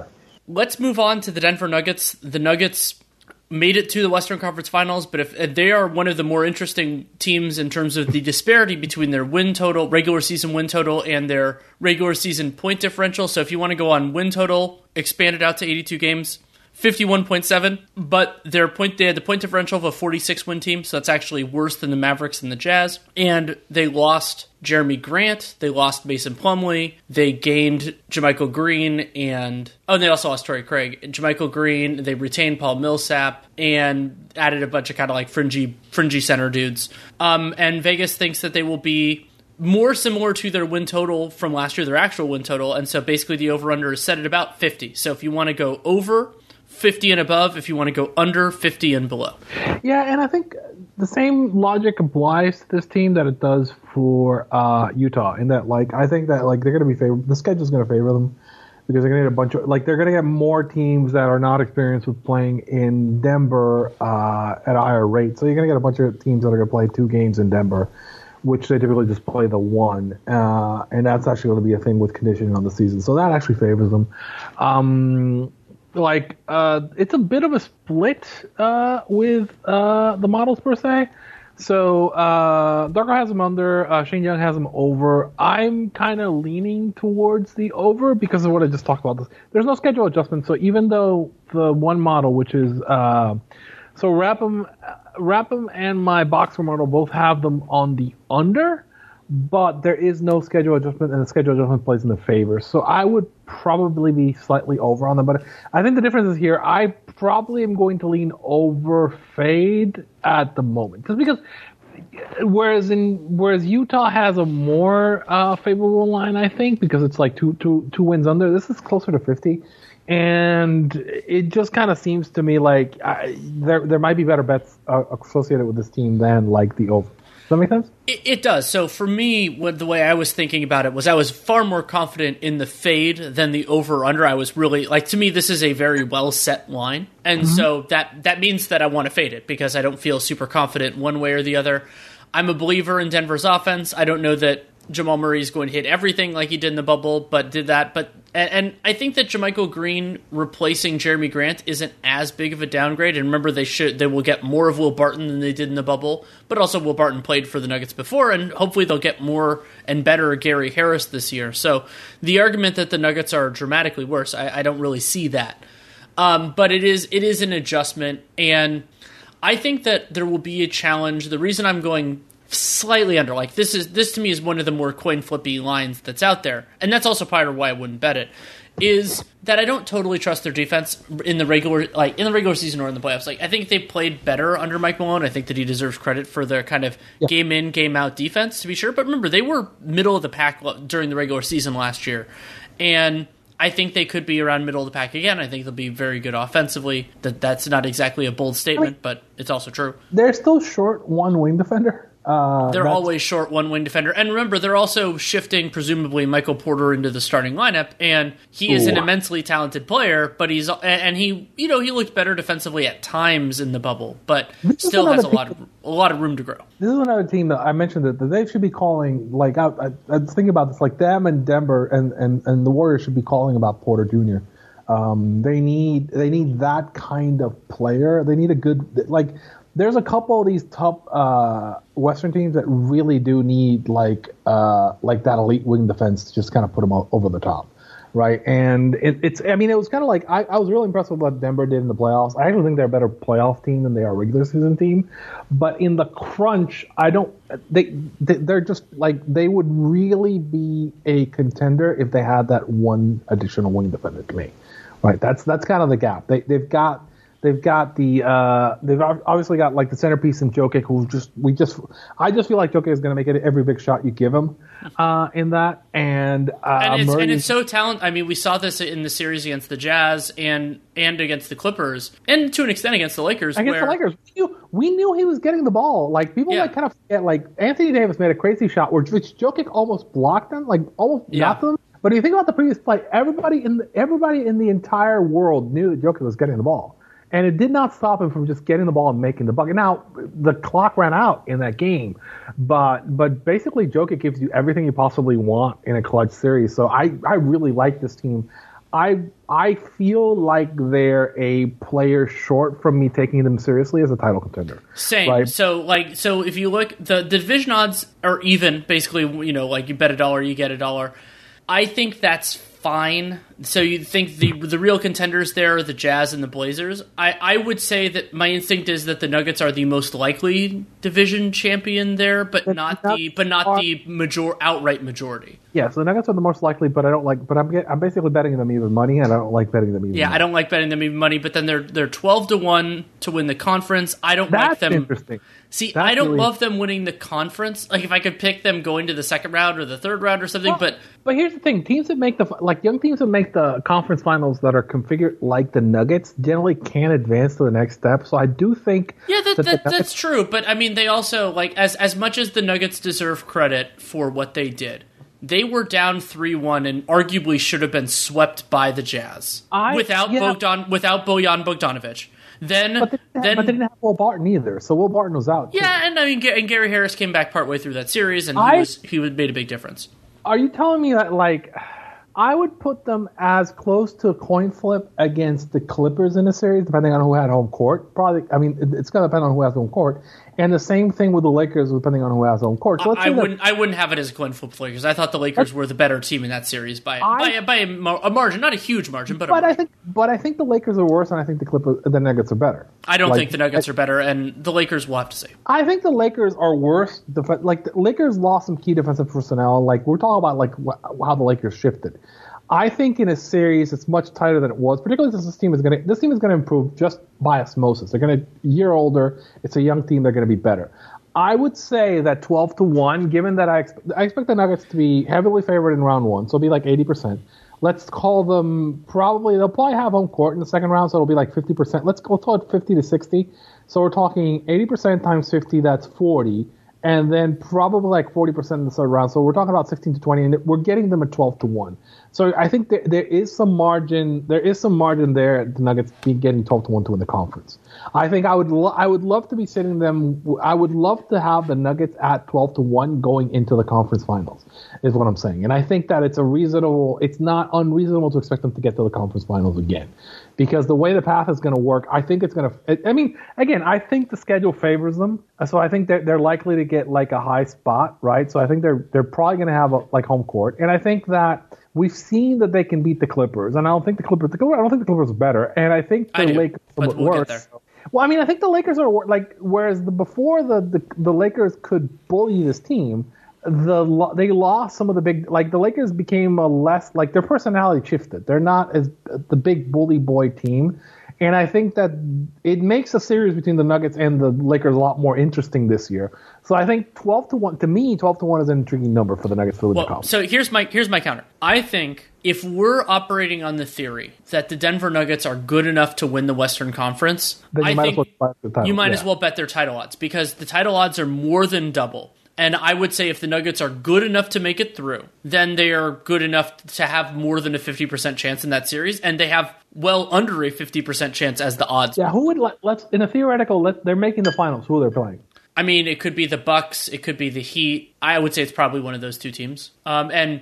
let's move on to the Denver Nuggets. The Nuggets made it to the Western Conference Finals, but if, if they are one of the more interesting teams in terms of the disparity between their win total, regular season win total, and their regular season point differential. So if you want to go on win total, expand it out to eighty-two games, fifty-one point seven, but their point they had the point differential of a forty-six win team, so that's actually worse than the Mavericks and the Jazz. And they lost Jeremy Grant, they lost Mason Plumlee, they gained JaMychal Green, and oh, and they also lost Torrey Craig. JaMychal Green, they retained Paul Millsap, and added a bunch of kind of like fringy, fringy center dudes. Um, and Vegas thinks that they will be more similar to their win total from last year, their actual win total, and so basically the over-under is set at about fifty. So if you want to go over fifty and above, if you want to go under fifty and below. Yeah, and I think the same logic applies to this team that it does for uh, Utah. In that, like, I think that like they're going to be favored. The schedule's going to favor them because they're going to get a bunch of like they're going to get more teams that are not experienced with playing in Denver uh, at a higher rate. So you're going to get a bunch of teams that are going to play two games in Denver, which they typically just play the one, uh, and that's actually going to be a thing with conditioning on the season. So that actually favors them. Um, Like, uh, it's a bit of a split uh, with uh, the models per se. So uh, Darko has them under, uh, Shane Young has them over. I'm kind of leaning towards the over because of what I just talked about. There's no schedule adjustment, so even though the one model, which is uh, so Rapham, Rapham and my boxer model both have them on the under, but there is no schedule adjustment, and the schedule adjustment plays in the favor. So I would probably be slightly over on them. But I think the difference is here. I probably am going to lean over fade at the moment, just because. Whereas in whereas Utah has a more uh, favorable line, I think, because it's like two two two wins under. This is closer to fifty, and it just kind of seems to me like I, there there might be better bets uh, associated with this team than like the over. Does that make sense? It, it does. So for me, what the way I was thinking about it was I was far more confident in the fade than the over-under. I was really, like, to me, this is a very well-set line. And mm-hmm. so that, that means that I want to fade it because I don't feel super confident one way or the other. I'm a believer in Denver's offense. I don't know that Jamal Murray is going to hit everything like he did in the bubble, but did that. But and, and I think that JaMychal Green replacing Jeremy Grant isn't as big of a downgrade. And remember, they should they will get more of Will Barton than they did in the bubble. But also, Will Barton played for the Nuggets before, and hopefully they'll get more and better Gary Harris this year. So the argument that the Nuggets are dramatically worse, I, I don't really see that. Um, but it is it is an adjustment, and I think that there will be a challenge. The reason I'm going slightly under, like this is this to me is one of the more coin flippy lines that's out there, and that's also part of why I wouldn't bet it, is that I don't totally trust their defense in the regular like in the regular season or in the playoffs. Like I think they played better under Mike Malone. I think that he deserves credit for their kind of yeah. game in, game out defense, to be sure. But remember, they were middle of the pack during the regular season last year, and I think they could be around middle of the pack again. I think they'll be very good offensively. That that's not exactly a bold statement, I mean, but it's also true. They're still short one wing defender. Uh, they're always short one wing defender. And remember, they're also shifting, presumably, Michael Porter into the starting lineup. And he is Ooh. an immensely talented player, but he's and he, you know, he looked better defensively at times in the bubble, but this still has a lot of a lot of room to grow. This is another team that I mentioned that, that they should be calling, like, I, I, I was thinking about this, like them and Denver and, and, and the Warriors should be calling about Porter Junior Um, they need they need that kind of player. They need a good, like, there's a couple of these top uh, Western teams that really do need like uh, like that elite wing defense to just kind of put them over the top, right? And it, it's I mean it was kind of like I, I was really impressed with what Denver did in the playoffs. I actually think they're a better playoff team than they are a regular season team, but in the crunch, I don't they, they they're just like they would really be a contender if they had that one additional wing defender to me, right? That's that's kind of the gap. They they've got. They've got the uh, they've obviously got like the centerpiece in Jokic, who just we just I just feel like Jokic is going to make it every big shot you give him uh, in that, and uh, and, it's, Murray, and it's so talented. I mean, we saw this in the series against the Jazz and and against the Clippers, and to an extent against the Lakers. Against where, the Lakers, we knew, we knew he was getting the ball. Like people yeah. like kind of forget, like Anthony Davis made a crazy shot where which Jokic almost blocked him, like almost yeah. got them. But if you think about the previous play, everybody in the, everybody in the entire world knew that Jokic was getting the ball. And it did not stop him from just getting the ball and making the bucket. Now, the clock ran out in that game, but but basically Jokic gives you everything you possibly want in a clutch series. So I, I really like this team. I I feel like they're a player short from me taking them seriously as a title contender. Same. Right? So, like, so if you look, the, the division odds are even. Basically, you know, like you bet a dollar, you get a dollar. I think that's fine. So you think the the real contenders there are the Jazz and the Blazers. I, I would say that my instinct is that the Nuggets are the most likely division champion there, but The not Nuggets the but not are- the major outright majority. Yeah, so the Nuggets are the most likely, but I don't like. But I'm get, I'm basically betting them even money, and I don't like betting them even. Yeah, money. I don't like betting them even money, but then they're they're twelve to one to win the conference. I don't That's like them. interesting. See, That's I don't really- love them winning the conference. Like if I could pick them going to the second round or the third round or something, but But here's the thing: teams that make the like young teams that make the conference finals that are configured like the Nuggets generally can advance to the next step. So I do think yeah, that, that the that, Nuggets- that's true. But I mean, they also like as as much as the Nuggets deserve credit for what they did. They were down three one and arguably should have been swept by the Jazz I- without yeah. Bogdan without Bojan Bogdanovic. Then, But they, didn't have, then but they didn't have Will Barton either. So Will Barton was out. too. yeah, and I mean, Ga- and Gary Harris came back partway through that series, and he I- was he would made a big difference. Are you telling me that like I would put them as close to a coin flip against the Clippers in the series, depending on who had home court? Probably. I mean, it- it's going to depend on who has home court, and the same thing with the Lakers, depending on who has home court. So let's I say that- wouldn't. I wouldn't have it as a coin flip for Lakers. I thought the Lakers were the better team in that series by I- by, a, by a, mar- a margin, not a huge margin, but, a But I margin. think, but I think the Lakers are worse, and I think the Clippers, the Nuggets are better. I don't Like, think the Nuggets are better, and the Lakers will have to see. I think the Lakers are worse. Def- like the Lakers lost some key defensive personnel. Like we're talking about, like wh- how the Lakers shifted. I think in a series it's much tighter than it was, particularly since this team is going to this team is going to improve just by osmosis. They're going to year older. It's a young team. They're going to be better. I would say that twelve to one, given that I expect, I expect the Nuggets to be heavily favored in round one, so it'll be like eighty percent. Let's call them probably they'll probably have home court in the second round, so it'll be like fifty percent. Let's go call it fifty to sixty. So we're talking eighty percent times fifty, that's forty. And then probably like forty percent in the third round. So we're talking about sixteen to twenty, and we're getting them at twelve to one. So I think there, there is some margin. There is some margin there. The Nuggets be getting twelve to one to win the conference. I think I would. Lo- I would love to be sitting them. I would love to have the Nuggets at twelve to one going into the conference finals. Is what I'm saying. And I think that it's a reasonable. It's not unreasonable to expect them to get to the conference finals again, because the way the path is going to work, I think it's going to. I mean, again, I think the schedule favors them. So I think they're they're likely to get like a high spot, right? So I think they're they're probably going to have a, like home court, and I think that. We've seen that they can beat the Clippers, and I don't think the Clippers. The Clippers I don't think the Clippers are better, and I think the I do, Lakers are but we'll get worse. there. Well, I mean, I think the Lakers are wor- like whereas the, before the, the the Lakers could bully this team, the lo- they lost some of the big like the Lakers became a less like their personality shifted. They're not as the big bully boy team. And I think that it makes a series between the Nuggets and the Lakers a lot more interesting this year. So I think twelve to one to me, twelve to one is an intriguing number for the Nuggets to win the Well, conference. so here's my here's my counter. I think if we're operating on the theory that the Denver Nuggets are good enough to win the Western Conference, Then you I might think as well bet the title. you might Yeah. as well bet their title odds because the title odds are more than double. And I would say if the Nuggets are good enough to make it through, then they are good enough to have more than a fifty percent chance in that series, and they have well under a fifty percent chance as the odds. Yeah, who would let, let's in a theoretical? Let, they're making the finals. Who they're playing? I mean, it could be the Bucks, it could be the Heat. I would say it's probably one of those two teams. Um, and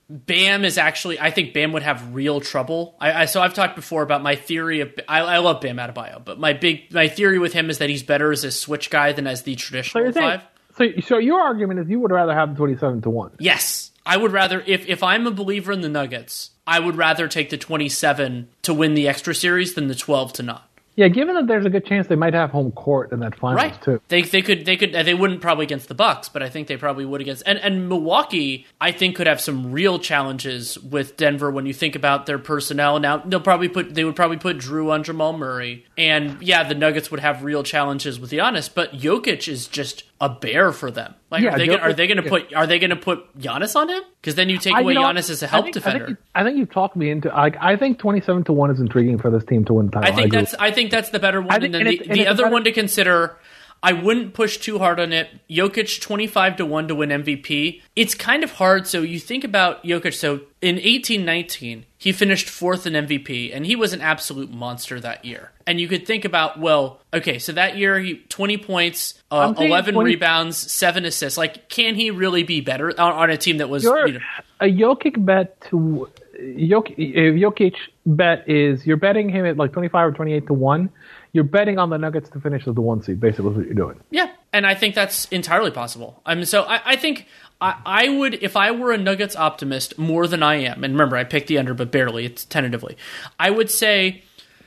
Bam is actually, I think Bam would have real trouble. I, I so I've talked before about my theory of I, I love Bam Adebayo, but my big my theory with him is that he's better as a switch guy than as the So traditional you're saying, five. so, so your argument is you would rather have the twenty-seven to one. Yes, I would rather if if I'm a believer in the Nuggets, I would rather take the twenty-seven to win the extra series than the twelve to not. Yeah, given that there's a good chance they might have home court in that finals Right. too. They they could they could they wouldn't probably against the Bucks, but I think they probably would against and, and Milwaukee. I think could have some real challenges with Denver when you think about their personnel. Now they'll probably put they would probably put Drew on Jamal Murray, and yeah, the Nuggets would have real challenges with Giannis. But Jokic is just a bear for them. Like, Yeah, are they gonna, are Jokic- they going to yeah. put are they going to put Giannis on him? Because then you take I- away you know, Giannis as a help I think, defender. I think, you, I think you've talked me into. Like, I think twenty-seven to one is intriguing for this team to win the title. I think agree. that's I think that's the better one. I think- and then and the, it's- and the it's a other better- one to consider, I wouldn't push too hard on it. Jokic twenty-five to one to win M V P. It's kind of hard. So you think about Jokic. So in eighteen nineteen, he finished fourth in M V P, and he was an absolute monster that year. And you could think about, well, okay, so that year he twenty points, uh, I'm saying eleven twenty rebounds, seven assists. Like, can he really be better on, on a team that was? Your, You know, a Jokic bet to Jok- if Jokic bet is you're betting him at like twenty-five or twenty-eight to one, you're betting on the Nuggets to finish as the one seed. Basically, what you're doing. Yeah, and I think that's entirely possible. I mean, so I, I think I, I would, if I were a Nuggets optimist more than I am, and remember, I picked the under, but barely, it's tentatively, I would say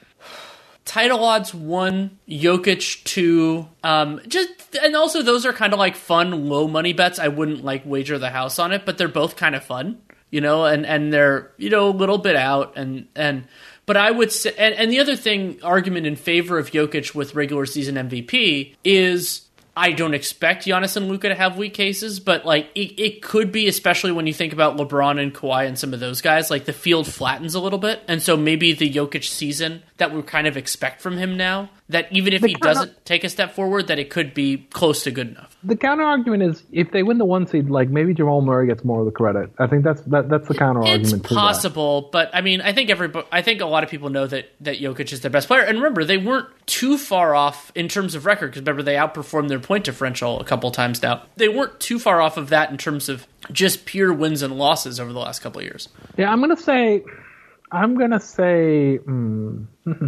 title odds one, Jokic two, um, just, and also those are kind of like fun, low money bets. I wouldn't like wager the house on it, but they're both kind of fun, you know, and, and they're, you know, a little bit out, and, and, but I would say, and, and the other thing, argument in favor of Jokic with regular season M V P is I don't expect Giannis and Luka to have weak cases, but like it, it could be, especially when you think about LeBron and Kawhi and some of those guys, like the field flattens a little bit. And so maybe the Jokic season that we kind of expect from him now, that even if The he counter- doesn't take a step forward, that it could be close to good enough. The counter argument is if they win the one seed, like maybe Jamal Murray gets more of the credit. I think that's that, that's the counter It's argument. to that. possible, but I mean, I think every, I think a lot of people know that that Jokic is their best player. And remember, they weren't too far off in terms of record, because remember they outperformed their point differential a couple times now. They weren't too far off of that in terms of just pure wins and losses over the last couple of years. Yeah, I'm gonna say, I'm gonna say. Mm,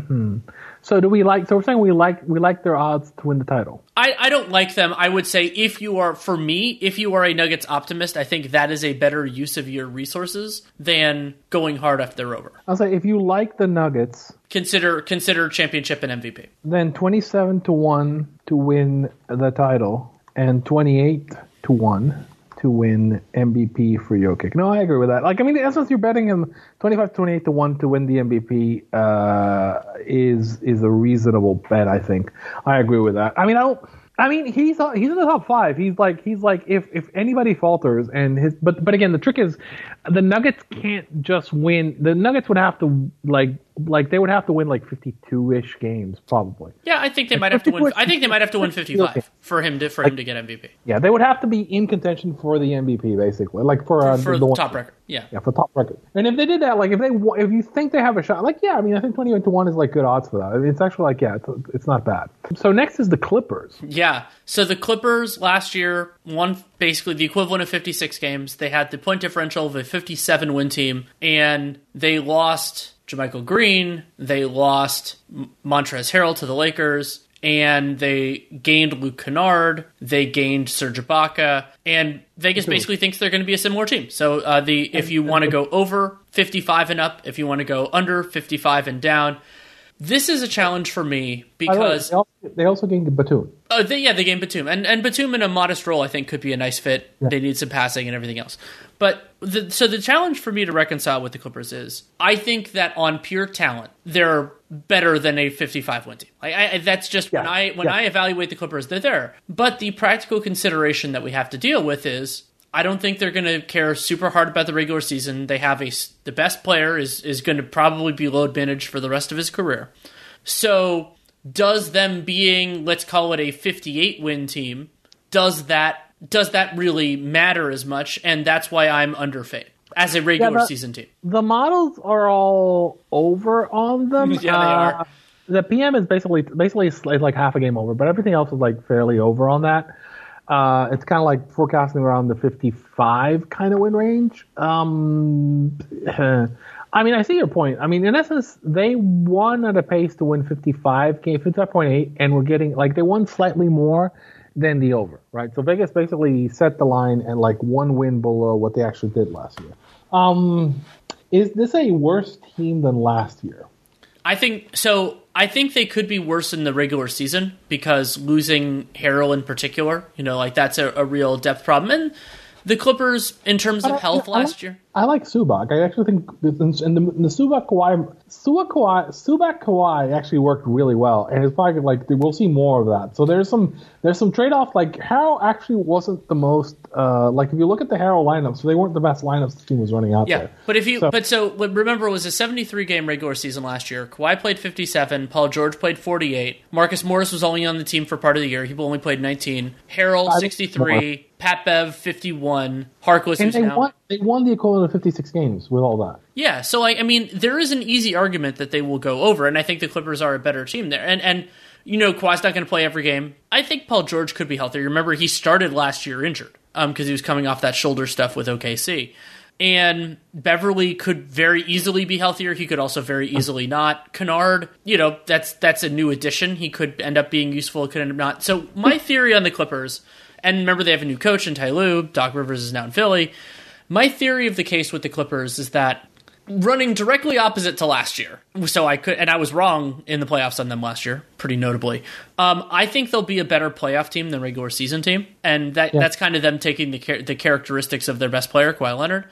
so do we like? So we're saying we like we like their odds to win the title. I, I don't like them. I would say if you are, for me, if you are a Nuggets optimist, I think that is a better use of your resources than going hard after they're over. I'll say if you like the Nuggets, Consider consider championship and M V P. then twenty-seven to one to win the title and twenty-eight to one to win M V P for Jokic. No, I agree with that. Like, I mean, in essence, you're betting him twenty-five to twenty-eight to one to win the M V P uh, is is a reasonable bet, I think. I agree with that. I mean, I don't. I mean, he's he's in the top five. He's like he's like if, if anybody falters and his but but again, the trick is the Nuggets can't just win. The Nuggets would have to like like they would have to win like fifty-two-ish games probably. Yeah, I think they might have to win. I think they might have to win fifty-five for him to for him to get M V P. Yeah, they would have to be in contention for the M V P basically, like for uh, For the, the one- top record. Yeah. Yeah, for top record. And if they did that, like if they wa- if you think they have a shot, like yeah, I mean I think twenty-eight to one is like good odds for that. I mean, it's actually like yeah, it's, it's not bad. So next is the Clippers. Yeah. So the Clippers last year won basically the equivalent of fifty-six games. They had the point differential of a fifty-seven win team, and they lost JaMychal Green. They lost M- Montrezl Harrell to the Lakers, and they gained Luke Kennard. They gained Serge Ibaka, and Vegas basically thinks they're going to be a similar team. So uh, the if you want to go over fifty-five and up, if you want to go under fifty-five and down, this is a challenge for me because They also, they also gained Batum. Oh, they, yeah, they gained Batum. And, and Batum in a modest role, I think, could be a nice fit. Yeah. They need some passing and everything else. But the, so the challenge for me to reconcile with the Clippers is I think that on pure talent, they're better than a fifty-five win team. Like, I, that's just yeah. when I when yeah. I evaluate the Clippers, they're there. But the practical consideration that we have to deal with is I don't think they're going to care super hard about the regular season. They have a the best player is is going to probably be load managed for the rest of his career. So does them being, let's call it a fifty-eight win team, does that does that really matter as much? And that's why I'm under fade as a regular yeah, the, season team. The models are all over on them. yeah, they uh, are. The P M is basically basically it's like half a game over, but everything else is like fairly over on that. Uh, it's kind of like forecasting around the fifty-five kind of win range. Um, I mean, I see your point. I mean, in essence, they won at a pace to win fifty-five, came fifty-five point eight, and we're getting, like, they won slightly more than the over, right? So Vegas basically set the line at, like, one win below what they actually did last year. Um, is this a worse team than last year? I think so. I think they could be worse in the regular season because losing Harrell in particular, you know, like that's a, a real depth problem. And the Clippers, in terms of health I, I, last year, I like Zubac. I actually think in the, in the Zubac Kawhi, Zubac Kawhi, Zubac Kawhi actually worked really well, and it's probably like we'll see more of that. So there's some there's some trade off. Like Harrell actually wasn't the most uh, like if you look at the Harrell lineups, so they weren't the best lineups the team was running out yeah, there. but if you so, but so remember it was a seventy-three game regular season last year. Kawhi played fifty-seven, Paul George played forty-eight, Marcus Morris was only on the team for part of the year. He only played nineteen. Harrell sixty-three. Pat Bev fifty-one, Harkless and who's they now won, they won the equivalent of fifty-six games with all that. Yeah, so like I mean, there is an easy argument that they will go over, and I think the Clippers are a better team there. And and you know, Kawhi's not going to play every game. I think Paul George could be healthier. Remember, he started last year injured um, because he was coming off that shoulder stuff with O K C. And Beverly could very easily be healthier. He could also very easily not. Kennard, you know, that's that's a new addition. He could end up being useful, could end up not. So my theory on the Clippers, and remember they have a new coach in Ty Lue, Doc Rivers is now in Philly. My theory of the case with the Clippers is that running directly opposite to last year. So I could, and I was wrong in the playoffs on them last year, pretty notably. Um, I think they'll be a better playoff team than regular season team, and that yeah. that's kind of them taking the the characteristics of their best player, Kawhi Leonard.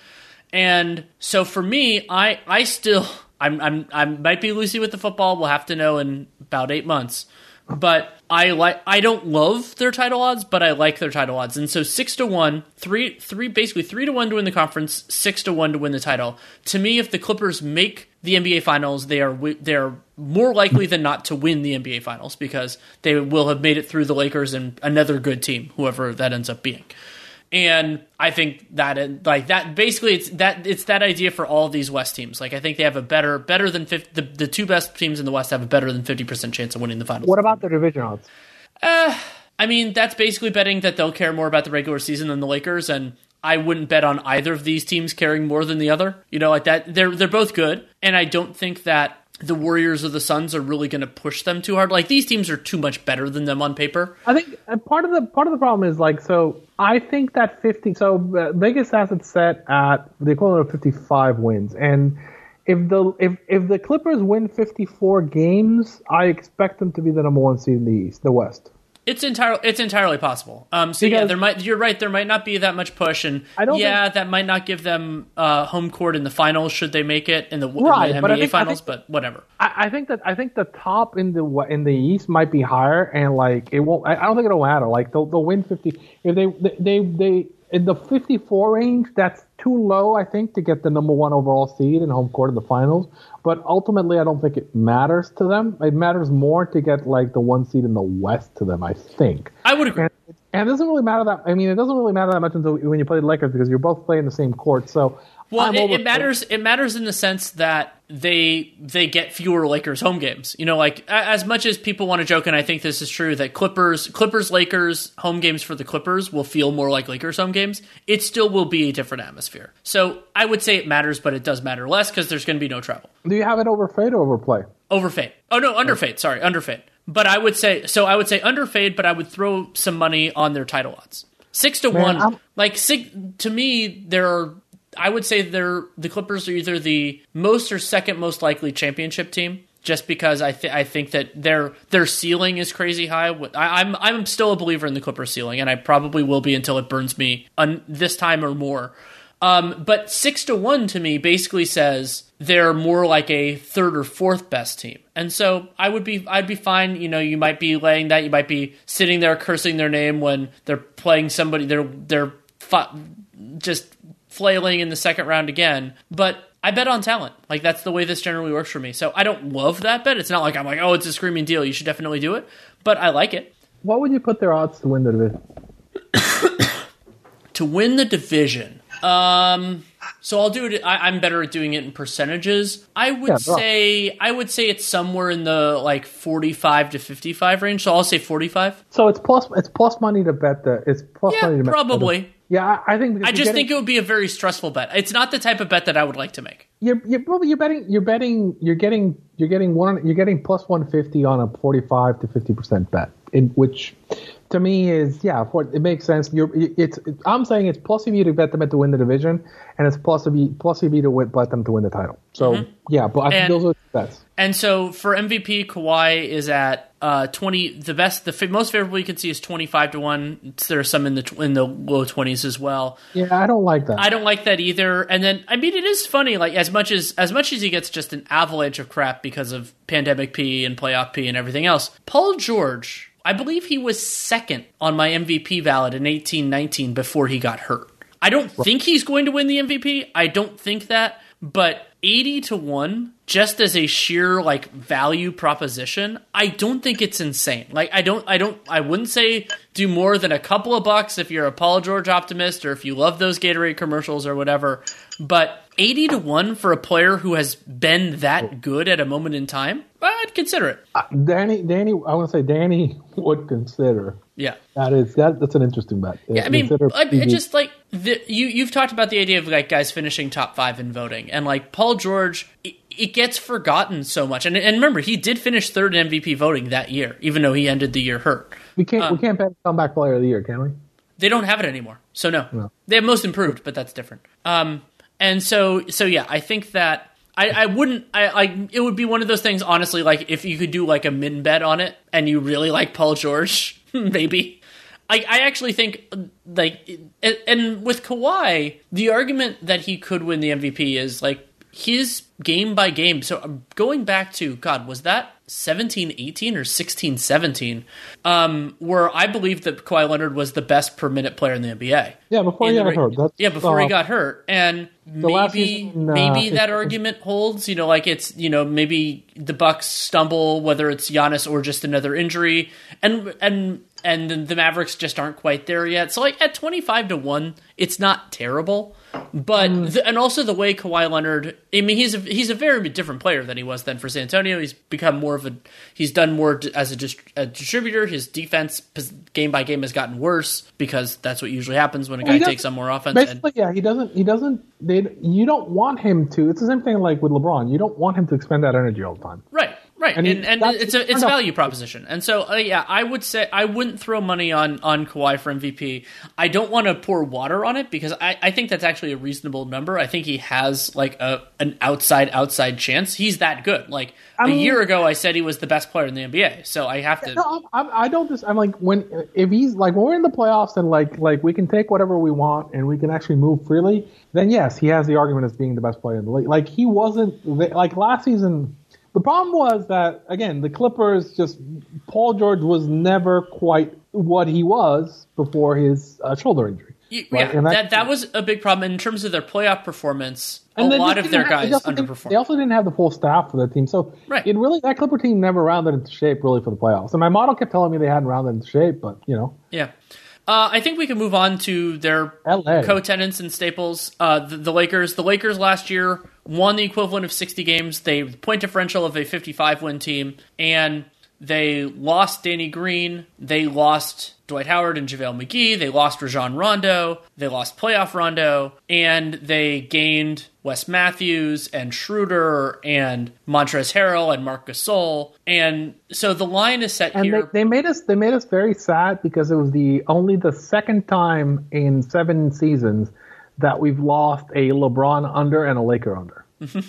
And so for me, I I still I'm I'm I might be loosey with the football. We'll have to know in about eight months. But I like I don't love their title odds, but I like their title odds. And so six to one, three three basically three to one to win the conference, six to one to win the title. To me, if the Clippers make the N B A Finals, they are they are more likely than not to win the N B A Finals because they will have made it through the Lakers and another good team, whoever that ends up being. And I think that like that basically it's that it's that idea for all of these West teams. Like I think they have a better better than fifty, the the two best teams in the West have a better than fifty percent chance of winning the finals. What about the division odds? Uh, I mean that's basically betting that they'll care more about the regular season than the Lakers, and I wouldn't bet on either of these teams caring more than the other. You know, like that they're they're both good, and I don't think that the Warriors or the Suns are really going to push them too hard. Like these teams are too much better than them on paper. I think and part of the part of the problem is like so. I think that fifty. So uh, Vegas has it set at the equivalent of fifty-five wins, and if the if if the Clippers win fifty-four games, I expect them to be the number one seed in the East, the West. It's entirely it's entirely possible. Um, so because yeah, there might you're right. There might not be that much push, and I don't yeah, think, that might not give them uh, home court in the finals should they make it in the, right, in the N B A but I think, finals. I think, but whatever. I, I think that I think the top in the in the East might be higher, and like it won't. I, I don't think it'll matter. Like they'll, they'll win fifty if they they they, they in the fifty-four range. That's too low, I think, to get the number one overall seed in home court in the finals. But ultimately, I don't think it matters to them. It matters more to get like the one seed in the West to them, I think. I would agree. And, and it doesn't really matter that. I mean, it doesn't really matter that much until when you play the Lakers because you're both playing the same court. So. Well, it, it matters. It matters in the sense that they they get fewer Lakers home games. You know, like as much as people want to joke, and I think this is true, that Clippers, Clippers, Lakers home games for the Clippers will feel more like Lakers home games. It still will be a different atmosphere. So I would say it matters, but it does matter less because there's going to be no travel. Do you have it over fade or over play? Over fade. Oh no, under fade. Sorry, under fade. But I would say so. I would say under fade, but I would throw some money on their title odds. Six to Man, one. I'm- like six to me, there are. I would say they're the Clippers are either the most or second most likely championship team, just because I th- I think that their their ceiling is crazy high. I, I'm I'm still a believer in the Clippers ceiling, and I probably will be until it burns me un- this time or more. Um, but six to one to me basically says they're more like a third or fourth best team, and so I would be I'd be fine. You know, you might be laying that, you might be sitting there cursing their name when they're playing somebody. They're they're fu- just. flailing in the second round again, but I bet on talent. Like that's the way this generally works for me. So I don't love that bet. It's not like I'm like, oh, it's a screaming deal. You should definitely do it, but I like it. What would you put their odds to win the division? To win the division, um, so I'll do it. I, I'm better at doing it in percentages. I would yeah, say I would say it's somewhere in the like forty-five to fifty-five range. So I'll say forty-five. So it's plus it's plus money to bet the it's plus yeah, money to bet probably. The, Yeah, I think. I just getting, think it would be a very stressful bet. It's not the type of bet that I would like to make. You're you're, well, you're betting. You're betting. You're getting. You're getting one. You're getting plus one fifty on a forty-five to fifty percent bet, in which, to me, is yeah. For, it makes sense. You're. It's. I'm saying it's plus E V to bet them to win the division, and it's plus E V plus E V to win, bet them to win the title. So mm-hmm. yeah, but I think and, those are the bets. And so for M V P, Kawhi is at uh, twenty. The best, the f- most favorable you can see is twenty-five to one. There are some in the in the low twenties as well. Yeah, I don't like that. I don't like that either. And then I mean, it is funny. Like as much as as much as he gets just an avalanche of crap because of pandemic P and playoff P and everything else, Paul George, I believe he was second on my M V P ballot in eighteen nineteen before he got hurt. I don't think he's going to win the M V P. I don't think that, but eighty to one, just as a sheer like value proposition, I don't think it's insane. Like I don't, I don't, I wouldn't say do more than a couple of bucks if you're a Paul George optimist or if you love those Gatorade commercials or whatever. But eighty to one for a player who has been that good at a moment in time, I'd consider it. Uh, Danny, Danny, I want to say Danny would consider. Yeah, that is that. That's an interesting bet. Yeah, I mean, I, it just like the, you you've talked about the idea of like guys finishing top five in voting, and like Paul George, it, it gets forgotten so much. And and remember, he did finish third in M V P voting that year, even though he ended the year hurt. We can't Um, we can't pick comeback player of the year, can we? They don't have it anymore, so no. No. They have most improved, but that's different. Um, and so so yeah, I think that. I, I wouldn't. I, I. It would be one of those things. Honestly, like if you could do like a min bet on it, and you really like Paul George, maybe. I, I actually think like, and, and with Kawhi, the argument that he could win the M V P is like his game by game. So going back to God, was that seventeen eighteen or sixteen seventeen, um, where I believe that Kawhi Leonard was the best per minute player in the N B A. Yeah, before he In got the- hurt. That's, Yeah, before uh, he got hurt. And last maybe season, uh, maybe that it's- argument holds, you know, like it's, you know, maybe the Bucks stumble, whether it's Giannis or just another injury, and and and the, the Mavericks just aren't quite there yet. So like at twenty-five to one, it's not terrible. But Mm. the, and also the way Kawhi Leonard, I mean, he's a, he's a very different player than he was then for San Antonio. He's become more of a, he's done more d- as a, dist- a distributor. His defense pos- game by game has gotten worse because that's what usually happens when a guy He doesn't- takes on more offense. And, Basically, yeah, he doesn't. He doesn't. They. You don't want him to. It's the same thing like with LeBron. You don't want him to expend that energy all the time. right, right, And and, he- and, that's- it's a it's a fair enough. value proposition. And so uh, yeah, I would say I wouldn't throw money on on Kawhi for M V P. I don't want to pour water on it because I, I think that's actually a reasonable number. I think he has like a an outside outside chance. He's that good. Like I a mean- year ago, I said he was the best player in the N B A. So I have to. No, I'm, I don't just. I'm like when if he's like when we're in the playoffs and like like we can take whatever we want and we can actually move freely. Then yes, he has the argument as being the best player in the league. Like he wasn't like last season. The problem was that again the Clippers just Paul George was never quite what he was before his uh, shoulder injury. Y- Right, Yeah, and that that- that was a big problem in terms of their playoff performance. A And they lot just of their didn't have- guys they also didn't- underperformed. They also didn't have the full staff for that team, so Right. it really that Clipper team never rounded into shape really for the playoffs. And my model kept telling me they hadn't rounded into shape, but you know, Yeah. Uh, I think we can move on to their L A. co-tenants and staples. Uh, the, the Lakers. The Lakers last year won the equivalent of sixty games. They point differential of a fifty-five win team, and they lost Danny Green. They lost Dwight Howard and JaVale McGee. They lost Rajon Rondo. They lost playoff Rondo, and they gained Wes Matthews and Schroeder and Montrezl Harrell and Marc Gasol. And so the line is set and here. they, they made us they made us very sad because it was the only the second time in seven seasons that we've lost a LeBron under and a Laker under. so,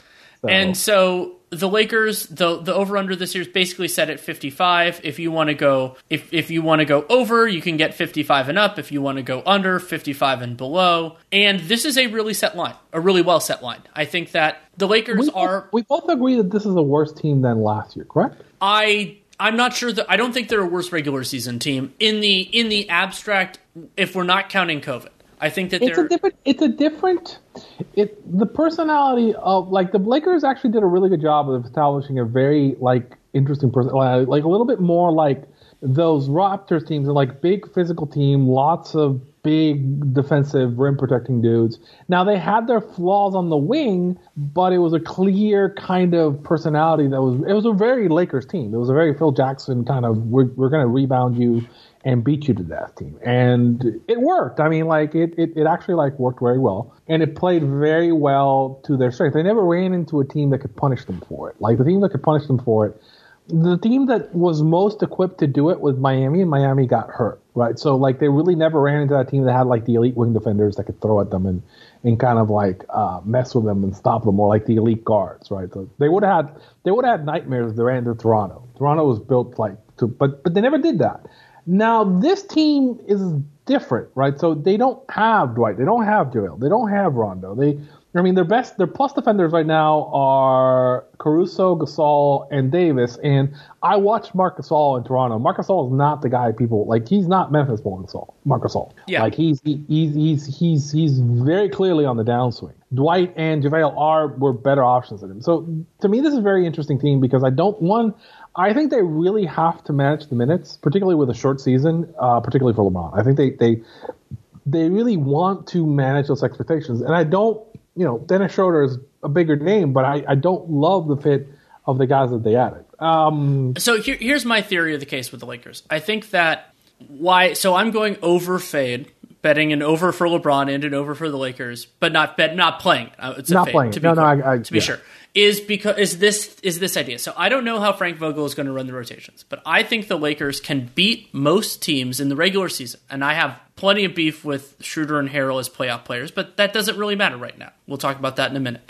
And so the Lakers, the the over under this year is basically set at fifty-five. If you want to go, if if you want to go over, you can get fifty-five and up. If you want to go under, fifty-five and below. And this is a really set line, a really well set line. I think that the Lakers we, are. both, we both agree that this is a worse team than last year, correct? I I'm not sure that I don't think they're a worse regular season team in the in the abstract. If we're not counting COVID, I think that It's they're. a different. It's a different. It the personality of like the Lakers actually did a really good job of establishing a very like interesting person, like, like a little bit more like those Raptors teams, like big physical team, lots of big defensive rim protecting dudes. Now they had their flaws on the wing, but it was a clear kind of personality that was. It was a very Lakers team. It was a very Phil Jackson kind of. We're we're going to rebound you and beat you to death team. And it worked. I mean, like, it, it, it actually, like, worked very well. And it played very well to their strength. They never ran into a team that could punish them for it. Like, the team that could punish them for it, the team that was most equipped to do it was Miami, and Miami got hurt, right? So, like, they really never ran into that team that had, like, the elite wing defenders that could throw at them and, and kind of, like, uh, mess with them and stop them, or, like, the elite guards, right? So they would have had, they would have had nightmares if they ran into Toronto. Toronto was built, like, to, but, but they never did that. Now, this team is different, right? So they don't have Dwight. They don't have Joel. They don't have Rondo. They, I mean, their best, their plus defenders right now are Caruso, Gasol, and Davis. And I watched Marc Gasol in Toronto. Marc Gasol is not the guy people, like, he's not Memphis Marc Gasol. Marc Gasol. Yeah. Like, he's, he, he's, he's, he's, he's very clearly on the downswing. Dwight and JaVale are, were better options than him. So to me, this is a very interesting team because I don't, one, I think they really have to manage the minutes, particularly with a short season, uh, particularly for LeBron. I think they, they they really want to manage those expectations. And I don't, you know, Dennis Schroeder is a bigger name, but I, I don't love the fit of the guys that they added. Um, So here, here's my theory of the case with the Lakers. I think that why. So I'm going over fade betting an over for LeBron and an over for the Lakers, but not bet not playing. Uh, it's a not fade, playing. To be no, clear, no, I, I, to be yeah. sure. Is because is this is this idea. So I don't know how Frank Vogel is going to run the rotations, but I think the Lakers can beat most teams in the regular season. And I have plenty of beef with Schroeder and Harrell as playoff players, but that doesn't really matter right now. We'll talk about that in a minute.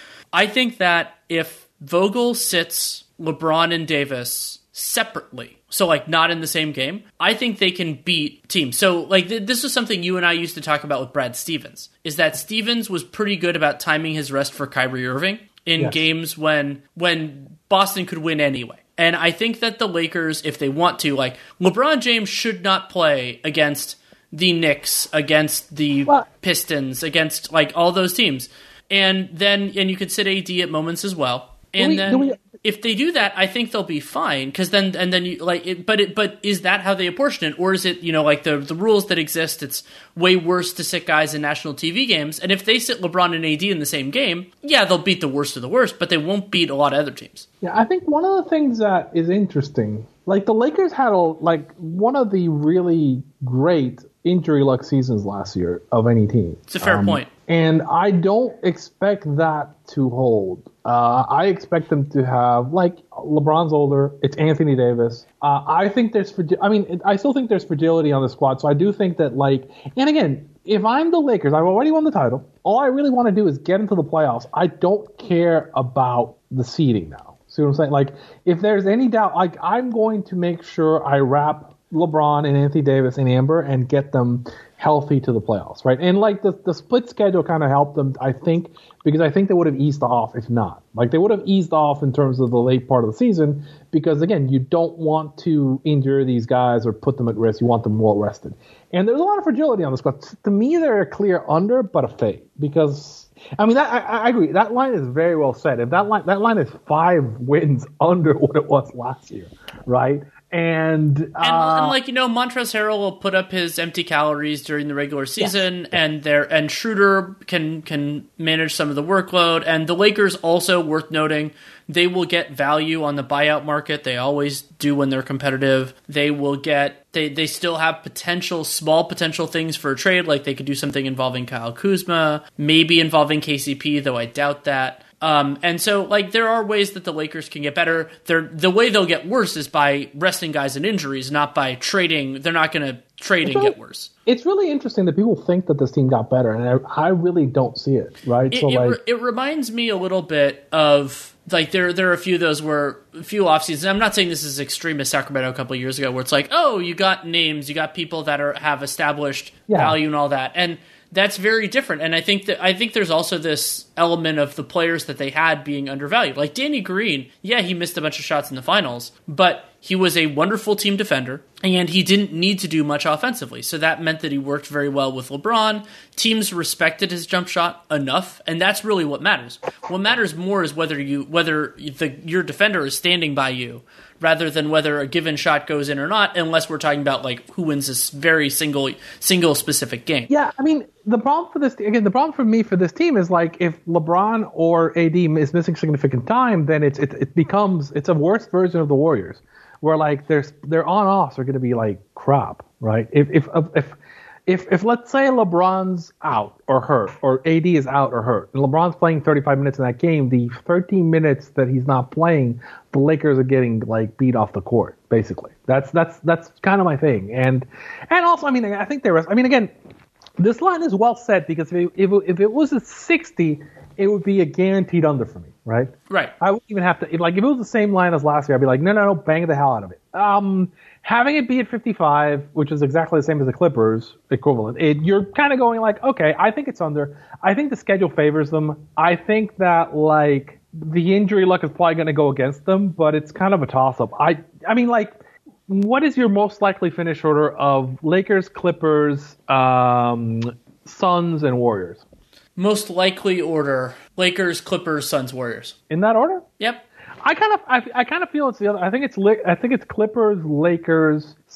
I think that if Vogel sits LeBron and Davis separately, so like not in the same game, I think they can beat teams. So like th- this is something you and I used to talk about with Brad Stevens, is that Stevens was pretty good about timing his rest for Kyrie Irving in yes. games when when Boston could win anyway. And I think that the Lakers, if they want to, like LeBron James should not play against the Knicks, against the well, Pistons, against like all those teams. And then and you could sit A D at moments as well. And we, then we, if they do that, I think they'll be fine. Because then and then you like, it, but it, but is that how they apportion it, or is it you know like the the rules that exist? It's way worse to sit guys in national T V games. And if they sit LeBron and A D in the same game, yeah, they'll beat the worst of the worst, but they won't beat a lot of other teams. Yeah, I think one of the things that is interesting, like the Lakers had a, like one of the really great injury luck seasons last year of any team. It's a fair um, point. And I don't expect that to hold. Uh, I expect them to have, like, LeBron's older. It's Anthony Davis. Uh, I think there's, fragi- I mean, I still think there's fragility on the squad. So I do think that, like, and again, if I'm the Lakers, I've already won the title. All I really want to do is get into the playoffs. I don't care about the seeding now. See what I'm saying? Like, if there's any doubt, like, I'm going to make sure I wrap LeBron and Anthony Davis in amber and get them healthy to the playoffs, right? And like the the split schedule kind of helped them, I think, because I think they would have eased off if not. Like they would have eased off in terms of the late part of the season because, again, you don't want to injure these guys or put them at risk. You want them well rested. And there's a lot of fragility on this squad. To me, they're a clear under, but a fade because, I mean, that, I, I agree. That line is very well set. If that line, that line is five wins under what it was last year, right? And, uh, and, and like you know, Montrezl Harrell will put up his empty calories during the regular season, yes. and there and Schroeder can can manage some of the workload. And the Lakers also, worth noting, they will get value on the buyout market. They always do when they're competitive. They will get they they still have potential small potential things for a trade, like they could do something involving Kyle Kuzma, maybe involving K C P, though I doubt that. Um, and so, like, there are ways that the Lakers can get better. They're, the way they'll get worse is by resting guys in injuries, not by trading. They're not going to trade and really, get worse. It's really interesting that people think that this team got better, and I, I really don't see it, right? It, so, it, like, re- it reminds me a little bit of, like, there there are a few of those where, a few off seasons. I'm not saying this is extreme as Sacramento a couple of years ago, where it's like, oh, you got names, you got people that are have established yeah. value and all that. And that's very different, and I think that I think there's also this element of the players that they had being undervalued. Like Danny Green, yeah, he missed a bunch of shots in the finals, but he was a wonderful team defender, and he didn't need to do much offensively. So that meant that he worked very well with LeBron. Teams respected his jump shot enough, and that's really what matters. What matters more is whether you whether the, your defender is standing by you, rather than whether a given shot goes in or not, unless we're talking about like who wins this very single single specific game. Yeah, I mean, the problem for this again, the problem for me for this team is like if LeBron or A D is missing significant time, then it's it, it becomes it's a worse version of the Warriors, where like their their on offs are going to be like crap, right? If if if if if let's say LeBron's out or hurt, or A D is out or hurt, and LeBron's playing thirty-five minutes in that game, the thirteen minutes that he's not playing, the Lakers are getting like beat off the court, basically. That's that's that's kind of my thing, and and also, I mean, I think there was, I mean, again, this line is well set because if it, if it, if it was a sixty, it would be a guaranteed under for me, right? Right. I wouldn't even have to, if, like, if it was the same line as last year, I'd be like, no, no, no, bang the hell out of it. Um, having it be at fifty-five, which is exactly the same as the Clippers equivalent, it, you're kind of going like, okay, I think it's under. I think the schedule favors them. I think that, like, the injury luck is probably going to go against them, but it's kind of a toss-up. I, I mean, like, what is your most likely finish order of Lakers, Clippers, um, Suns, and Warriors? Most likely order: Lakers, Clippers, Suns, Warriors. In that order? Yep. I kind of, I, I kind of feel it's the other. I think it's, I think it's Clippers, Lakers,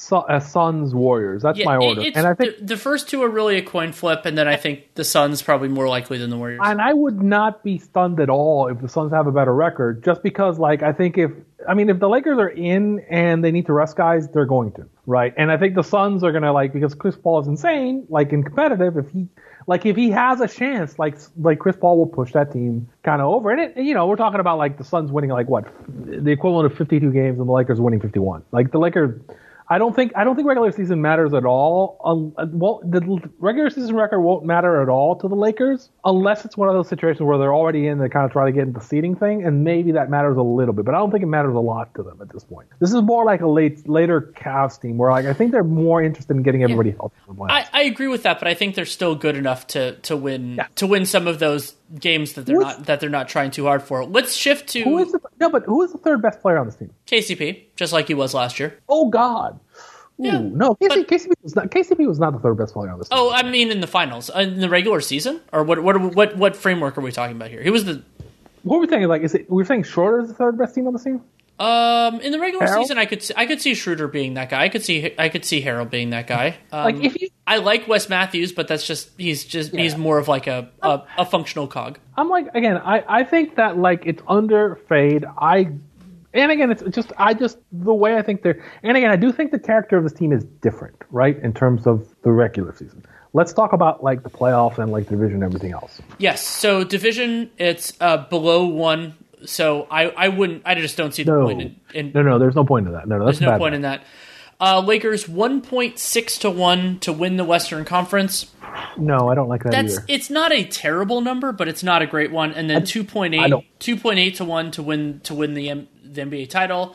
uh, Suns Warriors. That's Yeah, my it- order. it's- And I think the, the first two are really a coin flip, and then I think the Suns probably more likely than the Warriors. and I would not be stunned at all if the Suns have a better record, just because like I think if I mean if the Lakers are in and they need to rest guys, they're going to, right? And I think the Suns are gonna like because Chris Paul is insane, like in competitive, if he like if he has a chance, like like Chris Paul will push that team kind of over. And it, you know, we're talking about like the Suns winning like what the equivalent of fifty-two games and the Lakers winning fifty-one. Like the Lakers. I don't think I don't think regular season matters at all. Uh, well, the regular season record won't matter at all to the Lakers unless it's one of those situations where they're already in. They kind of try to get into the seeding thing, and maybe that matters a little bit. But I don't think it matters a lot to them at this point. This is more like a late later Cavs team where like I think they're more interested in getting everybody yeah. healthy for the playoffs. I, I agree with that, but I think they're still good enough to to win yeah. to win some of those games that they're Who's, not that they're not trying too hard for. Let's shift to who is the, no, but who is the third best player on this team? K C P, just like he was last year. Oh God. Ooh, yeah, no, K C P, but, K C P was not. K C P was not the third best player on this team. Oh, I mean in the finals, in the regular season, or what? What? What? What framework are we talking about here? He was the. What were we thinking? Like, is it? We're saying Schroeder is the third best team on the team. Um, in the regular Harold? season, I could see, I could see Schroeder being that guy. I could see I could see Harold being that guy. Um, like if you, I like Wes Matthews, but that's just he's just Yeah. he's more of like a, a a functional cog. I'm like again. I I think that like it's under fade. I. And again, it's just I just the way I think they're. And again, I do think the character of this team is different, right, in terms of the regular season. Let's talk about like the playoffs and like the division and everything else. Yes, so division it's uh, below one. So I, I wouldn't. I just don't see the No, point in. in no, no. There's no point in that. No, no. That's there's no bad point in that. Uh, Lakers one point six to one to win the Western Conference. No, I don't like that That's either. it's not a terrible number, but it's not a great one. And then two point eight, two point eight to one to win to win the M, the N B A title.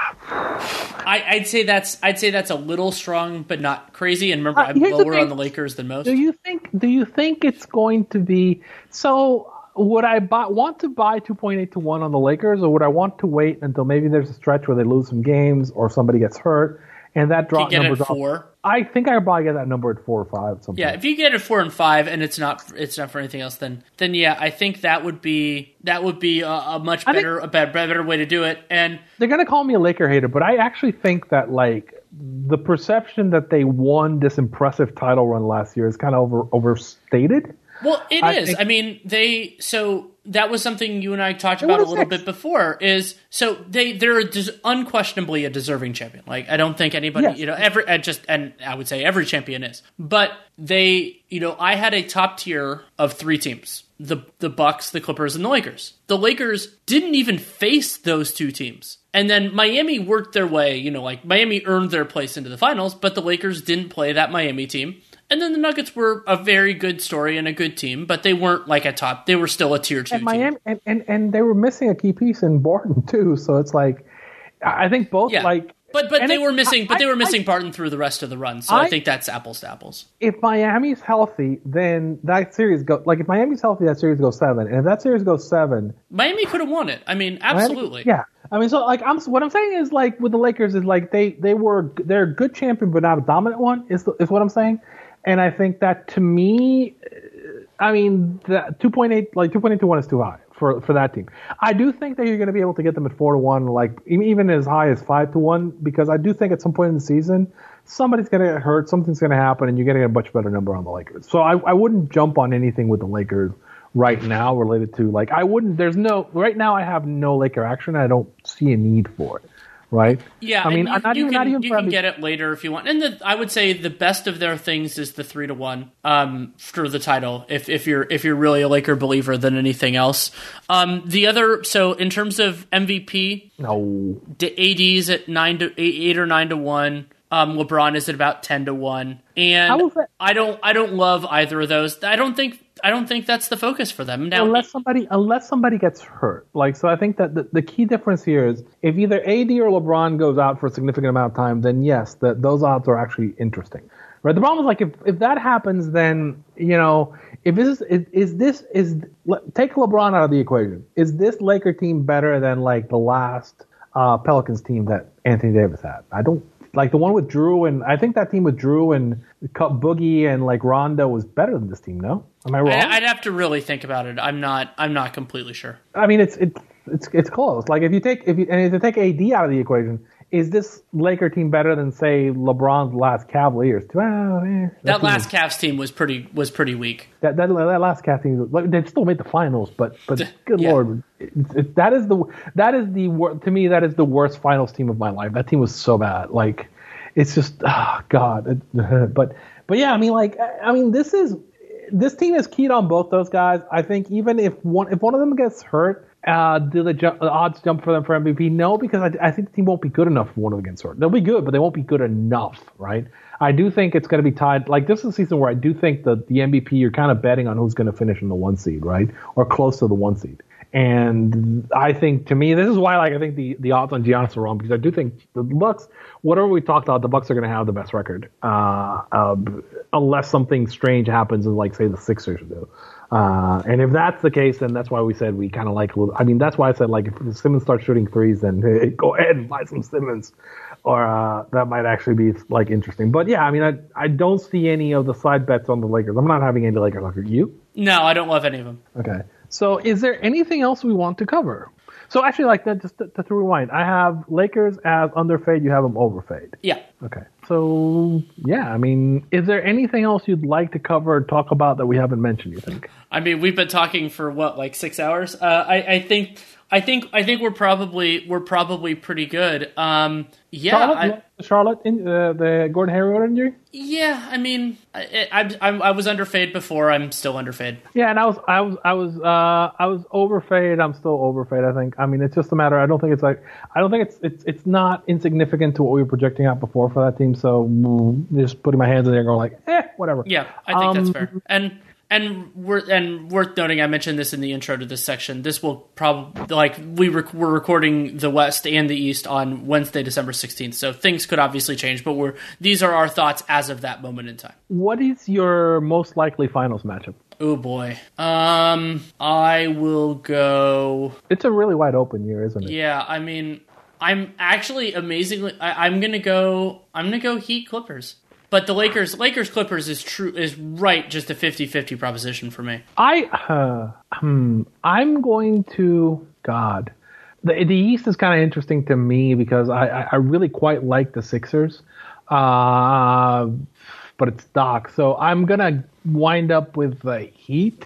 I, I'd say that's I'd say that's a little strong, but not crazy. And remember, Uh, I'm here's the lower thing. on the Lakers than most. Do you think? Do you think it's going to be so? Would I buy, want to buy two point eight to one on the Lakers, or would I want to wait until maybe there's a stretch where they lose some games or somebody gets hurt and that drop get number it four. I think I could probably get that number at four or five. At some Yeah, point. if you get it four and five, and it's not it's not for anything else, then then yeah, I think that would be that would be a, a much I think- better a better, better way to do it. And They're gonna call me a Laker hater, but I actually think that like the perception that they won this impressive title run last year is kind of over overstated. well, it I is. think- I mean, they so that was something you and I talked They about a won little six. bit before. Is so they they're a des- unquestionably a deserving champion. Like I don't think anybody Yes. you know every and just and I would say every champion is, but they you know I had a top tier of three teams. The the Bucks, the Clippers, and the Lakers. The Lakers didn't even face those two teams. And then Miami worked their way, you know, like Miami earned their place into the finals, but the Lakers didn't play that Miami team. And then the Nuggets were a very good story and a good team, but they weren't like a top. They were still a tier two And Miami, team. and, and, and they were missing a key piece in Barton too. So it's like, I think both Yeah, like, but but and they it- were missing. But they I- were I- missing Barton through the rest of the run. So I, I- think that's apples to apples. if Miami's healthy, then that series go like if Miami's healthy, that series goes seven, and if that series goes seven, Miami could have won it. I mean, Miami- absolutely. yeah. I mean, so like I'm what I'm saying is like with the Lakers is like they they were they're a good champion, but not a dominant one. Is the, is what I'm saying, and I think that to me, I mean, that two point eight like two point eight to one is too high for for that team. I do think that you're going to be able to get them at four to one, like even as high as five to one, because I do think at some point in the season somebody's going to get hurt, something's going to happen, and you're going to get a much better number on the Lakers. So I, I wouldn't jump on anything with the Lakers right now related to like I wouldn't. There's no right now. I have no Laker action. I don't see a need for it. Right? Yeah, I mean, and you, I'm not you even can, not even you for can the- get it later if you want. And the, I would say the best of their things is the three to one um, for the title. If if you're if you're really a Laker believer than anything else. Um, the other so in terms of M V P, no. A D's at nine to eight, eight or nine to one. Um, LeBron is at about ten to one, and I will say- I don't I don't love either of those. I don't think I don't think that's the focus for them now. unless somebody unless somebody gets hurt. Like so I think that the, the key difference here is if either A D or LeBron goes out for a significant amount of time, then yes, that those odds are actually interesting. Right? The problem is like if, if that happens, then you know, if this is, is is this is take LeBron out of the equation. Is this Laker team better than like the last uh, Pelicans team that Anthony Davis had? I don't like the one with Drew, and I think that team with Drew and Cup Boogie and like Rondo was better than this team. No, am I wrong? I, I'd have to really think about it. I'm not I'm not completely sure. I mean, it's it's it's it's close. Like if you take if you and if you take A D out of the equation, is this Laker team better than, say, LeBron's last Cavaliers? Well, eh, that, that last was, Cavs team was pretty was pretty weak. That that, that last Cavs team, they still made the finals, but but good yeah. lord, it, it, that is the that is the to me that is the worst finals team of my life. That team was so bad. Like, it's just oh god. But but yeah, I mean, like I mean, this is this team is keyed on both those guys. I think even if one if one of them gets hurt. Uh, do the, ju- the odds jump for them for M V P? No, because I, I think the team won't be good enough for one of them against hurt. They'll be good, but they won't be good enough, right? I do think it's going to be tied. Like, this is a season where I do think that the M V P, you're kind of betting on who's going to finish in the one seed, right? Or close to the one seed. And I think, to me, this is why like I think the, the odds on Giannis are wrong, because I do think the Bucks, whatever we talked about, the Bucks are going to have the best record, uh, uh, unless something strange happens in, like, say, the Sixers do. Uh, and if that's the case, then that's why we said we kind of like. I mean, that's why I said like if Simmons starts shooting threes, then hey, go ahead and buy some Simmons, or uh, that might actually be like interesting. But yeah, I mean, I I don't see any of the side bets on the Lakers. I'm not having any Lakers. Like you? No, I don't love any of them. Okay. So is there anything else we want to cover? So actually, like that, just to, to rewind, I have Lakers as underfade. You have them overfade. Yeah. Okay. So yeah, I mean, is there anything else you'd like to cover or talk about that we haven't mentioned? You think? I mean, we've been talking for what, like six hours. Uh, I, I think, I think, I think we're probably we're probably pretty good. Um, yeah, Charlotte, I, Charlotte in uh, the Gordon Hayward injury. Yeah, I mean, I, I, I, I was underfade before. I'm still underfade. Yeah, and I was, I was, I was, uh, I was overfade. I'm still overfade. I think. I mean, it's just a matter. I don't think it's like. I don't think it's it's it's not insignificant to what we were projecting out before for that team. So mm, just putting my hands in there, and going like, eh, whatever. Yeah, I think um, that's fair. And. And worth and worth noting, I mentioned this in the intro to this section. This will probably like we rec- we're recording the West and the East on Wednesday, December sixteenth. So things could obviously change, but we're these are our thoughts as of that moment in time. What is your most likely finals matchup? Oh boy, um, I will go. It's a really wide open year, isn't it? Yeah, I mean, I'm actually amazingly. I, I'm gonna go. I'm gonna go Heat Clippers. But the Lakers, Lakers Clippers is true is right, just a fifty-fifty proposition for me. I uh, hmm, I'm going to God. The the East is kind of interesting to me because I, I really quite like the Sixers, uh, but it's Doc, so I'm gonna wind up with the Heat,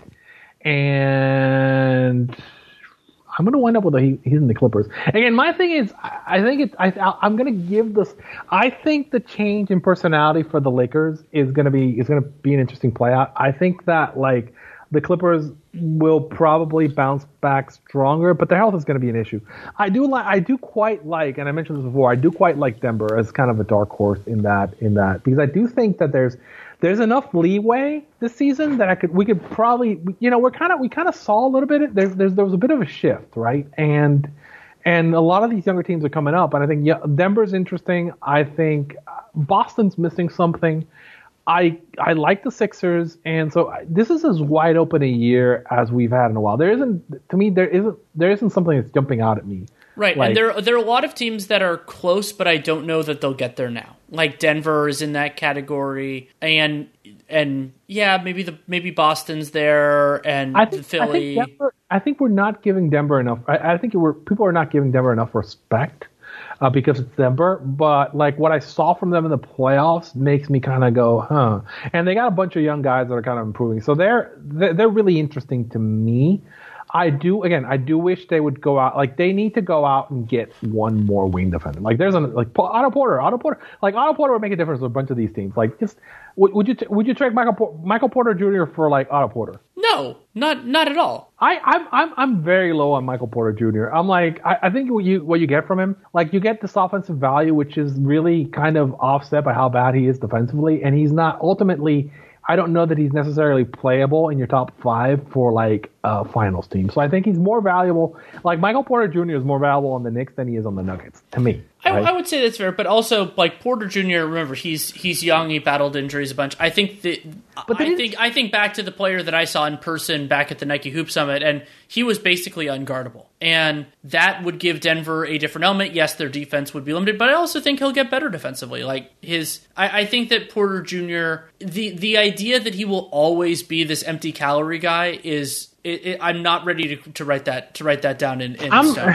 and I'm going to wind up with the Heat and the Clippers. Again, my thing is, I think it's, I, I'm going to give this, I think the change in personality for the Lakers is going to be, is going to be an interesting play out. I think that, like, the Clippers will probably bounce back stronger, but their health is going to be an issue. I do like, I do quite like, and I mentioned this before, I do quite like Denver as kind of a dark horse in that, in that, because I do think that there's, There's enough leeway this season that I could, we could probably, you know, we're kind of, we kind of saw a little bit. There's, there's, there was a bit of a shift, right? And, and a lot of these younger teams are coming up, and I think yeah, Denver's interesting. I think Boston's missing something. I, I like the Sixers, and so I, this is as wide open a year as we've had in a while. There isn't, to me, there isn't, there isn't something that's jumping out at me. Right, like, and there there are a lot of teams that are close, but I don't know that they'll get there now. Like Denver is in that category, and and yeah, maybe the maybe Boston's there, and I think, Philly. I think, Denver, I think we're not giving Denver enough. I, I think we're people are not giving Denver enough respect uh, because it's Denver. But like what I saw from them in the playoffs makes me kind of go, huh. And they got a bunch of young guys that are kind of improving, so they're they're, they're really interesting to me. I do again. I do wish they would go out. Like they need to go out and get one more wing defender. Like there's a like Otto Porter. Otto Porter. Like Otto Porter would make a difference with a bunch of these teams. Like just would, would you would you trade Michael Michael Porter Junior for like Otto Porter? No, not not at all. I I'm I'm I'm very low on Michael Porter Junior I'm like I, I think what you what you get from him, like you get this offensive value, which is really kind of offset by how bad he is defensively, and he's not ultimately. I don't know that he's necessarily playable in your top five for like a finals team. So I think he's more valuable. Like Michael Porter Junior is more valuable on the Knicks than he is on the Nuggets, to me. Right? I, I would say that's fair, but also like Porter Junior Remember, he's he's young. He battled injuries a bunch. I think that but I think I think back to the player that I saw in person back at the Nike Hoop Summit, and he was basically unguardable. And that would give Denver a different element. Yes, their defense would be limited, but I also think he'll get better defensively. Like his, I, I think that Porter Junior the the idea that he will always be this empty calorie guy is. It, it, I'm not ready to, to write that to write that down in, in I'm, stone.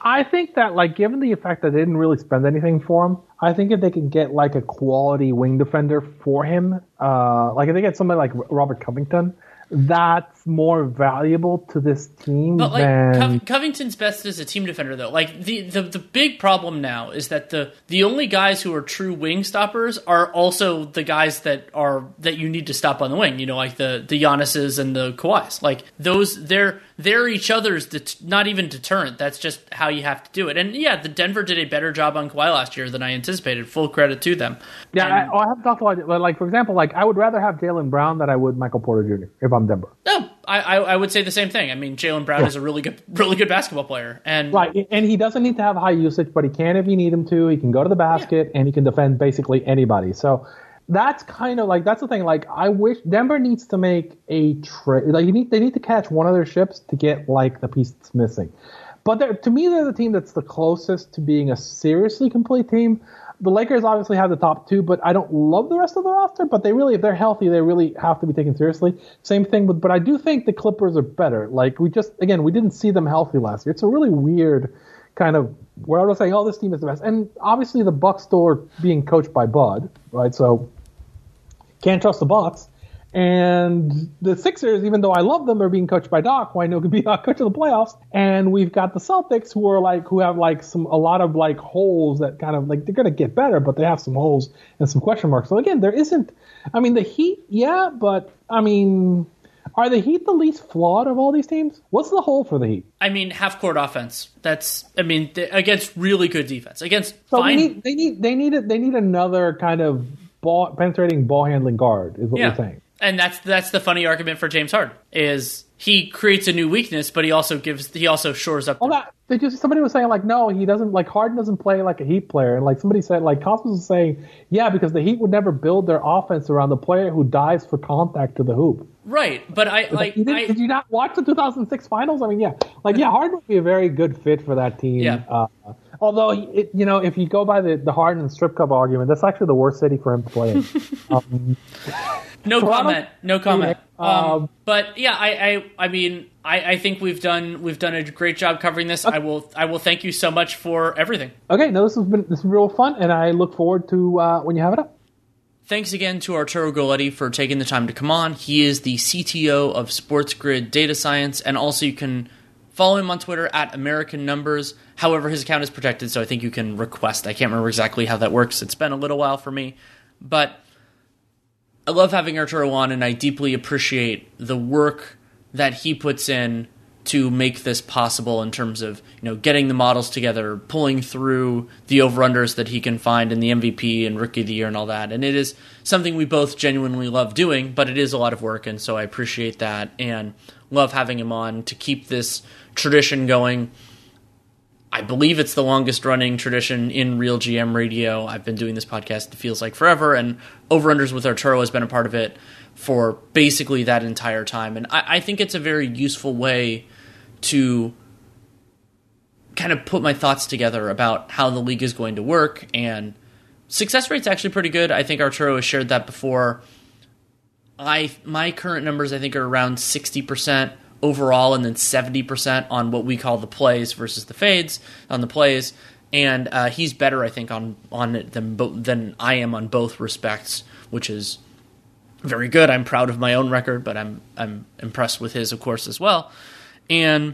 I think that, like, given the fact that they didn't really spend anything for him, I think if they could get, like, a quality wing defender for him, uh, like, if they get somebody like Robert Covington, that's more valuable to this team but like than... Cov- Covington's best as a team defender, though. Like the, the the big problem now is that the the only guys who are true wing stoppers are also the guys that are that you need to stop on the wing. You know, like the the Giannis's and the Kawhis. Like those, they're they're each other's det- not even deterrent. That's just how you have to do it. And yeah, the Denver did a better job on Kawhi last year than I anticipated. Full credit to them. Yeah, and, I, oh, I have talked about it. Like, for example, like I would rather have Jaylen Brown than I would Michael Porter Junior if I'm Denver. No, I, I I would say the same thing. I mean, Jaylen Brown yeah. is a really good, really good basketball player, and right, and he doesn't need to have high usage, but he can if you need him to. He can go to the basket, yeah. and he can defend basically anybody. So that's kind of like that's the thing. Like, I wish Denver needs to make a trade. Like, you need they need to catch one of their ships to get like the piece that's missing. But they're, to me, they're the team that's the closest to being a seriously complete team. The Lakers obviously have the top two, but I don't love the rest of the roster. But they really, if they're healthy, they really have to be taken seriously. Same thing with, but I do think the Clippers are better. Like, we just, again, we didn't see them healthy last year. It's a really weird kind of, where I was saying, oh, this team is the best. And obviously the Bucks still are being coached by Bud, right? So can't trust the Bucks. And the Sixers, even though I love them, are being coached by Doc, who I know could be a coach of the playoffs. And we've got the Celtics, who are like, who have like some, a lot of like holes that kind of like, they're going to get better, but they have some holes and some question marks. So again, there isn't, I mean, the Heat, yeah, but I mean, are the Heat the least flawed of all these teams? What's the hole for the Heat? I mean, half court offense. That's, I mean, th- against really good defense. Against so fine. Need, they need, they need, a, they need another kind of ball penetrating ball handling guard, is what yeah. we're saying. And that's that's the funny argument for James Harden is he creates a new weakness, but he also gives he also shores up. Oh, that, they just somebody was saying like, no, he doesn't like Harden doesn't play like a Heat player, and like somebody said like Cosmos was saying, yeah, because the Heat would never build their offense around the player who dives for contact to the hoop. Right, but I like. You did, I, did you not watch the two thousand six finals? I mean, yeah, like yeah, Harden would be a very good fit for that team. Yeah. Uh, although, it, you know, if you go by the the Harden strip club argument, that's actually the worst city for him to play in. um, No Toronto, comment. No comment. Um, Um, but yeah, I, I, I mean, I, I think we've done we've done a great job covering this. Okay. I will I will thank you so much for everything. Okay, no, this has been this is real fun, and I look forward to uh, when you have it up. Thanks again to Arturo Galletti for taking the time to come on. He is the C T O of SportsGrid Data Science, and also you can follow him on Twitter at American Numbers. However, his account is protected, so I think you can request. I can't remember exactly how that works. It's been a little while for me, but I love having Arturo on, and I deeply appreciate the work that he puts in to make this possible in terms of, you know, getting the models together, pulling through the over-unders that he can find in the M V P and Rookie of the Year and all that. And it is something we both genuinely love doing, but it is a lot of work, and so I appreciate that and love having him on to keep this tradition going. I believe it's the longest running tradition in Real G M Radio. I've been doing this podcast, it feels like forever, and Over-Unders with Arturo has been a part of it for basically that entire time. And I, I think it's a very useful way to kind of put my thoughts together about how the league is going to work, and success rate's actually pretty good. I think Arturo has shared that before. I my current numbers, I think, are around sixty percent overall, and then seventy percent on what we call the plays versus the fades on the plays. And uh, he's better, I think, on on it than bo- than I am on both respects, which is very good. I'm proud of my own record, but I'm I'm impressed with his, of course, as well. And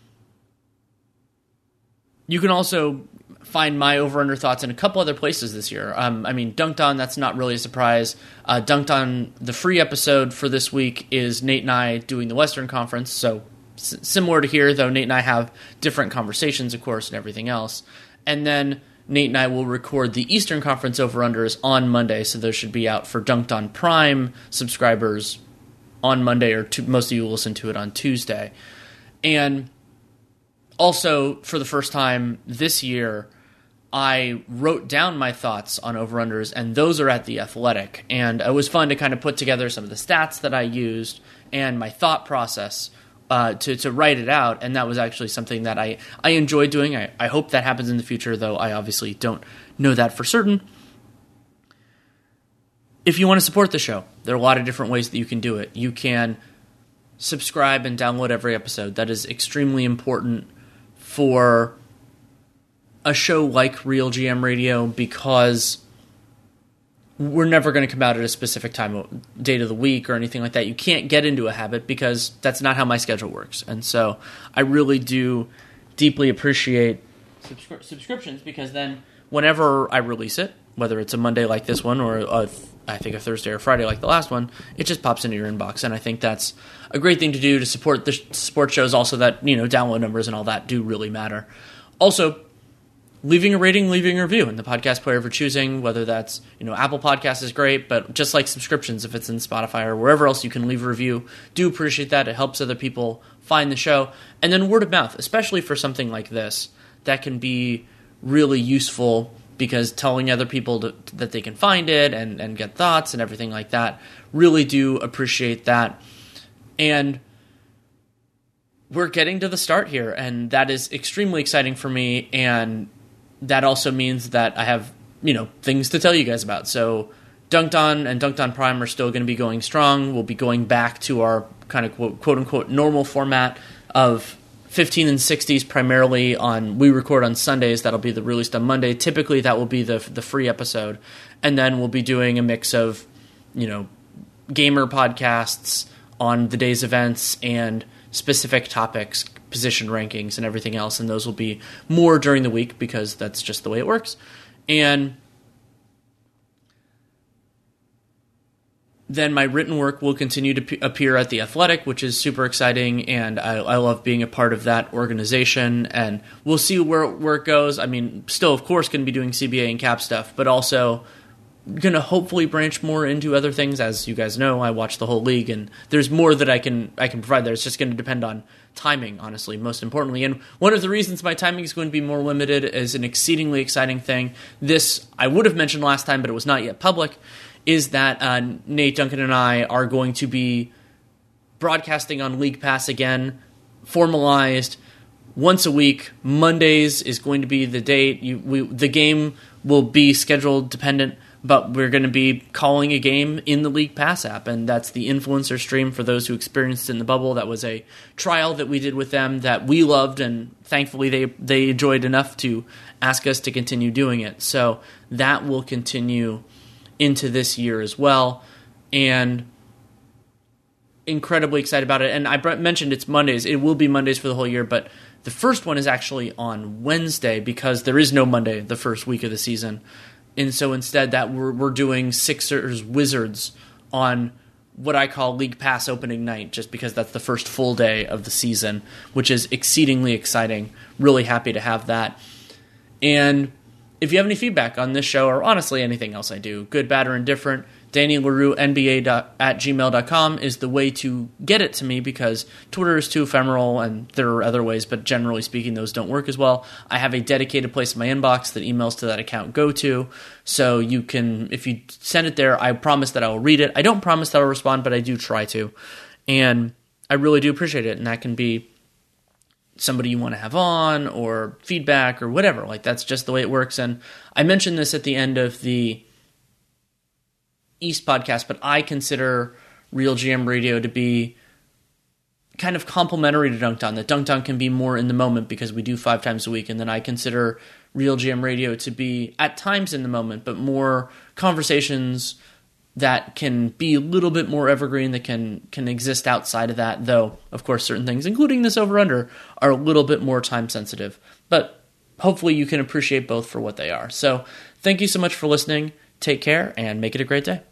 you can also find my over-under thoughts in a couple other places this year. Um, I mean, Dunked On, that's not really a surprise. Uh, Dunked On, the free episode for this week is Nate and I doing the Western Conference, so s- similar to here, though Nate and I have different conversations, of course, and everything else. And then Nate and I will record the Eastern Conference over-unders on Monday, so those should be out for Dunked On Prime subscribers on Monday, or to, most of you will listen to it on Tuesday. And also, for the first time this year, I wrote down my thoughts on over-unders, and those are at The Athletic. And it was fun to kind of put together some of the stats that I used and my thought process uh, to, to write it out, and that was actually something that I, I enjoyed doing. I, I hope that happens in the future, though I obviously don't know that for certain. If you want to support the show, there are a lot of different ways that you can do it. You can subscribe and download every episode. That is extremely important for a show like Real G M Radio because we're never going to come out at a specific time, date of the week or anything like that. You can't get into a habit because that's not how my schedule works. And so I really do deeply appreciate subscri- subscriptions because then whenever I release it, whether it's a Monday like this one or a, I think a Thursday or Friday like the last one, it just pops into your inbox. And I think that's a great thing to do to support the sports shows also that, you know, download numbers and all that do really matter. Also, leaving a rating, leaving a review in the podcast player of your choosing, whether that's, you know, Apple Podcasts is great, but just like subscriptions, if it's in Spotify or wherever else you can leave a review, do appreciate that. It helps other people find the show. And then word of mouth, especially for something like this, that can be really useful because telling other people to, that they can find it and, and get thoughts and everything like that, really do appreciate that. And we're getting to the start here, and that is extremely exciting for me, and that also means that I have, you know, things to tell you guys about. So Dunked On and Dunked On Prime are still going to be going strong. We'll be going back to our kind of quote, quote unquote normal format of fifteen and sixties primarily on, we record on Sundays. That'll be the released on Monday. Typically that will be the the free episode. And then we'll be doing a mix of, you know, gamer podcasts on the day's events and specific topics, position rankings, and everything else, and those will be more during the week because that's just the way it works. And then my written work will continue to p- appear at The Athletic, which is super exciting, and I, I love being a part of that organization, and we'll see where, where it goes. I mean, still, of course, going to be doing C B A and cap stuff, but also going to hopefully branch more into other things. As you guys know, I watch the whole league, and there's more that I can I can provide there. It's just going to depend on timing, honestly, most importantly. And one of the reasons my timing is going to be more limited is an exceedingly exciting thing. This I would have mentioned last time, but it was not yet public, is that uh, Nate Duncan and I are going to be broadcasting on League Pass again, formalized once a week. Mondays is going to be the date. You, we, the game will be scheduled dependent, but we're going to be calling a game in the League Pass app, and that's the influencer stream for those who experienced it in the bubble. That was a trial that we did with them that we loved, and thankfully they, they enjoyed enough to ask us to continue doing it. So that will continue into this year as well, and incredibly excited about it. And I mentioned it's Mondays. It will be Mondays for the whole year, but the first one is actually on Wednesday because there is no Monday the first week of the season. And so instead that we're, we're doing Sixers Wizards on what I call League Pass opening night, just because that's the first full day of the season, which is exceedingly exciting. Really happy to have that. And if you have any feedback on this show, or honestly anything else I do, good, bad, or indifferent, Danny Leroux, N B A at gmail dot com is the way to get it to me, because Twitter is too ephemeral, and there are other ways, but generally speaking, those don't work as well. I have a dedicated place in my inbox that emails to that account go to, so you can, if you send it there, I promise that I will read it. I don't promise that I'll respond, but I do try to, and I really do appreciate it, and that can be somebody you want to have on, or feedback, or whatever. Like, that's just the way it works. And I mentioned this at the end of the East podcast, but I consider Real G M Radio to be kind of complementary to Dunked On. That Dunked On can be more in the moment because we do five times a week, and then I consider Real G M Radio to be at times in the moment, but more conversations that can be a little bit more evergreen, that can can exist outside of that, though, of course, certain things, including this over-under, are a little bit more time-sensitive. But hopefully you can appreciate both for what they are. So thank you so much for listening. Take care, and make it a great day.